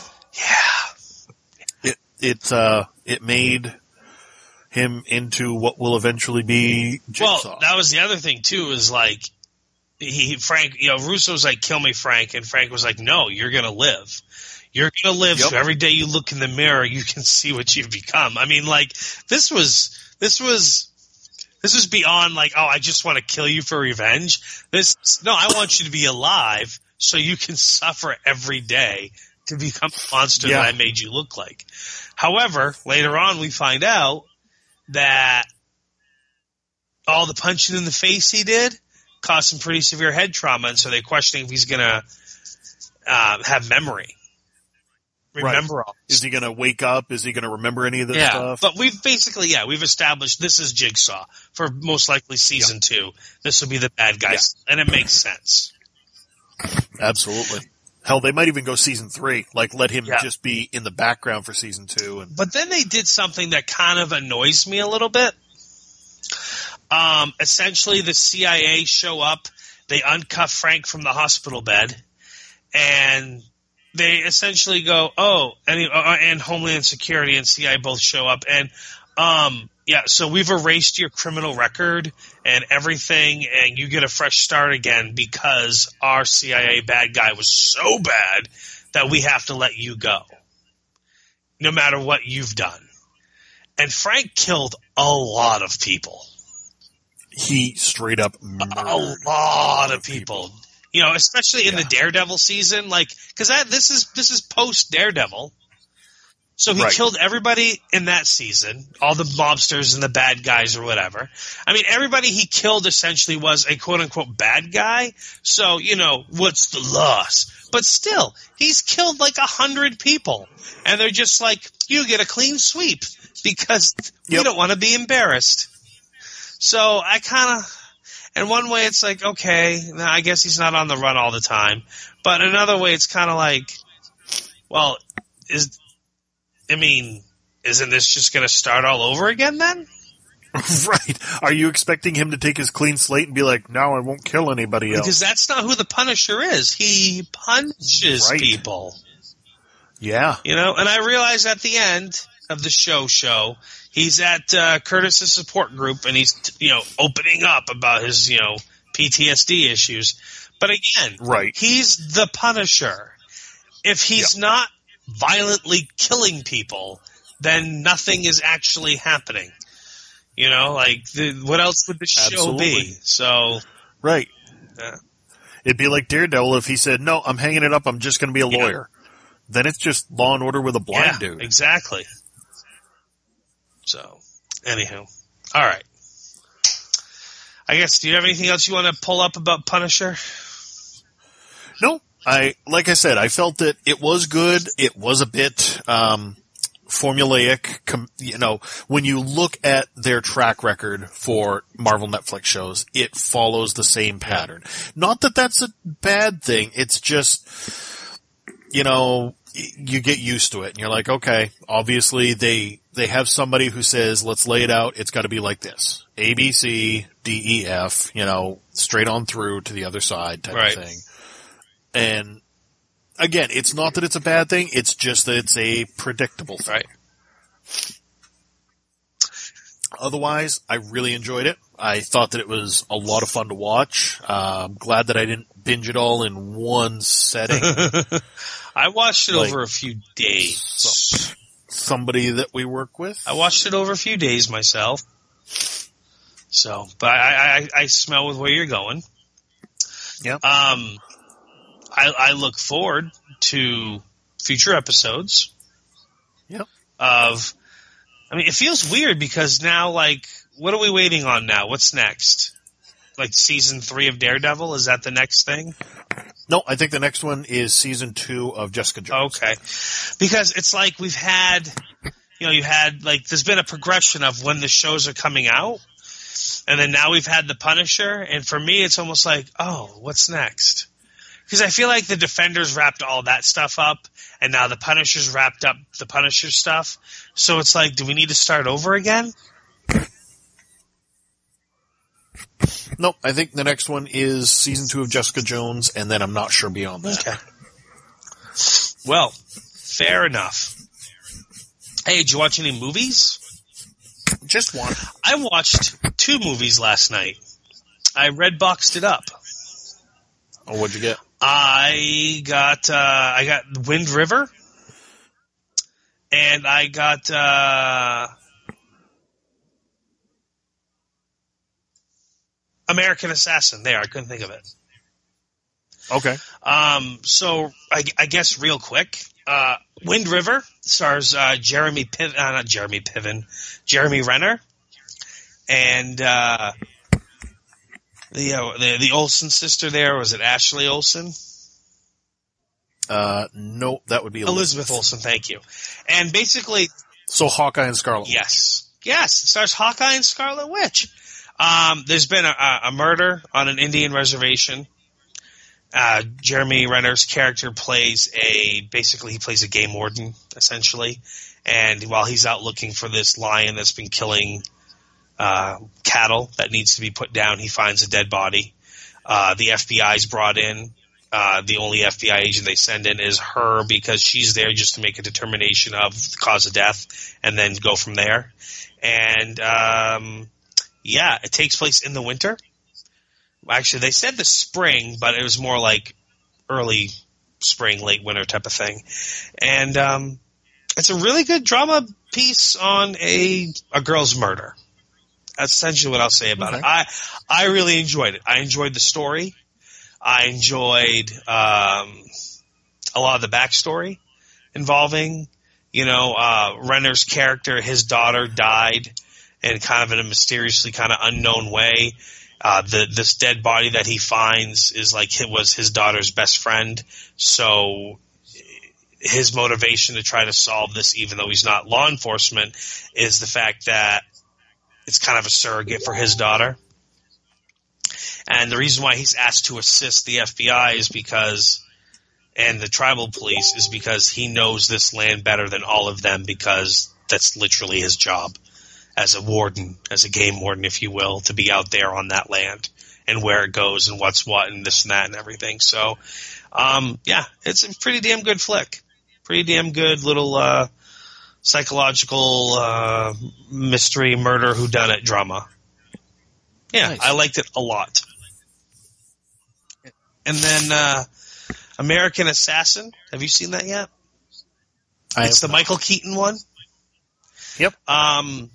Yeah. it it uh it made him into what will eventually be Jigsaw. Well, that was the other thing too, is like, he, Frank, you know, Russo's like, kill me, Frank. And Frank was like, no, you're going to live. You're going to live. Yep. So every day you look in the mirror, you can see what you've become. I mean, like, this was, this was, this was beyond like, oh, I just want to kill you for revenge. This, no, I want you to be alive so you can suffer every day to become the monster Yeah. that I made you look like. However, later on we find out that all the punching in the face he did caused some pretty severe head trauma, and so they're questioning if he's going to uh, have memory. Remember all this. Is he going to wake up? Is he going to remember any of this Yeah, stuff? but we've basically, yeah, we've established this is Jigsaw for most likely season two. This will be the bad guys, and it makes sense. Absolutely. Hell, they might even go season three. Like, let him Yeah. just be in the background for season two. And But then they did something that kind of annoys me a little bit. Um, essentially, the C I A show up, they uncuff Frank from the hospital bed, and they essentially go, oh, and, uh, and Homeland Security and C I A both show up, and um, yeah, so we've erased your criminal record and everything, and you get a fresh start again because our C I A bad guy was so bad that we have to let you go, no matter what you've done. And Frank killed a lot of people. he straight up murdered a lot of people. people. You know, especially in yeah. the Daredevil season, like because that this is this is post Daredevil. So he right. killed everybody in that season, all the mobsters and the bad guys or whatever. I mean, everybody he killed essentially was a quote-unquote bad guy. So, you know, what's the loss? But still, he's killed like a hundred people. And they're just like, you get a clean sweep because yep. we don't want to be embarrassed. So I kind of – in one way it's like, okay, I guess he's not on the run all the time. But another way it's kind of like, well, is – I mean, isn't this just going to start all over again then? Right. Are you expecting him to take his clean slate and be like, no, I won't kill anybody else? Because that's not who the Punisher is. He punches right. people. Yeah. You know, and I realize at the end of the show show, he's at uh, Curtis's support group and he's, you know, opening up about his, you know, P T S D issues. But again, right. he's the Punisher. If he's yep. not violently killing people, then nothing is actually happening. You know, like, the, what else would the show Absolutely. be? So, right. Yeah. It'd be like Daredevil if he said, no, I'm hanging it up, I'm just going to be a lawyer. Yeah. Then it's just Law and Order with a blind yeah, dude. Exactly. So, anywho. All right. I guess, do you have anything else you want to pull up about Punisher? No. I, like I said, I felt that it was good. It was a bit, um, formulaic. Com- you know, when you look at their track record for Marvel Netflix shows, it follows the same pattern. Not that that's a bad thing. It's just, you know, you get used to it and you're like, okay, obviously they, they have somebody who says, let's lay it out. It's got to be like this. A, B, C, D, E, F, you know, straight on through to the other side type right. of thing. And again, it's not that it's a bad thing. It's just that it's a predictable thing. Right. Otherwise, I really enjoyed it. I thought that it was a lot of fun to watch. Uh, I'm glad that I didn't binge it all in one setting. I watched it like over a few days. So, somebody that we work with. I watched it over a few days myself. So, but I, I, I smell with where you're going. Yeah. Um. I, I look forward to future episodes. Yep. Of, I mean, it feels weird because now, like, what are we waiting on now? What's next? Like season three of Daredevil? Is that the next thing? No, I think the next one is season two of Jessica Jones. Okay. Because it's like we've had, you know, you had, like, there's been a progression of when the shows are coming out. And then now we've had the Punisher. And for me, it's almost like, oh, what's next? Because I feel like the Defenders wrapped all that stuff up, and now the Punisher's wrapped up the Punisher stuff. So it's like, do we need to start over again? Nope. I think the next one is season two of Jessica Jones, and then I'm not sure beyond that. Okay. Well, fair enough. Hey, did you watch any movies? Just one. I watched two movies last night. I red boxed it up. Oh, what'd you get? I got uh, I got Wind River, and I got uh, American Assassin. There, I couldn't think of it. Okay. Um. So I, I guess real quick, uh, Wind River stars uh, Jeremy Piven, uh, not Jeremy Piven, Jeremy Renner, and. Uh, The, uh, the the Olsen sister there, was it Ashley Olsen? Uh, no, that would be Elizabeth. Elizabeth Olsen, thank you. And basically... So Hawkeye and Scarlet Yes. Witch. Yes, it stars Hawkeye and Scarlet Witch. Um, there's been a, a murder on an Indian reservation. Uh, Jeremy Renner's character plays a... Basically, he plays a game warden, essentially. And while he's out looking for this lion that's been killing... Uh, cattle that needs to be put down, he finds a dead body. Uh, the F B I's brought in. Uh, the only F B I agent they send in is her because she's there just to make a determination of the cause of death and then go from there. And, um, yeah, it takes place in the winter. Actually, they said the spring, but it was more like early spring, late winter type of thing. And, um, it's a really good drama piece on a, a girl's murder. That's essentially what I'll say about Okay. it. I I really enjoyed it. I enjoyed the story. I enjoyed um, a lot of the backstory involving, you know, uh, Renner's character. His daughter died, and kind of in a mysteriously kind of unknown way. Uh, the this dead body that he finds is like it was his daughter's best friend. So his motivation to try to solve this, even though he's not law enforcement, is the fact that it's kind of a surrogate for his daughter. And the reason why he's asked to assist the F B I is because, and the tribal police, is because he knows this land better than all of them, because that's literally his job as a warden, as a game warden, if you will, to be out there on that land and where it goes and what's what and this and that and everything. So, um, yeah, it's a pretty damn good flick. Pretty damn good little uh, psychological uh, mystery, murder, whodunit drama. Yeah, Nice. I liked it a lot. And then uh, American Assassin. Have you seen that yet? I It's the have not. Michael Keaton one. Yep. Um,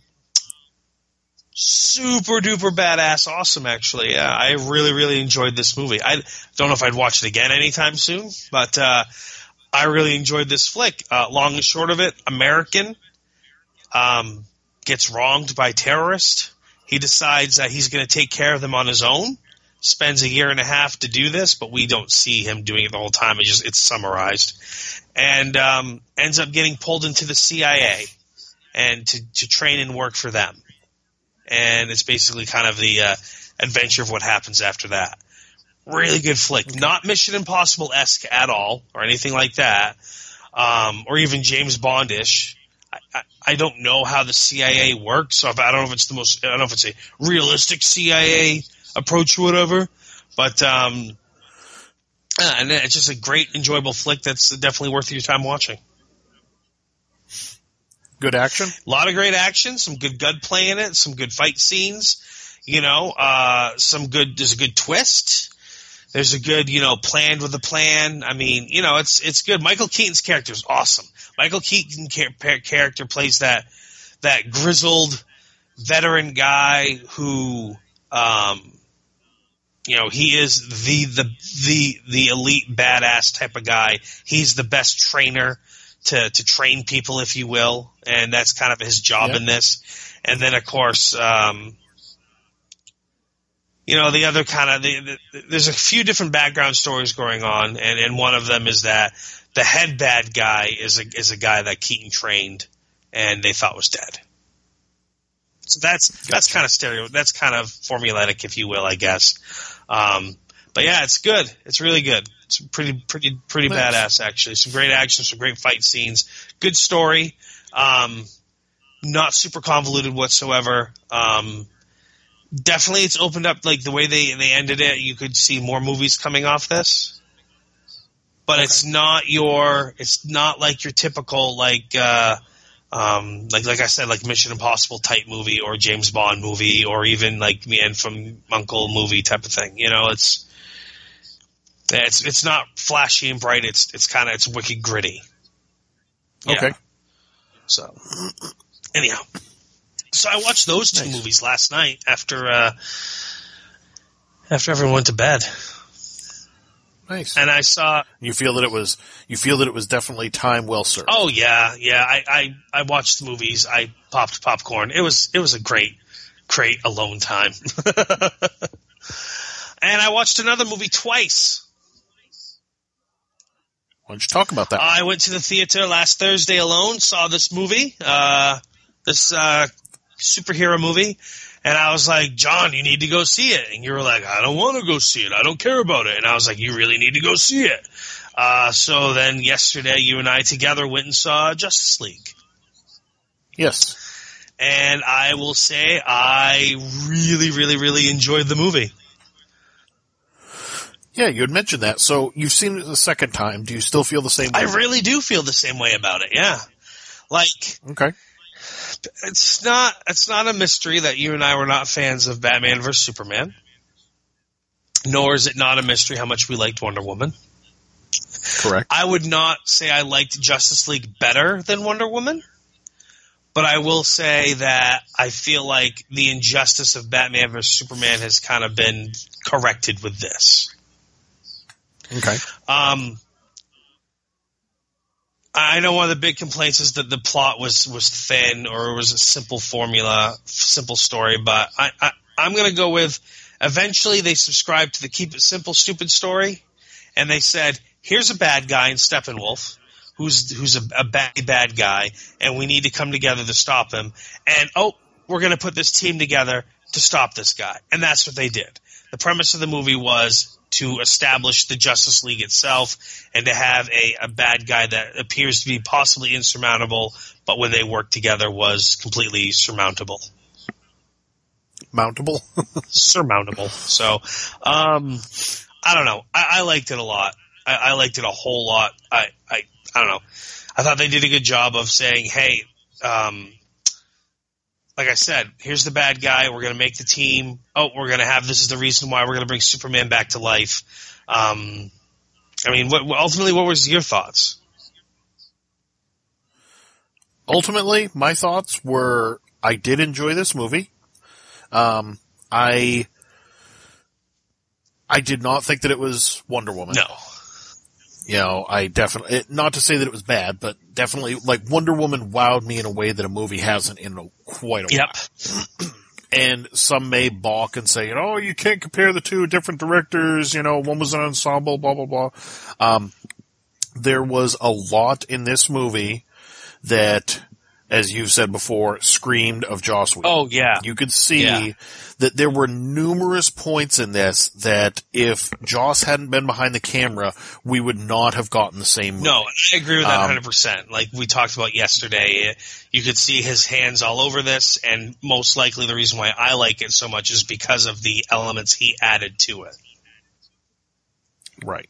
super duper badass, awesome. Actually, yeah, I really really enjoyed this movie. I don't know if I'd watch it again anytime soon, but uh, I really enjoyed this flick. Uh, long and short of it, American um, gets wronged by terrorists. He decides that he's going to take care of them on his own. Spends a year and a half to do this, but we don't see him doing it the whole time. It just it's summarized, and um, ends up getting pulled into the C I A and to, to train and work for them. And it's basically kind of the uh, adventure of what happens after that. Really good flick. Not Mission Impossible-esque at all, or anything like that, um, or even James Bond-ish. I, I, I don't know how the C I A works, so if, I don't know if it's the most, I don't know if it's a realistic C I A approach or whatever, but um, uh, and it's just a great, enjoyable flick that's definitely worth your time watching. Good action. A lot of great action, some good gunplay in it, some good fight scenes. You know, uh, some good. There's a good twist. There's a good, you know, planned with a plan. I mean, you know, it's it's good. Michael Keaton's character is awesome. Michael Keaton char- character plays that that grizzled veteran guy who, um, you know, he is the the the the elite badass type of guy. He's the best trainer to to train people, if you will, and that's kind of his job Yeah. in this. And then, of course, um, you know, the other kind of the, the, there's a few different background stories going on, and, and one of them is that the head bad guy is a is a guy that Keaton trained, and they thought was dead. So that's that's kind of stereo. That's kind of formulaic, if you will, I guess. Um, but yeah, it's good. It's really good. It's pretty pretty pretty Nice. badass, actually. Some great action, some great fight scenes, good story. Um, not super convoluted whatsoever. Um, definitely, it's opened up like the way they they ended it. You could see more movies coming off this, but Okay. it's not your. It's not like your typical like. Uh, Um, like like I said, like Mission Impossible type movie or James Bond movie or even like Me and from Uncle movie type of thing. You know, it's it's it's not flashy and bright. It's it's kind of it's wicked gritty. Yeah. Okay. So anyhow, so I watched those two Nice. movies last night after uh, after everyone went to bed, Nice. and I saw. You feel that it was you feel that it was definitely time well served. Oh yeah, yeah. I, I, I watched the movies. I popped popcorn. It was it was a great, great alone time. And I watched another movie twice. Why don't you talk about that? I went to the theater last Thursday alone. Saw this movie, uh, this uh, superhero movie, and I was like, John, you need to go see it. And you were like, I don't want to go see it. I don't care about it. And I was like, you really need to go see it. Uh, so then yesterday, you and I together went and saw Justice League. Yes. And I will say I really, really, really enjoyed the movie. Yeah, you had mentioned that. So you've seen it the second time. Do you still feel the same way? I really do feel the same way about it, yeah. Like, Okay. it's not it's not a mystery that you and I were not fans of Batman versus Superman. Nor is it not a mystery how much we liked Wonder Woman. Correct. I would not say I liked Justice League better than Wonder Woman, but I will say that I feel like the injustice of Batman versus Superman has kind of been corrected with this. Okay. Um, I know one of the big complaints is that the plot was, was thin or it was a simple formula, simple story, but I, I, I'm going to go with eventually they subscribed to the keep it simple, stupid story, and they said, here's a bad guy in Steppenwolf who's who's a, a bad, bad guy, and we need to come together to stop him. And, oh, we're going to put this team together to stop this guy. And that's what they did. The premise of the movie was to establish the Justice League itself and to have a, a bad guy that appears to be possibly insurmountable, but when they worked together was completely surmountable. Mountable? Surmountable. So, um, I don't know. I, I liked it a lot. I, I liked it a whole lot. I, I, I don't know. I thought they did a good job of saying, hey, um, like I said, here's the bad guy. We're going to make the team. Oh, we're going to have – this is the reason why we're going to bring Superman back to life. Um, I mean, what, ultimately, what was your thoughts? Ultimately, my thoughts were I did enjoy this movie. Um, I I did not think that it was Wonder Woman. No. You know, I definitely, not to say that it was bad, but definitely, like, Wonder Woman wowed me in a way that a movie hasn't in a, quite a yep. while. And some may balk and say, you know, you can't compare the two different directors, you know, one was an ensemble, blah, blah, blah. Um, there was a lot in this movie that, as you've said before, screamed of Joss Whedon. Oh, yeah. You could see yeah. that there were numerous points in this that if Joss hadn't been behind the camera, we would not have gotten the same movie. No, I agree with that um, one hundred percent. Like we talked about yesterday, you could see his hands all over this, and most likely the reason why I like it so much is because of the elements he added to it. Right.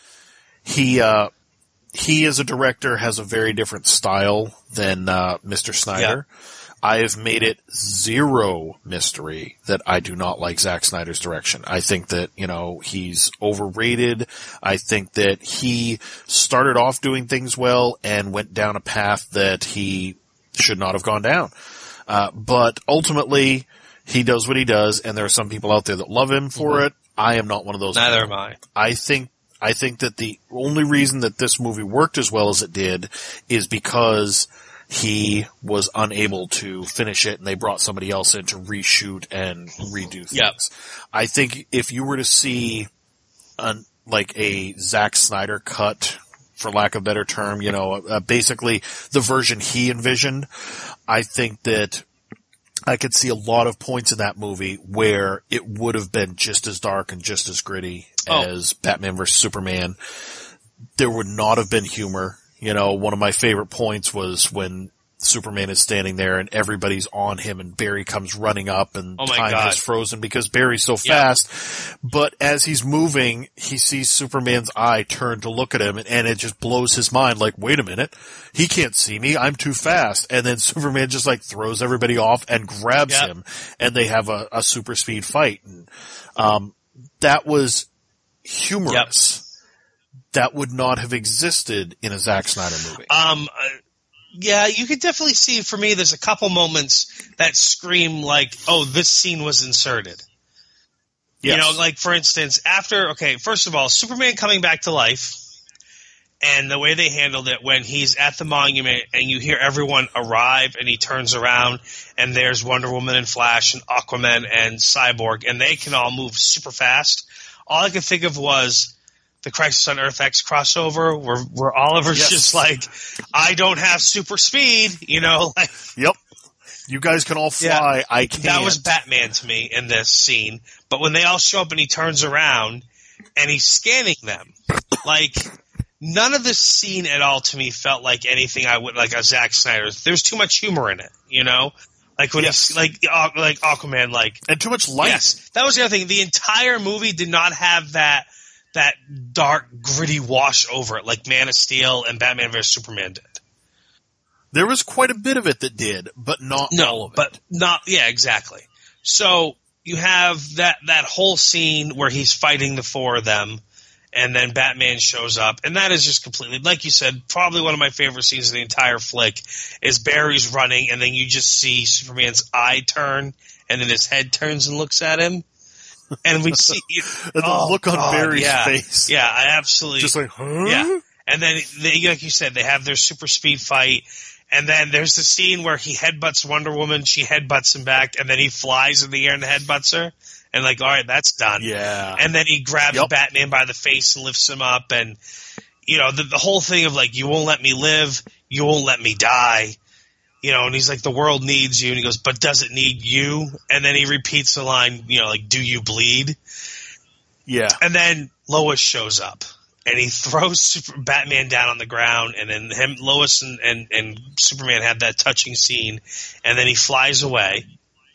He, uh, He, as a director, has a very different style than uh, Mister Snyder. Yeah. I have made it zero mystery that I do not like Zack Snyder's direction. I think that, you know, he's overrated. I think that he started off doing things well and went down a path that he should not have gone down. Uh, but ultimately, he does what he does, and there are some people out there that love him for mm-hmm. it. I am not one of those Neither people. am I. I think I think that the only reason that this movie worked as well as it did is because he was unable to finish it and they brought somebody else in to reshoot and redo things. Yep. I think if you were to see an, like a Zack Snyder cut, for lack of a better term, you know, uh, basically the version he envisioned, I think that I could see a lot of points in that movie where it would have been just as dark and just as gritty oh. as Batman versus Superman. There would not have been humor. You know, one of my favorite points was when Superman is standing there and everybody's on him and Barry comes running up and oh time God. is frozen because Barry's so fast. Yep. But as he's moving, he sees Superman's eye turn to look at him and, and it just blows his mind like, wait a minute, he can't see me, I'm too fast. And then Superman just like throws everybody off and grabs yep. him and they have a, a super speed fight. And, um, that was humorous. Yep. That would not have existed in a Zack Snyder movie. Um, uh, yeah, you could definitely see, for me, there's a couple moments that scream like, oh, this scene was inserted. Yes. You know, like, for instance, after, okay, first of all, Superman coming back to life, and the way they handled it when he's at the monument and you hear everyone arrive and he turns around and there's Wonder Woman and Flash and Aquaman and Cyborg, and they can all move super fast. All I could think of was the Crisis on Earth X crossover where, where Oliver's yes. just like, I don't have super speed, you know? Like, yep. You guys can all fly. Yeah, I can't. That was Batman to me in this scene. But when they all show up and he turns around and he's scanning them, like, none of this scene at all to me felt like anything I would, like a Zack Snyder's. There's too much humor in it, you know? Like when yes. it's like, uh, like Aquaman, like. And too much light. Yes. That was the other thing. The entire movie did not have that, that dark, gritty wash over it like Man of Steel and Batman versus Superman did. There was quite a bit of it that did, but not no, all of it. But not, yeah, exactly. So you have that, that whole scene where he's fighting the four of them and then Batman shows up, and that is just completely, like you said, probably one of my favorite scenes in the entire flick is Barry's running, and then you just see Superman's eye turn, and then his head turns and looks at him, and we see the oh, look on God, Barry's yeah, face. Yeah, I absolutely just like, huh? Yeah, and then they, like you said, they have their super speed fight. And then there's the scene where he headbutts Wonder Woman, she headbutts him back, and then he flies in the air and headbutts her. And like, all right, that's done. Yeah. And then he grabs Yep. Batman by the face and lifts him up. And, you know, the, the whole thing of like, you won't let me live, you won't let me die. You know, and he's like, the world needs you. And he goes, but does it need you? And then he repeats the line, you know, like, do you bleed? Yeah. And then Lois shows up. And he throws Super, Batman down on the ground, and then him, Lois and, and, and Superman have that touching scene, and then he flies away.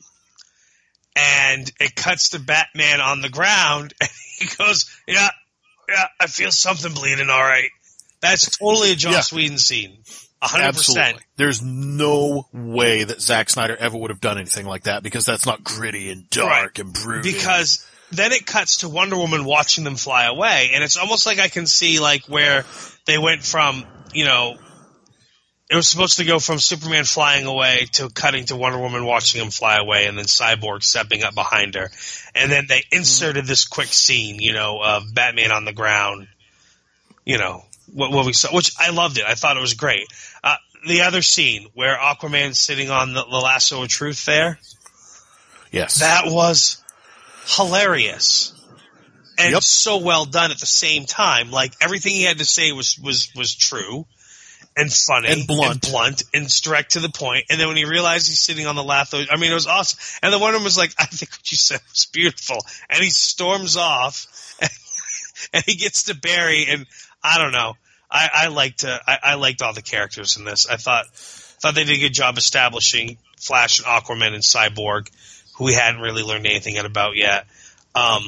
And it cuts to Batman on the ground, and he goes, yeah, yeah, I feel something bleeding, all right. That's totally a Joss Yeah. Whedon scene. one hundred percent. Absolutely. There's no way that Zack Snyder ever would have done anything like that, because that's not gritty and dark Right. and brooding. Because then it cuts to Wonder Woman watching them fly away, and it's almost like I can see like where they went from, you know, it was supposed to go from Superman flying away to cutting to Wonder Woman watching him fly away, and then Cyborg stepping up behind her, and then they inserted this quick scene, you know, of Batman on the ground, you know, what, what we saw, which I loved it. I thought it was great. Uh, the other scene where Aquaman's sitting on the, the lasso of truth there, yes. that was hilarious and Yep. so well done at the same time. Like everything he had to say was was was true and funny And blunt. and blunt and direct to the point. And then when he realized he's sitting on the lasso, I mean, it was awesome. And the one of them was like, "I think what you said was beautiful." And he storms off, and, and he gets to Barry. And I don't know. I, I liked uh, I, I liked all the characters in this. I thought thought they did a good job establishing Flash and Aquaman and Cyborg, who we hadn't really learned anything about yet. Um,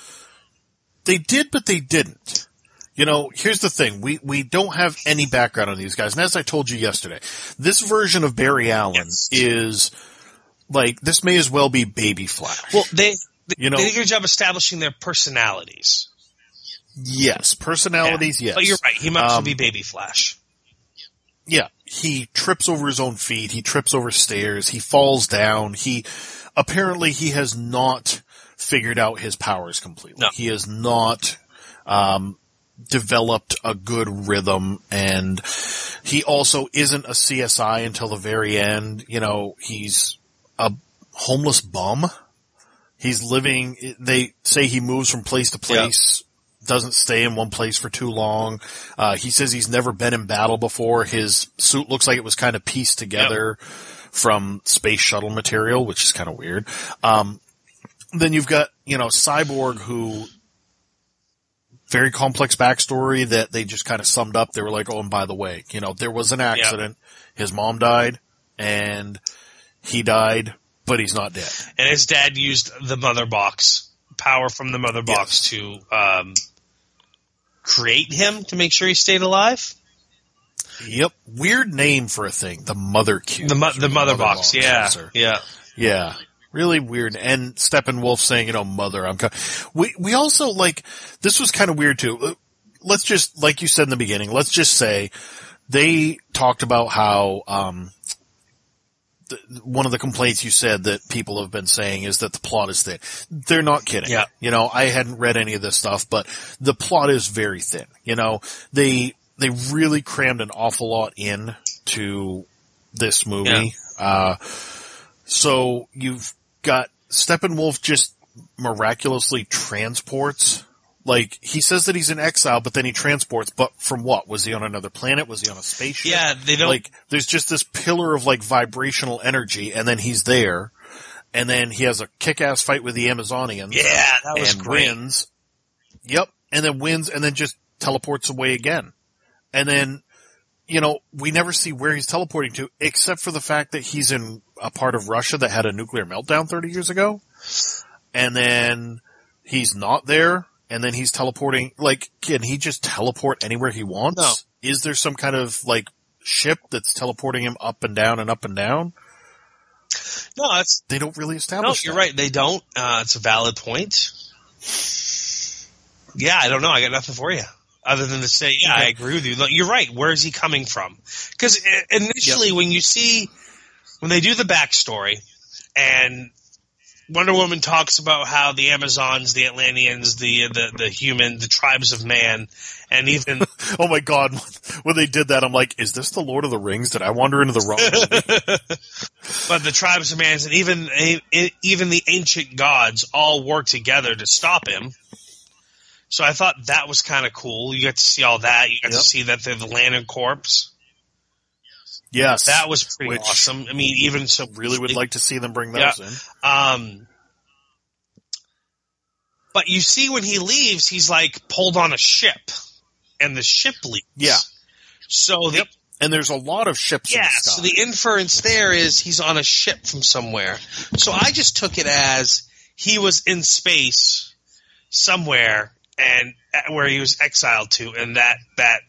They did, but they didn't. You know, here's the thing. We, we don't have any background on these guys. And as I told you yesterday, this version of Barry Allen Yes. is like, this may as well be Baby Flash. well, they, they, You know- they did a good job establishing their personalities. Yes. Personalities, Yeah. yes. But you're right. He might also Um, be Baby Flash. Yeah, he trips over his own feet. He trips over stairs. He falls down. He apparently he has not figured out his powers completely. No. He has not um, developed a good rhythm, and he also isn't a C S I until the very end. You know, he's a homeless bum. He's living. They say he moves from place to place. Doesn't stay in one place for too long. Uh, he says he's never been in battle before. His suit looks like it was kind of pieced together yep. from space shuttle material, which is kind of weird. Um, then you've got, you know, Cyborg, who very complex backstory that they just kind of summed up. They were like, oh, and by the way, you know, there was an accident. Yep. His mom died and he died, but he's not dead. And his dad used the mother box, power from the mother box yes. to, um, create him to make sure he stayed alive. Yep. Weird name for a thing. The mother cube. The, mo- the, the mother, mother box. box yeah. Answer. Yeah. Yeah. Really weird. And Steppenwolf saying, you know, mother, I'm co-. We, we also like, this was kind of weird too. Let's just, like you said in the beginning, let's just say they talked about how, um, one of the complaints you said that people have been saying is that the plot is thin. They're not kidding. Yeah. You know, I hadn't read any of this stuff, but the plot is very thin. You know, they, they really crammed an awful lot in to this movie. Yeah. Uh, so you've got Steppenwolf just miraculously transports. Like, he says that he's in exile, but then he transports, but from what? Was he on another planet? Was he on a spaceship? Yeah, they don't... Like, there's just this pillar of, like, vibrational energy, and then he's there, and then he has a kick-ass fight with the Amazonians. Yeah, that was and great. wins. Yep, and then wins, and then just teleports away again. And then, you know, we never see where he's teleporting to, except for the fact that he's in a part of Russia that had a nuclear meltdown thirty years ago. And then he's not there. And then he's teleporting, like, can he just teleport anywhere he wants? No. Is there some kind of, like, ship that's teleporting him up and down and up and down? No, it's... They don't really establish No, you're that. right, they don't. Uh, it's a valid point. Yeah, I don't know. I got nothing for you other than to say, yeah, okay. I agree with you. You're right. Where is he coming from? Because initially, yep. when you see when they do the backstory and Wonder Woman talks about how the Amazons, the Atlanteans, the the the human, the tribes of man, and even oh my god, when they did that, I'm like, is this the Lord of the Rings? Did I wander into the wrong movie? But the tribes of man and even even the ancient gods all work together to stop him. So I thought that was kind of cool. You got to see all that. You got yep. to see that they're the Lantern Corps. Yes, that was pretty Which awesome. I mean, even so, really would like to see them bring those yeah. in. Um, but you see, when he leaves, he's like pulled on a ship, and the ship leaves. Yeah. So the, yep. and there's a lot of ships. Yeah. In the sky. So the inference there is he's on a ship from somewhere. So I just took it as he was in space somewhere, and where he was exiled to, and that that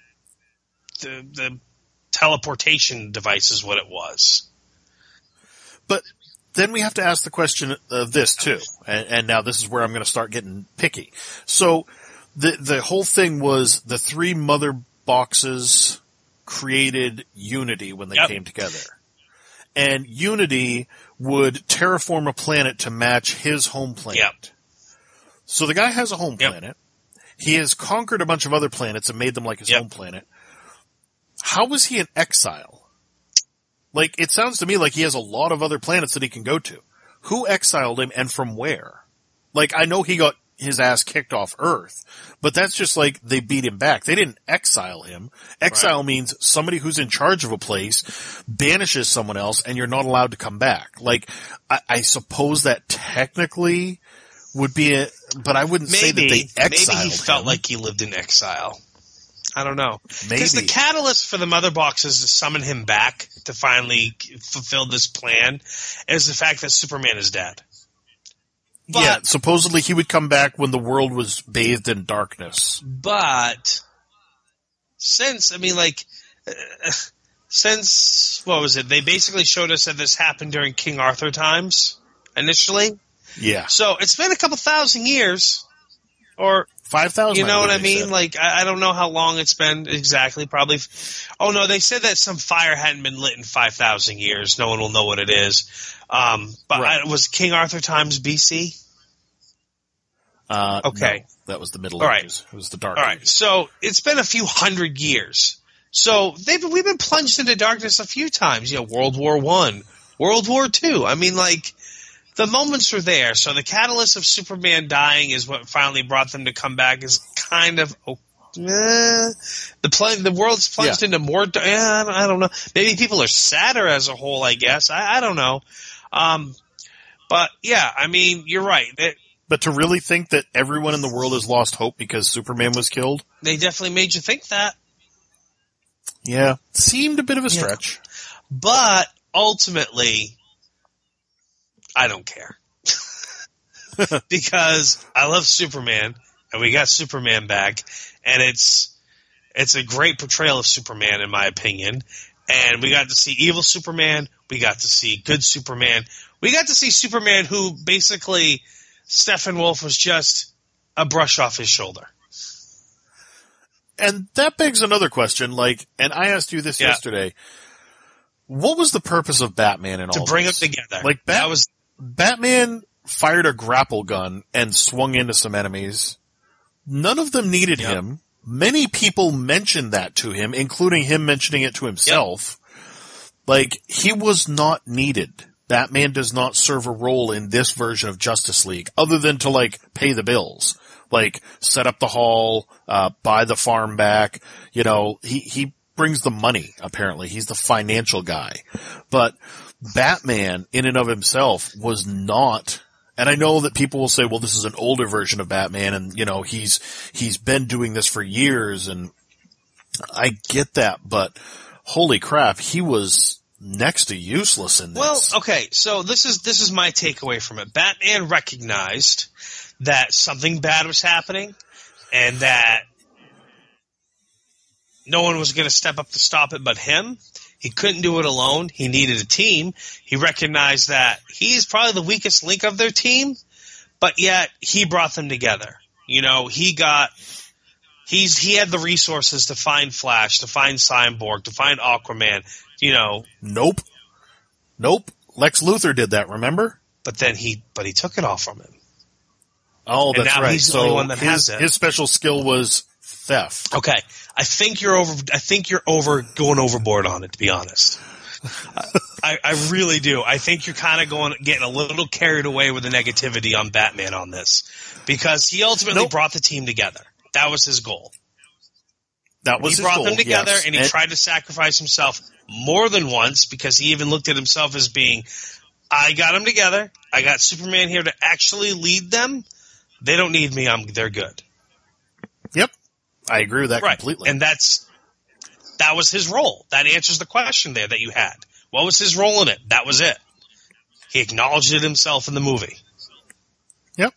the the. teleportation device is what it was. But then we have to ask the question of this too, and, and now this is where I'm going to start getting picky. So the the whole thing was the three mother boxes created Unity when they yep. came together. And Unity would terraform a planet to match his home planet. Yep. So the guy has a home yep. planet. He has conquered a bunch of other planets and made them like his yep. home planet. How was he in exile? Like, it sounds to me like he has a lot of other planets that he can go to. Who exiled him and from where? Like, I know he got his ass kicked off Earth, but that's just like they beat him back. They didn't exile him. Exile right. means somebody who's in charge of a place banishes someone else and you're not allowed to come back. Like, I, I suppose that technically would be a, but I wouldn't maybe, say that they exiled him. Maybe he felt him. like he lived in exile. I don't know. Maybe. Because the catalyst for the mother box is to summon him back to finally fulfill this plan is the fact that Superman is dead. But, yeah, supposedly he would come back when the world was bathed in darkness. But since, I mean, like, uh, since, what was it? They basically showed us that this happened during King Arthur times initially. Yeah. So it's been a couple thousand years. Or five thousand. You know what I mean? Said. Like, I, I don't know how long it's been exactly. Probably. Oh no, they said that some fire hadn't been lit in five thousand years. No one will know what it is. Um, but right. I, was King Arthur times B C? Uh, okay, no, that was the Middle All Ages. Right. It was the Dark All Ages. Right. So it's been a few hundred years. So they've we've been plunged into darkness a few times. You know, World War One, World War Two. I mean, like. The moments are there, so the catalyst of Superman dying is what finally brought them to come back. Is kind of oh, eh, the play, the world's plunged yeah. into more. Eh, I don't know. Maybe people are sadder as a whole. I guess I, I don't know. Um, but yeah, I mean, you're right. It, but to really think that everyone in the world has lost hope because Superman was killed, they definitely made you think that. Yeah, seemed a bit of a stretch, yeah. But ultimately. I don't care. Because I love Superman, and we got Superman back, and it's it's a great portrayal of Superman, in my opinion. And we got to see evil Superman, we got to see good Superman, we got to see Superman who basically Steppenwolf was just a brush off his shoulder. And that begs another question, like, and I asked you this yeah. yesterday, what was the purpose of Batman in all this? To bring this? them together. Like, Bat- that was... Batman fired a grapple gun and swung into some enemies. None of them needed yep. him. Many people mentioned that to him, including him mentioning it to himself. Yep. Like, he was not needed. Batman does not serve a role in this version of Justice League, other than to, like, pay the bills. Like, set up the hall, uh, buy the farm back. You know, he, he brings the money, apparently. He's the financial guy. But Batman, in and of himself, was not, and I know that people will say, well, this is an older version of Batman, and, you know, he's, he's been doing this for years, and I get that, but holy crap, he was next to useless in this. Well, okay, so this is, this is my takeaway from it. Batman recognized that something bad was happening, and that no one was going to step up to stop it but him. He couldn't do it alone. He needed a team. He recognized that he's probably the weakest link of their team, but yet he brought them together. You know, he got he's he had the resources to find Flash, to find Cyborg, to find Aquaman. You know, nope, nope. Lex Luthor did that. Remember? But then he but he took it all from him. Oh, and that's now right. He's the so only one that his, has it. His special skill was theft. Okay, I think you're over. I think you're over going overboard on it. To be honest, I, I really do. I think you're kind of going getting a little carried away with the negativity on Batman on this, because he ultimately nope. brought the team together. That was his goal. That was he his brought goal, them together, yes. and he and, tried to sacrifice himself more than once, because he even looked at himself as being, I got them together. I got Superman here to actually lead them. They don't need me. I'm. They're good. Yep, I agree with that right. completely. And that's that was his role. That answers the question there that you had. What was his role in it? That was it. He acknowledged it himself in the movie. Yep.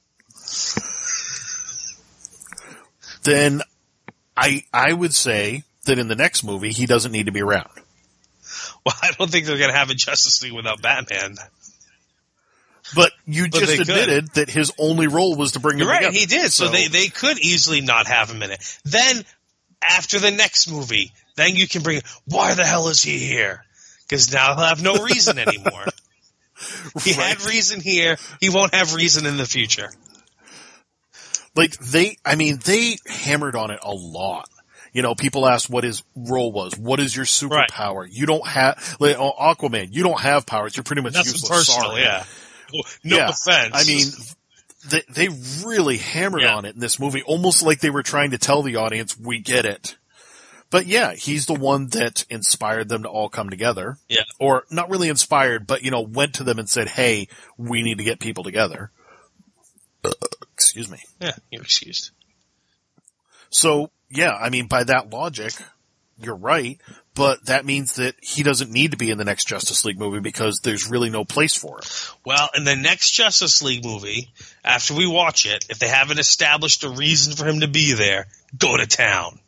Then I I would say that in the next movie he doesn't need to be around. Well, I don't think they're going to have a Justice League without Batman. But you but just admitted that his only role was to bring You're them right, together. he did. So, so they, they could easily not have him in it. Then, after the next movie, then you can bring, why the hell is he here? Because now he'll have no reason anymore. He right. had reason here. He won't have reason in the future. Like, they, I mean, they hammered on it a lot. You know, people asked what his role was. What is your superpower? Right. You don't have, like, oh, Aquaman, you don't have powers. You're pretty much Nothing useless. personal, Sorry. yeah. No yeah. offense. I mean, they, they really hammered yeah. on it in this movie, almost like they were trying to tell the audience, we get it. But yeah, he's the one that inspired them to all come together. Yeah. Or not really inspired, but, you know, went to them and said, hey, we need to get people together. Uh, excuse me. Yeah, you're excused. So, yeah, I mean, by that logic, you're right, but that means that he doesn't need to be in the next Justice League movie because there's really no place for him. Well, in the next Justice League movie, after we watch it, if they haven't established a reason for him to be there, go to town.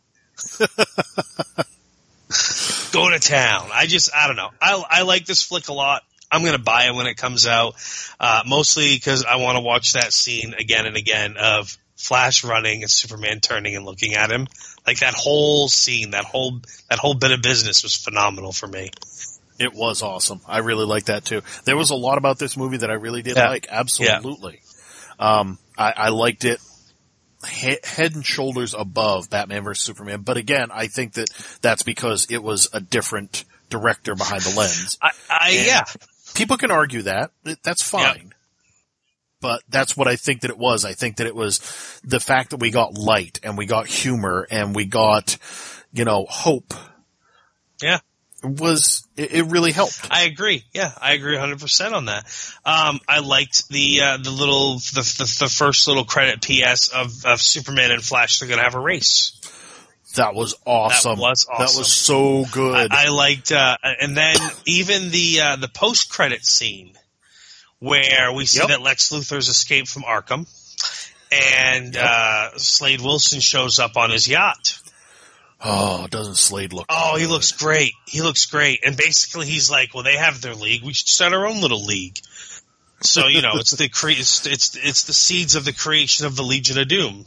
Go to town. I just, I don't know. I, I like this flick a lot. I'm going to buy it when it comes out, uh, mostly because I want to watch that scene again and again of Flash running and Superman turning and looking at him. Like that whole scene, that whole that whole bit of business was phenomenal for me. It was awesome. I really liked that too. There was a lot about this movie that I really did yeah. like. Absolutely. Yeah. Um, I, I liked it he- head and shoulders above Batman versus Superman. But again, I think that that's because it was a different director behind the lens. I, I yeah. People can argue that. That's fine. Yeah. But that's what I think that it was. I think that it was the fact that we got light and we got humor and we got, you know, hope. Yeah. Was, it, it really helped. I agree. Yeah, I agree one hundred percent on that. Um, I liked the, uh, the little, the, the, the first little credit P S of, of Superman and Flash. They're going to have a race. That was awesome. That was awesome. That was so good. I, I liked, uh, and then even the, uh, the post-credit scene, where we see yep. that Lex Luthor's escaped from Arkham, and yep. uh, Slade Wilson shows up on his yacht. Oh, doesn't Slade look Oh, good. He looks great. He looks great. And basically he's like, well, they have their league. We should start our own little league. So, you know, it's the cre- it's, it's it's the seeds of the creation of the Legion of Doom.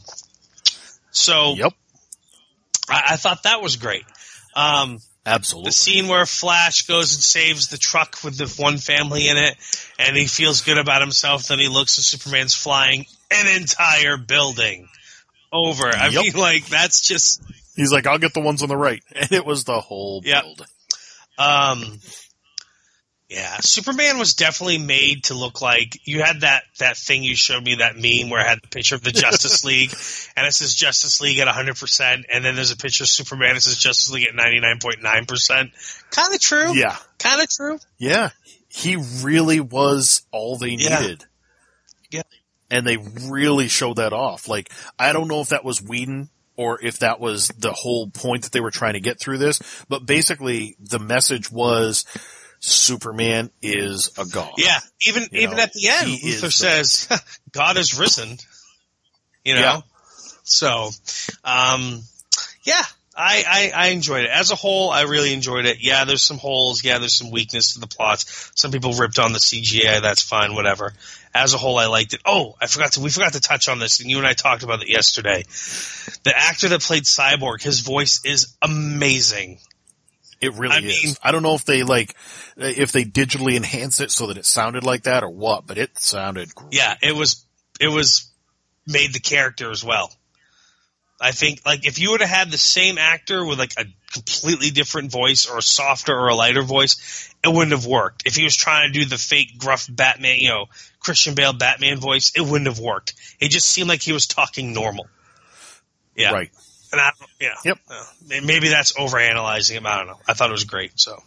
So yep. I, I thought that was great. Um Absolutely. The scene where Flash goes and saves the truck with the one family in it, and he feels good about himself, then he looks and Superman's flying an entire building over. I yep. mean, like, that's just... He's like, I'll get the ones on the right. And it was the whole yep. build. Um, yeah, Superman was definitely made to look like... You had that, that thing you showed me, that meme where I had the picture of the Justice League, and it says Justice League at one hundred percent, and then there's a picture of Superman, and it says Justice League at ninety-nine point nine percent. Kind of true. Yeah. Kind of true. Yeah. He really was all they yeah. needed. Yeah. And they really showed that off. Like, I don't know if that was Whedon or if that was the whole point that they were trying to get through this, but basically the message was Superman is a god. Yeah, even you even know, at the end, Luthor the, says, God has risen. You know? Yeah. So, um, yeah, I, I, I enjoyed it. As a whole, I really enjoyed it. Yeah, there's some holes. Yeah, there's some weakness to the plots. Some people ripped on the C G I. That's fine, whatever. as a whole, I liked it. Oh, I forgot to we forgot to touch on this, and you and I talked about it yesterday. The actor that played Cyborg, his voice is amazing. It really I is. mean, I don't know if they like if they digitally enhanced it so that it sounded like that or what, but it sounded great. Yeah, it was it was made the character as well. I think like if you would have had the same actor with like a completely different voice or a softer or a lighter voice, it wouldn't have worked. If he was trying to do the fake gruff Batman, you know, Christian Bale Batman voice, it wouldn't have worked. It just seemed like he was talking normal. Yeah. Right. And I don't, yeah. Yep. Uh, maybe that's overanalyzing him. I don't know. I thought it was great. So,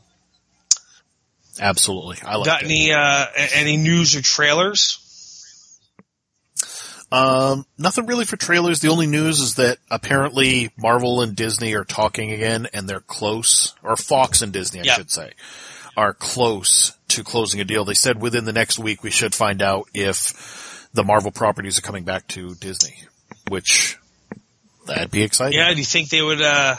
absolutely, I like. Got it. any uh, any news or trailers? Um, nothing really for trailers. The only news is that apparently Marvel and Disney are talking again, and they're close, or Fox and Disney, I Yep. should say, are close to closing a deal. They said within the next week we should find out if the Marvel properties are coming back to Disney, which that'd be exciting. Yeah. Do you think they would? Uh,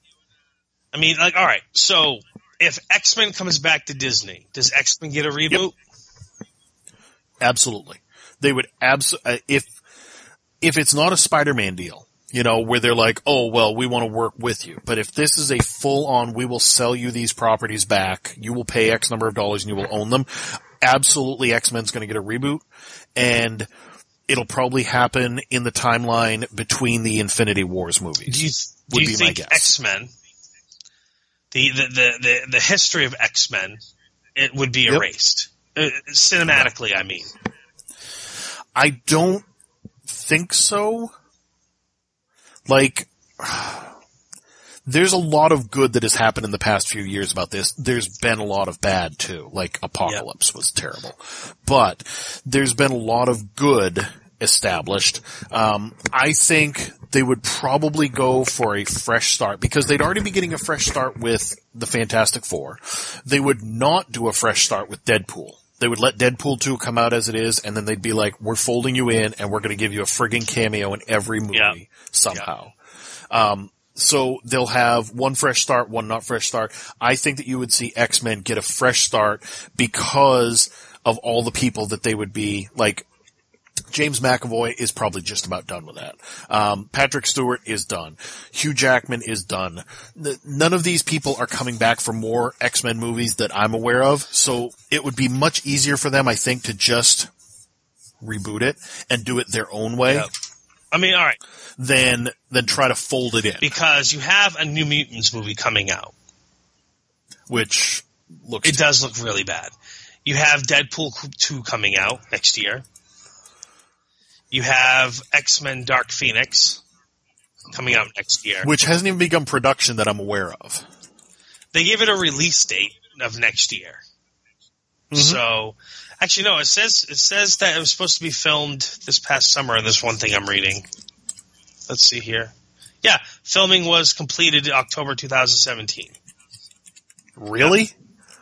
I mean, like, all right. So, if X-Men comes back to Disney, does X-Men get a reboot? Yep. Absolutely. They would abs- uh, if if it's not a Spider-Man deal, you know, where they're like, oh, well, we want to work with you. But if this is a full-on, we will sell you these properties back, you will pay X number of dollars and you will own them, absolutely X-Men's going to get a reboot. And it'll probably happen in the timeline between the Infinity Wars movies. Do you, do would you be think my guess. X-Men, the, the, the, the, the history of X-Men, it would be Yep. erased? Uh, cinematically, I mean. I don't think so. Like, there's a lot of good that has happened in the past few years about this. There's been a lot of bad too. Like Apocalypse yep. was terrible. But there's been a lot of good established. Um, I think they would probably go for a fresh start because they'd already be getting a fresh start with the Fantastic Four. They would not do a fresh start with Deadpool. They would let Deadpool two come out as it is, and then they'd be like, we're folding you in, and we're going to give you a friggin' cameo in every movie yeah. somehow. Yeah. Um, so they'll have one fresh start, one not fresh start. I think that you would see X-Men get a fresh start because of all the people that they would be, like, James McAvoy is probably just about done with that. Um, Patrick Stewart is done. Hugh Jackman is done. The, none of these people are coming back for more X-Men movies that I'm aware of, so it would be much easier for them, I think, to just reboot it and do it their own way. Yep. I mean, all right. Than, than try to fold it in. Because you have a New Mutants movie coming out. Which looks... It does look really bad. You have Deadpool two coming out next year. You have X-Men Dark Phoenix coming out next year. Which hasn't even begun production that I'm aware of. They gave it a release date of next year. Mm-hmm. So, actually, no, it says it says that it was supposed to be filmed this past summer, this one thing I'm reading. Let's see here. Yeah, filming was completed in October twenty seventeen. Really? Yeah.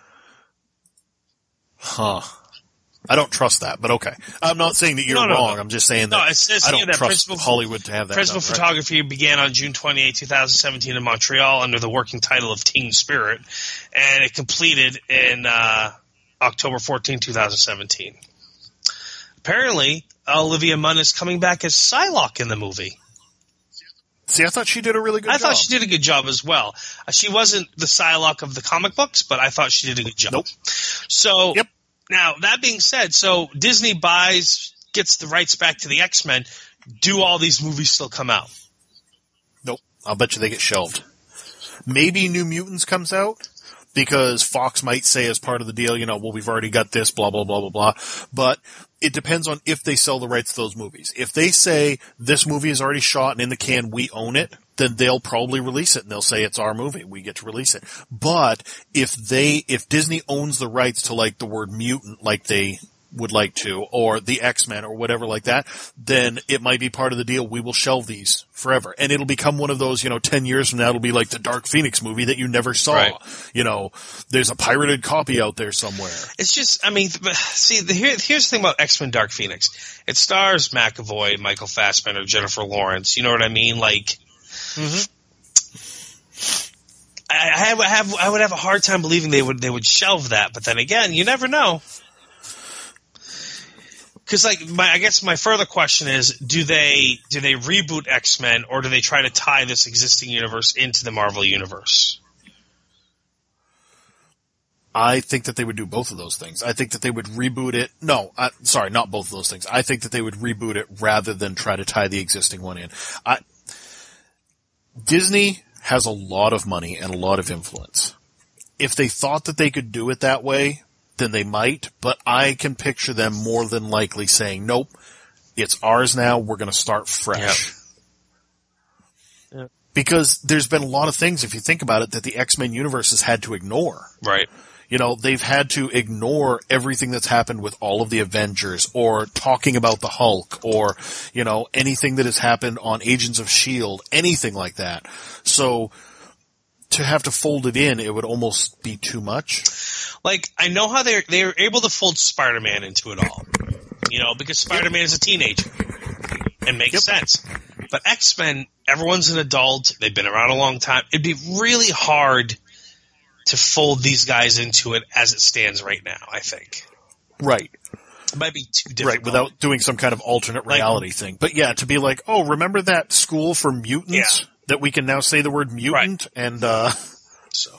Huh. I don't trust that, but okay. I'm not saying that you're no, no, wrong. No. I'm just saying that no, it says I don't that trust principal, Hollywood to have that. Principal done, photography right? began on June twenty-eighth, twenty seventeen in Montreal under the working title of Teen Spirit, and it completed in uh, October fourteenth, twenty seventeen. Apparently, Olivia Munn is coming back as Psylocke in the movie. See, I thought she did a really good I job. I thought she did a good job as well. Uh, she wasn't the Psylocke of the comic books, but I thought she did a good job. Nope. So, yep. Now, that being said, so Disney buys, gets the rights back to the X-Men. Do all these movies still come out? Nope. I'll bet you they get shelved. Maybe New Mutants comes out because Fox might say as part of the deal, you know, well, we've already got this, blah, blah, blah, blah, blah. But it depends on if they sell the rights to those movies. If they say this movie is already shot and in the can, we own it, then they'll probably release it and they'll say it's our movie. We get to release it. But if they, if Disney owns the rights to like the word mutant like they would like to, or the X-Men or whatever like that, then it might be part of the deal. We will shelve these forever. And it'll become one of those, you know, ten years from now, it'll be like the Dark Phoenix movie that you never saw. Right. You know, there's a pirated copy out there somewhere. It's just, I mean, see, the, here, here's the thing about X-Men Dark Phoenix. It stars McAvoy, Michael Fassbender, Jennifer Lawrence. You know what I mean? Like, mm-hmm. I, I, have, I have, I would have a hard time believing they would, they would shelve that. But then again, you never know. Because, like, my, I guess my further question is: Do they do they reboot X-Men, or do they try to tie this existing universe into the Marvel universe? I think that they would do both of those things. I think that they would reboot it. No, uh, sorry, not both of those things. I think that they would reboot it rather than try to tie the existing one in. I, Disney has a lot of money and a lot of influence. If they thought that they could do it that way, then they might, but I can picture them more than likely saying, nope, it's ours now, we're going to start fresh. Yep. Yep. Because there's been a lot of things, if you think about it, that the X-Men universe has had to ignore. Right. You know, they've had to ignore everything that's happened with all of the Avengers, or talking about the Hulk, or, you know, anything that has happened on Agents of S H I E L D, anything like that. So, to have to fold it in, it would almost be too much. Like, I know how they're, they're able to fold Spider-Man into it all. You know, because Spider-Man yep. is a teenager. And makes yep. sense. But X-Men, everyone's an adult. They've been around a long time. It'd be really hard to fold these guys into it as it stands right now, I think. Right. It might be too difficult. Right, without doing some kind of alternate reality like, thing. But yeah, to be like, oh, remember that school for mutants? Yeah. That we can now say the word mutant? Right. And, uh... So.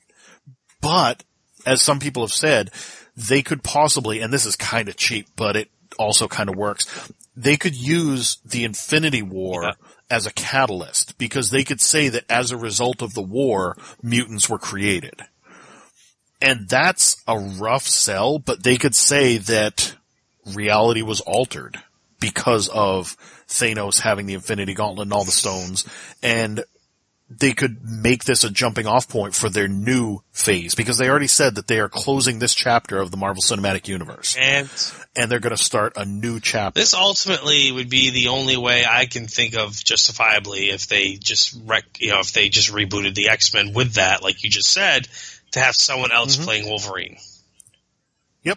But, as some people have said, they could possibly, and this is kind of cheap, but it also kind of works, they could use the Infinity War yeah. as a catalyst, because they could say that as a result of the war, mutants were created. And that's a rough sell, but they could say that reality was altered because of Thanos having the Infinity Gauntlet and all the stones, and they could make this a jumping off point for their new phase, because they already said that they are closing this chapter of the Marvel Cinematic Universe. And, and they're going to start a new chapter. This ultimately would be the only way I can think of justifiably if they just rec- you know, if they just rebooted the X-Men with that, like you just said, to have someone else mm-hmm. playing Wolverine. Yep.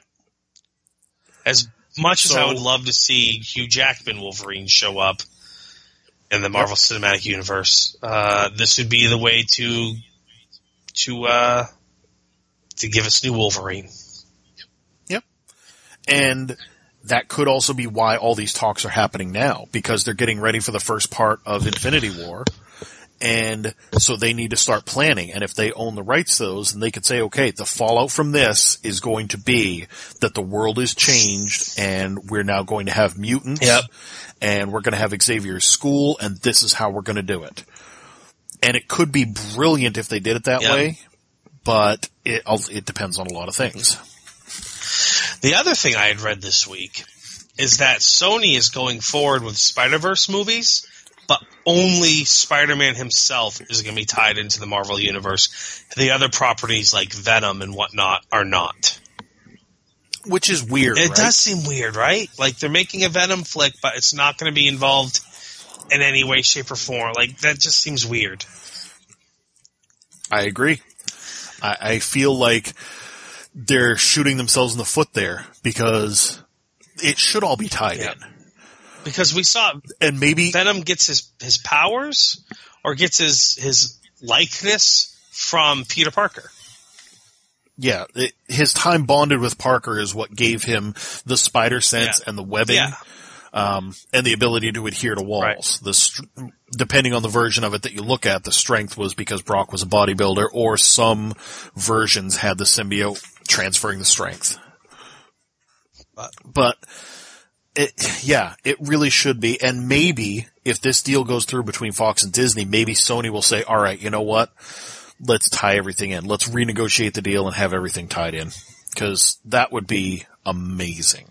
As much so, as I would love to see Hugh Jackman Wolverine show up in the Marvel yep. Cinematic Universe, uh, this would be the way to to uh, to give us new Wolverine. Yep. And that could also be why all these talks are happening now, because they're getting ready for the first part of Infinity War. And so they need to start planning. And if they own the rights to those, then they could say, okay, the fallout from this is going to be that the world is changed and we're now going to have mutants. Yep. And we're going to have Xavier's school, and this is how we're going to do it. And it could be brilliant if they did it that yep. way, but it it depends on a lot of things. The other thing I had read this week is that Sony is going forward with Spider-Verse movies, but only Spider-Man himself is going to be tied into the Marvel Universe. The other properties like Venom and whatnot are not. Which is weird, It right? does seem weird, right? Like, they're making a Venom flick, but it's not going to be involved in any way, shape, or form. Like, that just seems weird. I agree. I, I feel like they're shooting themselves in the foot there, because it should all be tied yeah. in. Because we saw and maybe Venom gets his, his powers, or gets his, his likeness from Peter Parker. Yeah, it, his time bonded with Parker is what gave him the spider sense yeah. and the webbing, yeah. um, and the ability to adhere to walls. Right. The st- depending on the version of it that you look at, the strength was because Brock was a bodybuilder, or some versions had the symbiote transferring the strength. But, but it, yeah, it really should be. And maybe if this deal goes through between Fox and Disney, maybe Sony will say, all right, you know what? Let's tie everything in. Let's renegotiate the deal and have everything tied in. Because that would be amazing.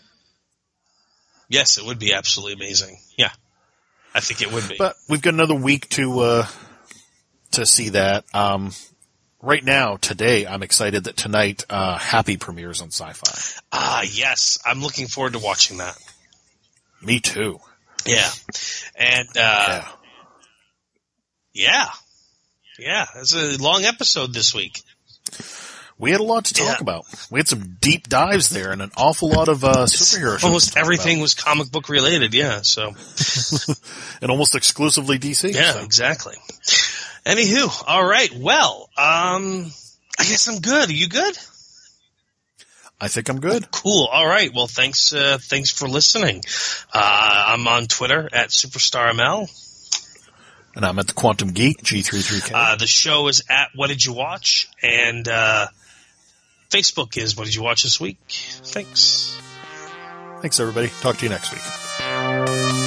Yes, it would be absolutely amazing. Yeah. I think it would be. But we've got another week to, uh, to see that. Um, right now, today, I'm excited that tonight, uh, Happy premieres on Sci-Fi. Ah, yes. I'm looking forward to watching that. Me too. Yeah. And, uh, yeah. Yeah. Yeah, it's a long episode this week. We had a lot to talk yeah. about. We had some deep dives there and an awful lot of uh, superhero shows. Almost everything was comic book related, yeah. So, and almost exclusively D C. Yeah, so. exactly. Anywho, all right. Well, um, I guess I'm good. Are you good? I think I'm good. Cool. All right. Well, thanks. Uh, thanks for listening. Uh, I'm on Twitter at SuperstarML. And I'm at the Quantum Geek, G thirty-three K. Uh, the show is at What Did You Watch? And uh, Facebook is What Did You Watch This Week? Thanks. Thanks, everybody. Talk to you next week.